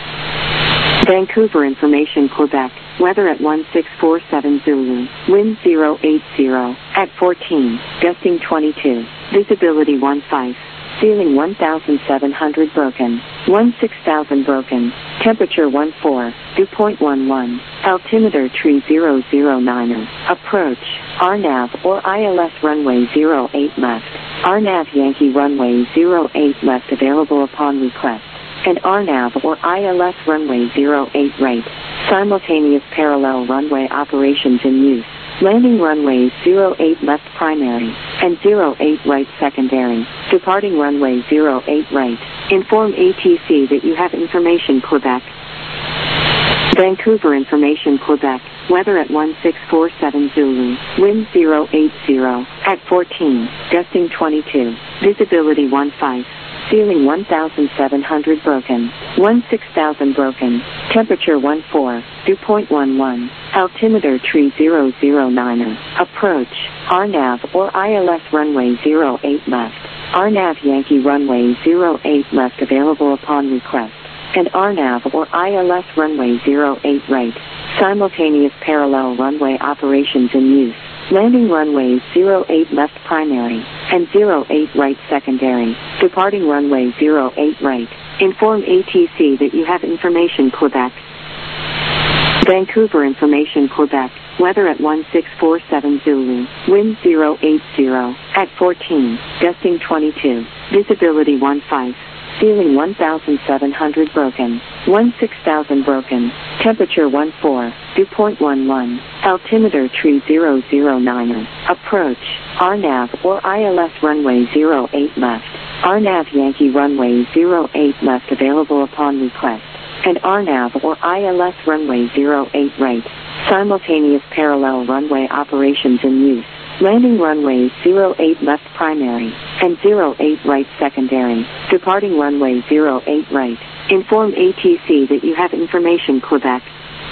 Vancouver information Quebec. Weather at one six four seven Zulu. Wind zero eight zero. At fourteen. Gusting twenty-two. Visibility one five. Ceiling one thousand seven hundred broken. one six thousand broken. Temperature one four. Dew point one one. Altimeter tree zero zero nine. Approach. R NAV or I L S runway zero eight left. R NAV Yankee runway zero eight left available upon request. And R NAV or I L S runway zero eight right. Simultaneous parallel runway operations in use. Landing runways zero eight left primary and zero eight right secondary. Departing runway zero eight right. Inform A T C that you have information Quebec. Vancouver information Quebec. Weather at one six four seven Zulu. Wind zero eight zero. At fourteen. Gusting twenty-two. Visibility one five. Ceiling one thousand seven hundred broken. one six thousand broken. Temperature one four. Dew point one one. Altimeter tree zero zero nine. Approach. R NAV or I L S runway zero eight left. R NAV Yankee runway zero eight left available upon request. And R NAV or I L S runway zero eight right. Simultaneous parallel runway operations in use. Landing runways zero eight left primary and zero eight right secondary. Departing runway zero eight right. Inform A T C that you have information Quebec. Vancouver Information Quebec, weather at one six four seven Zulu, wind zero eight zero, at fourteen, gusting twenty-two, visibility one five, ceiling one thousand seven hundred broken, one six thousand broken, temperature one four, dew point one one, altimeter tree zero zero niner, approach, R NAV or I L S runway zero eight left, R NAV Yankee runway zero eight left available upon request, and R NAV or I L S runway zero eight right, simultaneous parallel runway operations in use, landing runways zero eight left primary, and zero eight right secondary, departing runway zero eight right, inform A T C that you have information Quebec.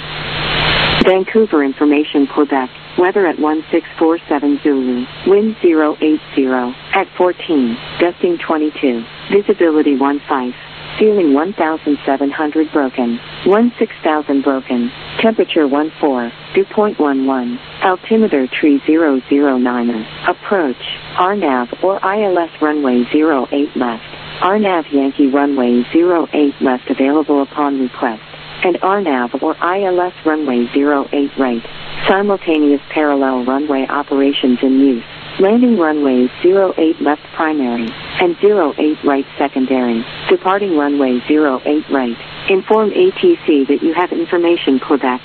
Vancouver Information Quebec, weather at one six four seven Zulu, wind zero eight zero, at fourteen, gusting twenty-two, visibility one five, ceiling one thousand seven hundred broken, one six thousand broken, temperature one four, dew point one one, altimeter tree zero zero niner, approach, R NAV or I L S runway zero eight left, R NAV Yankee runway zero eight left available upon request, and R NAV or I L S runway zero eight right, simultaneous parallel runway operations in use, landing runways zero eight left primary, and zero eight right secondary, departing runway zero eight right, inform A T C that you have information Quebec.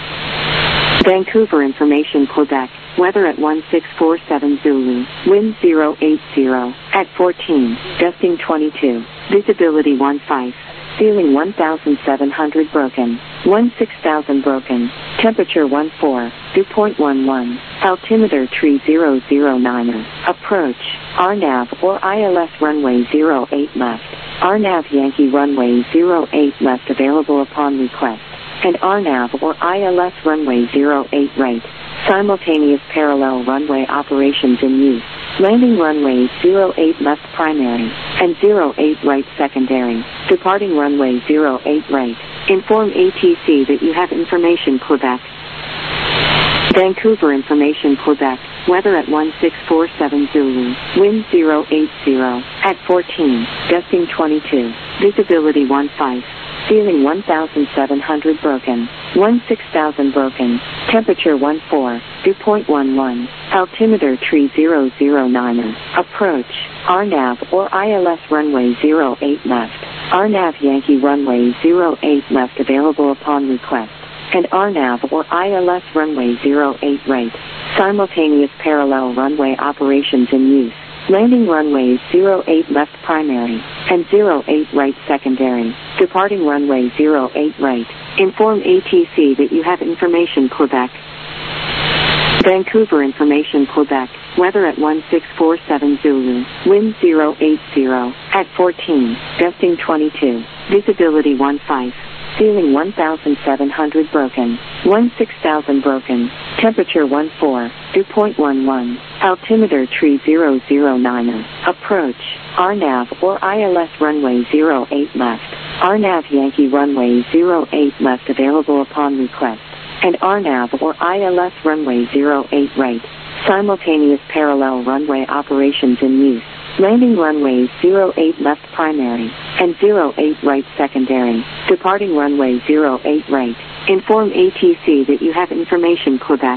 Vancouver Information Quebec, weather at one six four seven Zulu, wind zero eight zero, at fourteen, gusting twenty-two, visibility one five, ceiling one thousand seven hundred broken, one six thousand broken, temperature one four, dew point one one, altimeter tree zero zero niner, approach, R NAV or I L S runway zero eight left, R NAV Yankee runway zero eight left available upon request, and R NAV or I L S runway zero eight right, simultaneous parallel runway operations in use, landing runways zero eight left primary, and zero eight right secondary, departing runway zero eight right, inform A T C that you have information Quebec. Vancouver Information Quebec, weather at one six four seven Zulu, wind zero eight zero, at fourteen, gusting twenty-two, visibility one five, ceiling one thousand seven hundred broken, one six thousand broken, temperature one four, dew point one one, altimeter tree zero zero niner, approach, R NAV or I L S runway zero eight left, R NAV Yankee runway zero eight left available upon request, and R NAV or I L S runway zero eight right, simultaneous parallel runway operations in use, landing runways zero eight left primary, and zero eight right secondary, departing runway zero eight right, inform A T C that you have information Quebec. Vancouver Information Quebec, weather at one six four seven Zulu, wind zero eight zero, at fourteen, gusting twenty-two, visibility one five, ceiling one thousand seven hundred broken, one six thousand broken, temperature one four, dew point one one, altimeter tree zero zero niner, approach, R NAV or I L S runway zero eight left, R NAV Yankee runway zero eight left available upon request, and R NAV or I L S runway zero eight right, simultaneous parallel runway operations in use, landing runways zero eight left primary, and zero eight right secondary, departing runway zero eight right, inform A T C that you have information Quebec.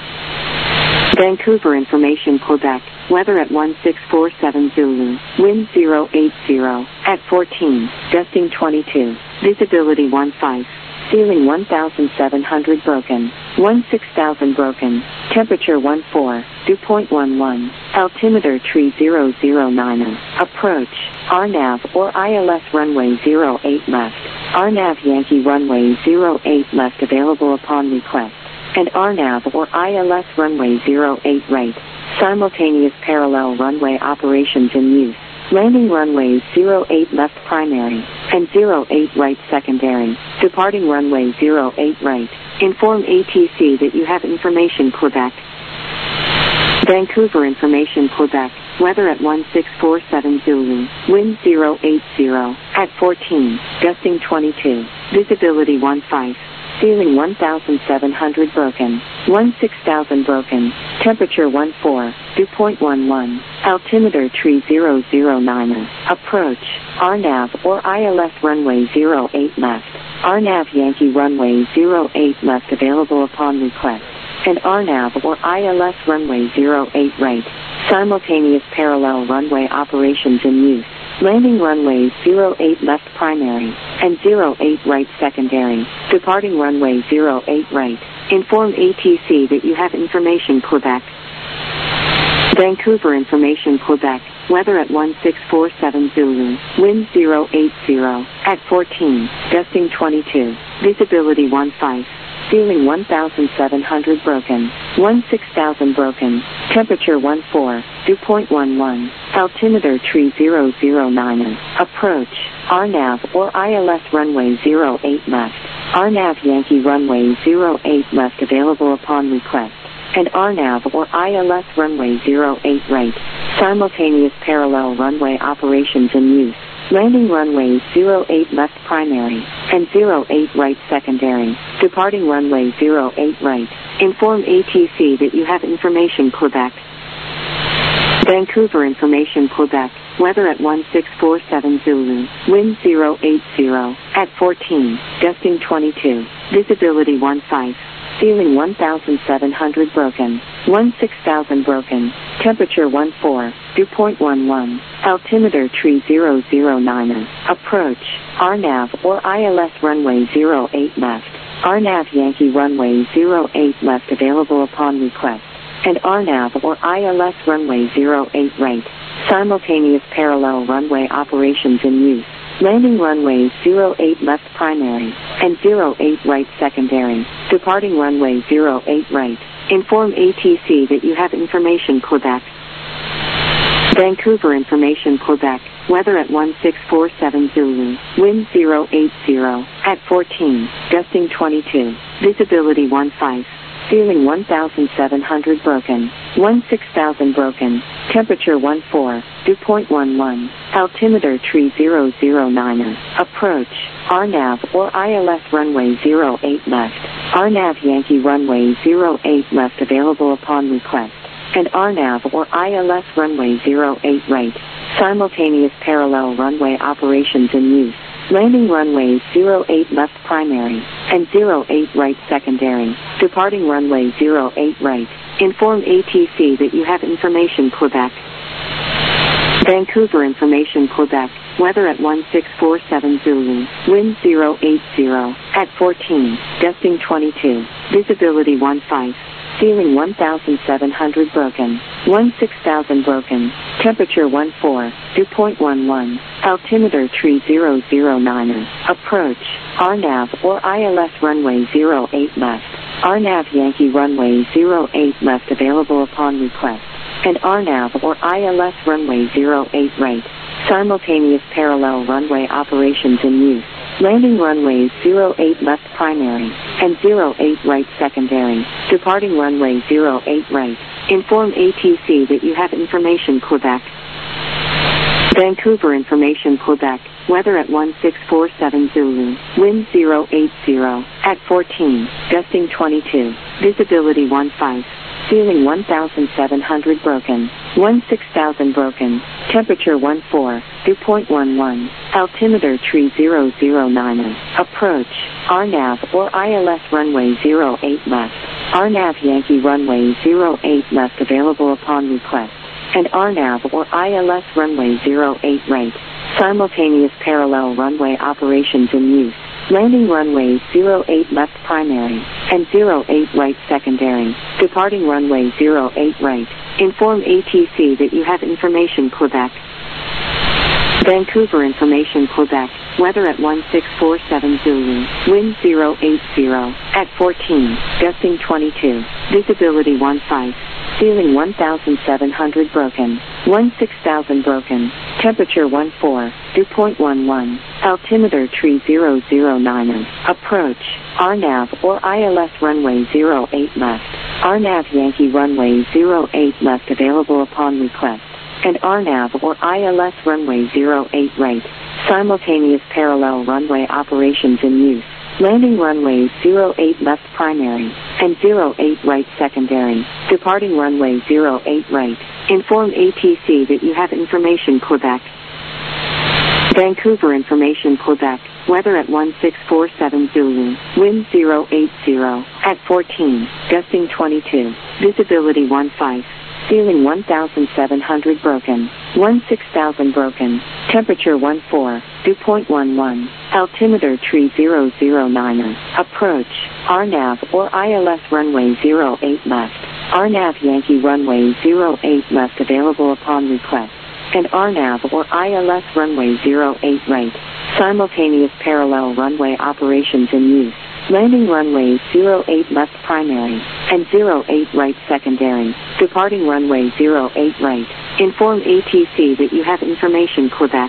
Vancouver Information Quebec, weather at one six four seven Zulu, wind zero eight zero, at fourteen, gusting twenty-two, visibility one five, ceiling one thousand seven hundred broken, one six thousand broken, temperature one four, dew point one one, altimeter tree zero zero niner, approach, R NAV or I L S runway zero eight left, R NAV Yankee runway zero eight left available upon request, and R NAV or I L S runway zero eight right, simultaneous parallel runway operations in use, landing runways zero eight left primary, and zero eight right secondary, departing runway zero eight right, inform A T C that you have information Quebec. Vancouver Information Quebec, weather at one six four seven Zulu, wind zero eight zero, at fourteen, gusting twenty-two, visibility one five, ceiling one thousand seven hundred broken, one six thousand broken, temperature one four, dew point one one, altimeter tree zero zero niner, approach, R NAV or I L S runway zero eight left, R NAV Yankee runway zero eight left available upon request, and R NAV or I L S runway zero eight right. Simultaneous parallel runway operations in use. Landing runways zero eight left primary, and zero eight right secondary. Departing runway zero eight right. Inform A T C that you have information Quebec. Vancouver information Quebec. Weather at one six four seven Zulu. Wind zero eight zero. At fourteen. Gusting twenty-two. Visibility one five. Ceiling one thousand seven hundred broken. one six thousand broken. Temperature one four. Dew point one one. Altimeter tree zero zero nine. Approach. R NAV or I L S runway zero eight left. R NAV Yankee runway zero eight left available upon request, and R NAV or I L S runway zero eight right. Simultaneous parallel runway operations in use. Landing runways zero eight left primary, and zero eight right secondary. Departing runway zero eight right. Inform A T C that you have information Quebec. Vancouver information Quebec. Weather at one six four seven Zulu. Wind zero eight zero. At fourteen. Gusting twenty-two. Visibility one five. Ceiling one thousand seven hundred broken. one six thousand broken. Temperature one four. Dew point one one. Altimeter tree zero zero nine. Approach. R NAV or I L S runway zero eight left. R NAV Yankee runway zero eight left available upon request, and R NAV or I L S runway zero eight right. Simultaneous parallel runway operations in use. Landing runways zero eight left primary, and zero eight right secondary. Departing runway zero eight right. Inform A T C that you have information Quebec. Vancouver information Quebec. Weather at one six four seven Zulu. Wind zero eight zero. At fourteen. Gusting twenty-two. Visibility one five. Ceiling one thousand seven hundred broken. one six thousand broken. Temperature one four. Dew point one one. Altimeter tree zero zero nine. Approach. R NAV or I L S runway zero eight left. R NAV Yankee runway zero eight left available upon request, and R NAV or I L S runway zero eight right. Simultaneous parallel runway operations in use. Landing runways zero eight left primary, and zero eight right secondary. Departing runway zero eight right. Inform A T C that you have information Quebec. Vancouver information Quebec. Weather at one six four seven Zulu. Wind zero eight zero. At fourteen. Gusting twenty-two. Visibility one five. Ceiling one thousand seven hundred broken. one six thousand broken. Temperature one four. Dew point one one. Altimeter tree zero zero nine. Approach. R NAV or I L S runway zero eight left. R NAV Yankee runway zero eight left available upon request, and R NAV or I L S runway zero eight right. Simultaneous parallel runway operations in use. Landing runways zero eight left primary, and zero eight right secondary. Departing runway zero eight right. Inform A T C that you have information Quebec. Vancouver information Quebec. Weather at one six four seven Zulu. Wind zero eight zero. At fourteen. Gusting twenty-two. Visibility one five. Ceiling one thousand seven hundred broken. one six thousand broken. Temperature one four. Dew point one one. Altimeter tree zero zero nine. Approach. R NAV or I L S runway zero eight left. R NAV Yankee runway zero eight left available upon request, and R NAV or I L S runway zero eight right. Simultaneous parallel runway operations in use. Landing runways zero eight left primary, and zero eight right secondary. Departing runway zero eight right. Inform A T C that you have information Quebec. Vancouver information Quebec. Weather at one six four seven Zulu. Wind zero eight zero. At fourteen. Gusting twenty-two. Visibility one five. Ceiling one thousand seven hundred broken. one six thousand broken. Temperature one four. Dew point one one. Altimeter tree zero zero nine. Approach. R NAV or I L S runway zero eight left. R NAV Yankee runway zero eight left available upon request, and R NAV or I L S runway zero eight right. Simultaneous parallel runway operations in use. Landing runways zero eight left primary, and zero eight right secondary. Departing runway zero eight right. Inform A T C that you have information Quebec. Vancouver information Quebec. weather at one six four seven Zulu, wind zero eight zero, at fourteen, gusting twenty-two, visibility one five, ceiling one thousand seven hundred broken, one six thousand broken, temperature one four, dew point one one, altimeter tree zero zero niner, approach, R NAV or I L S runway zero eight left, R NAV Yankee runway zero eight left available upon request, and R NAV or I L S runway zero eight right, simultaneous parallel runway operations in use, landing runway zero eight left primary, and zero eight right secondary, departing runway zero eight right, inform A T C that you have information Quebec.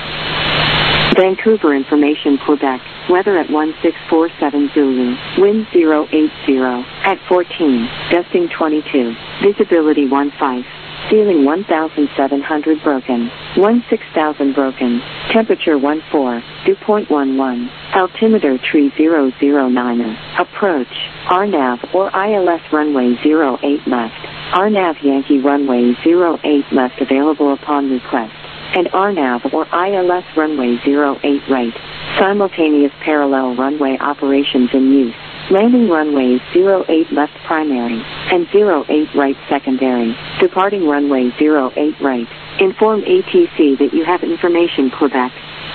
Vancouver information Quebec, weather at one six four seven Zulu, wind zero eight zero, at fourteen, gusting twenty-two, visibility one five, ceiling one thousand seven hundred broken, one six thousand broken, temperature one four, dew point one one, altimeter tree zero zero niner, approach, R NAV or I L S runway zero eight left, R NAV Yankee runway zero eight left available upon request, and R NAV or I L S runway zero eight right, simultaneous parallel runway operations in use, landing runway zero eight left primary, and zero eight right secondary, departing runway zero eight right, inform A T C that you have information Quebec.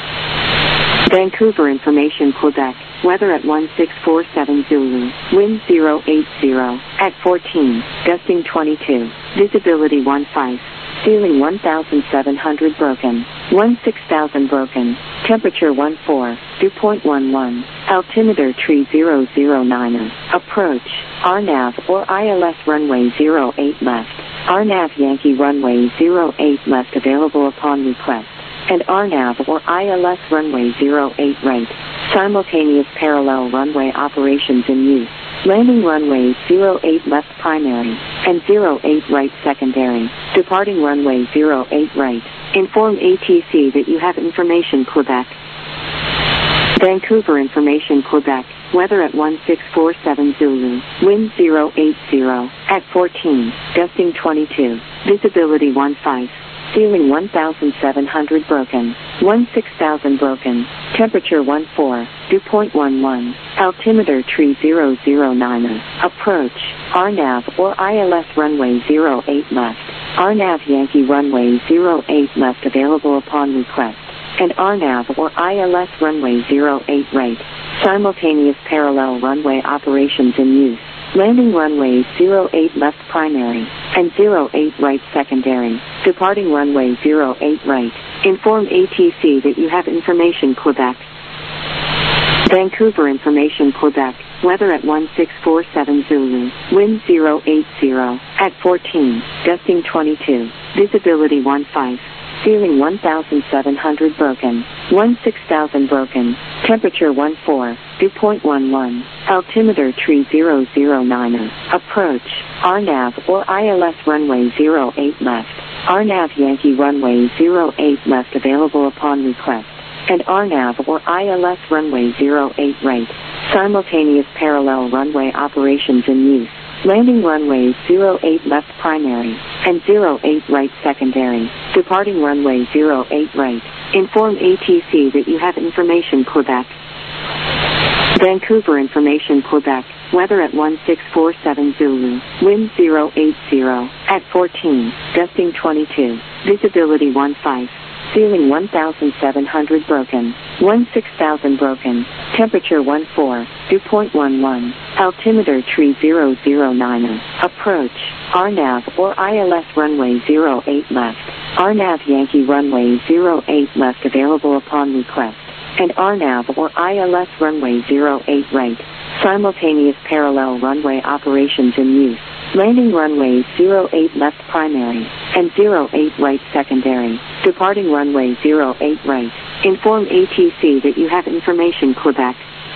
Vancouver information Quebec, weather at one six four seven Zulu, wind zero eight zero, at fourteen, gusting twenty-two, visibility one five, ceiling one thousand seven hundred broken, one six thousand broken, temperature one four, dew point one one, altimeter tree zero zero niner, approach, R NAV or I L S runway zero eight left, R NAV Yankee runway zero eight left available upon request, and R NAV or I L S runway zero eight right, simultaneous parallel runway operations in use, landing runway zero eight left primary, and zero eight right secondary, departing runway zero eight right, inform A T C that you have information Quebec. Vancouver information Quebec, weather at one six four seven Zulu, wind zero eight zero, at fourteen, gusting twenty-two, visibility one five, ceiling one thousand seven hundred broken, one six thousand broken, temperature one four, dew point one one, altimeter tree zero zero niner, approach, R NAV or I L S runway zero eight left, R NAV Yankee runway zero eight left available upon request, and R NAV or I L S runway zero eight right, simultaneous parallel runway operations in use, landing runway zero eight left primary, and zero eight right secondary, departing runway zero eight right, inform A T C that you have information Quebec. Vancouver information Quebec, weather at one six four seven Zulu, wind zero eight zero, at fourteen, gusting twenty-two, visibility one five, ceiling one thousand seven hundred broken, one six thousand broken, temperature one four, dew point one one, altimeter tree zero zero niner, approach, R NAV or I L S runway zero eight left, R NAV Yankee runway zero eight left available upon request, and R NAV or I L S runway zero eight right, simultaneous parallel runway operations in use, landing runway zero eight left primary, and zero eight right secondary, departing runway zero eight right, inform A T C that you have information Quebec. Vancouver information Quebec, weather at one six four seven Zulu, wind zero eight zero, at fourteen, gusting twenty-two, visibility one five, ceiling one thousand seven hundred broken, one six thousand broken, temperature one four, dew point one one, altimeter tree zero zero niner, approach, R NAV or I L S runway zero eight left, R NAV Yankee runway zero eight left available upon request, and R NAV or I L S runway zero eight right, simultaneous parallel runway operations in use, landing runway zero eight left primary, and zero eight right secondary, departing runway zero eight right, inform A T C that you have information Quebec.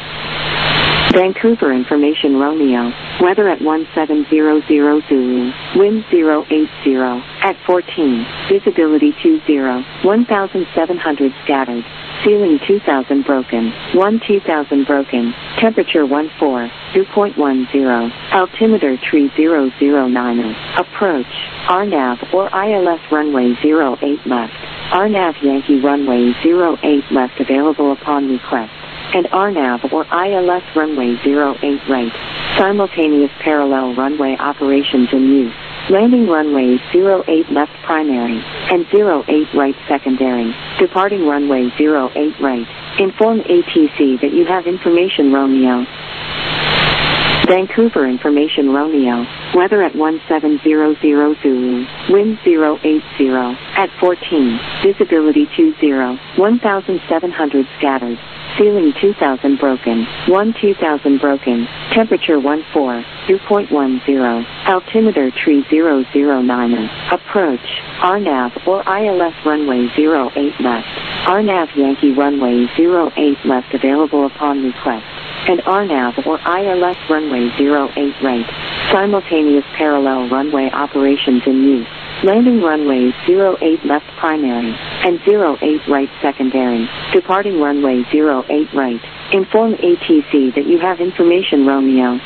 Vancouver information Romeo, weather at one seven zero zero Zulu, wind zero eight zero, at fourteen, visibility two zero, one thousand seven hundred scattered, ceiling two thousand broken, one two thousand broken, temperature one four, dew point one zero, altimeter tree zero zero niner, approach, R NAV or I L S runway zero eight left, R N A V Yankee runway zero eight left available upon request, and R N A V or I L S runway zero eight right. Simultaneous parallel runway operations in use. Landing runway zero eight left primary, and zero eight right secondary. Departing runway zero eight right. Inform A T C that you have information Romeo. Vancouver information Romeo. Weather at one seven zero zero Zulu. Wind zero eight zero. At fourteen. Visibility two zero. one thousand seven hundred scattered. Ceiling two thousand broken. one two thousand broken. Temperature one four. dew point one zero. Altimeter tree zero zero nine. Approach. R N A V or I L S runway zero eight left. R N A V Yankee runway zero eight left available upon request, and R N A V or I L S runway zero eight right. Simultaneous parallel runway operations in use. Landing runways zero eight left primary, and zero eight right secondary. Departing runway zero eight right. Inform A T C that you have information Romeo.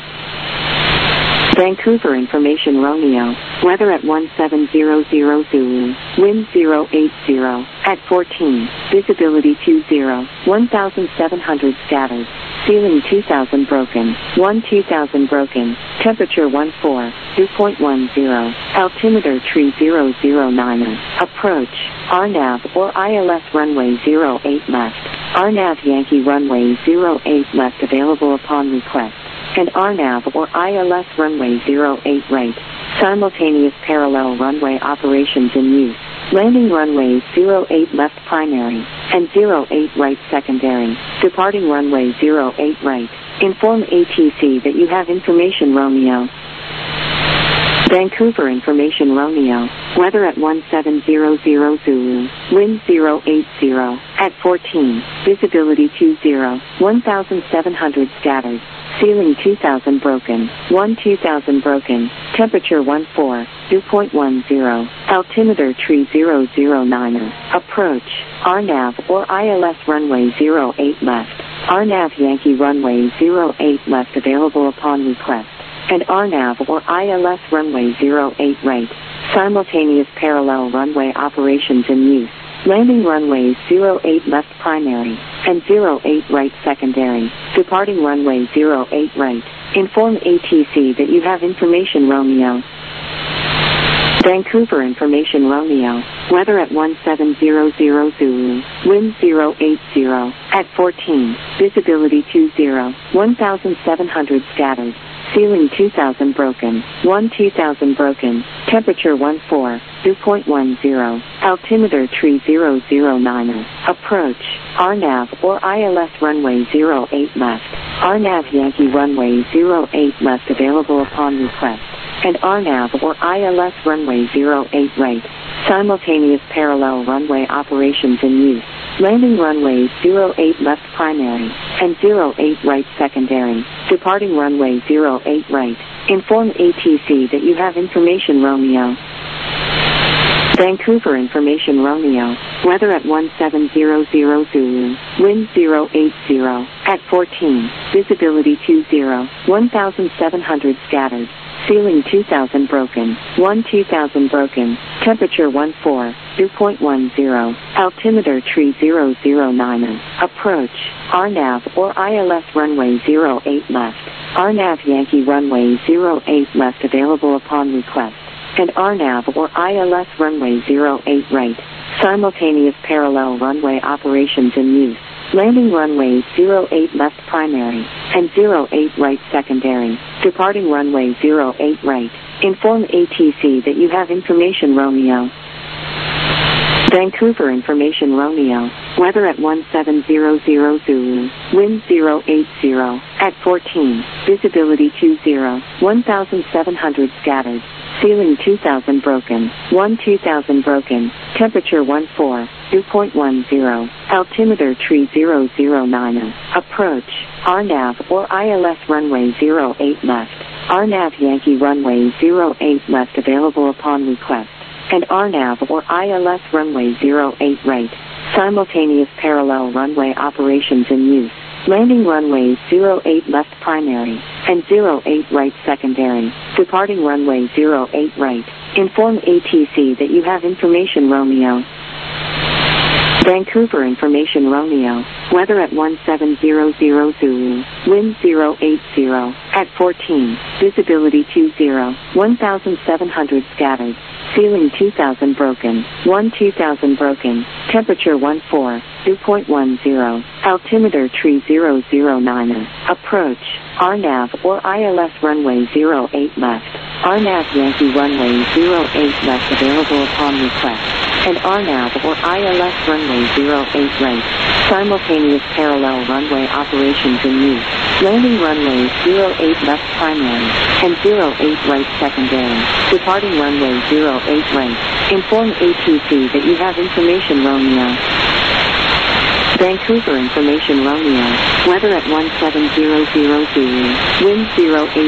Vancouver information Romeo. Weather at one seven zero zero Zulu. Wind zero eight zero. At fourteen. Visibility two zero. one thousand seven hundred scattered. Ceiling two thousand broken. one two thousand broken. Temperature one four. dew point one zero. Altimeter tree zero zero nine. Approach. R N A V or I L S runway zero eight left. R N A V Yankee runway zero eight left available upon request, and R N A V or I L S runway zero eight right. Simultaneous parallel runway operations in use. Landing runways zero eight left primary, and zero eight right secondary. Departing runway zero eight right. Inform A T C that you have information Romeo. Vancouver information Romeo. Weather at one seven zero zero Zulu. Wind zero eight zero. At fourteen. Visibility two zero. one thousand seven hundred scattered. Ceiling two thousand broken. one two thousand broken. Temperature one four. dew point one zero. Altimeter tree zero zero nine. Approach. R N A V or I L S runway zero eight left. R N A V Yankee runway zero eight left available upon request, and R N A V or I L S runway zero eight right. Simultaneous parallel runway operations in use. Landing runways zero eight left primary, and zero eight right secondary. Departing runway zero eight right. Inform A T C that you have information Romeo. Vancouver information Romeo. Weather at one seven zero zero Zulu. Wind zero eight zero. At fourteen. Visibility two zero. one thousand seven hundred scattered. Ceiling two thousand broken. one two thousand broken. Temperature one four. dew point one zero. Altimeter tree zero zero nine. Approach. R N A V or I L S runway zero eight left. R N A V Yankee runway zero eight left available upon request, and R N A V or I L S runway zero eight right. Simultaneous parallel runway operations in use. Landing runways zero eight left primary, and zero eight right secondary. Departing runway zero eight right. Inform A T C that you have information Romeo. Vancouver information Romeo. Weather at one seven zero zero Zulu. Wind zero eight zero. At fourteen. Visibility two zero. one thousand seven hundred scattered. Ceiling two thousand broken. one two thousand broken. Temperature one four. dew point one zero. Altimeter tree zero zero nine. Approach. R N A V or I L S runway zero eight left. R N A V Yankee runway zero eight left available upon request, and R N A V or I L S runway zero eight right. Simultaneous parallel runway operations in use. Landing runways zero eight left primary, and zero eight right secondary. Departing runway zero eight right. Inform A T C that you have information Romeo. Vancouver information Romeo. Weather at one seven zero zero Zulu. Wind zero eight zero. At fourteen. Visibility two zero. one thousand seven hundred scattered. Ceiling two thousand broken. one two thousand broken. Temperature one four. dew point one zero. Altimeter tree zero zero nine. Approach. R N A V or I L S runway zero eight left. R N A V Yankee runway zero eight left available upon request, and R N A V or I L S runway zero eight right. Simultaneous parallel runway operations in use. Landing runways zero eight left primary, and zero eight right secondary. Departing runway zero eight right. Inform A T C that you have information Romeo. Vancouver Information Romeo, weather at one seven zero zero Zulu, wind zero eight zero, at fourteen, visibility two zero, one thousand seven hundred scattered, ceiling two thousand broken, one two thousand broken, temperature one four, dew point one zero, altimeter tree zero zero nine, approach, R NAV or I L S runway zero eight left, R NAV Yankee runway zero eight left available upon request, and R NAV or I L S runway zero eight right, simultaneous parallel runway operations in use, landing runway zero eight left primary, and zero eight right secondary, departing runway zero eight right, inform A T C that you have information Romeo. Vancouver Information Romeo, weather at one seven zero zero Zulu, wind zero eight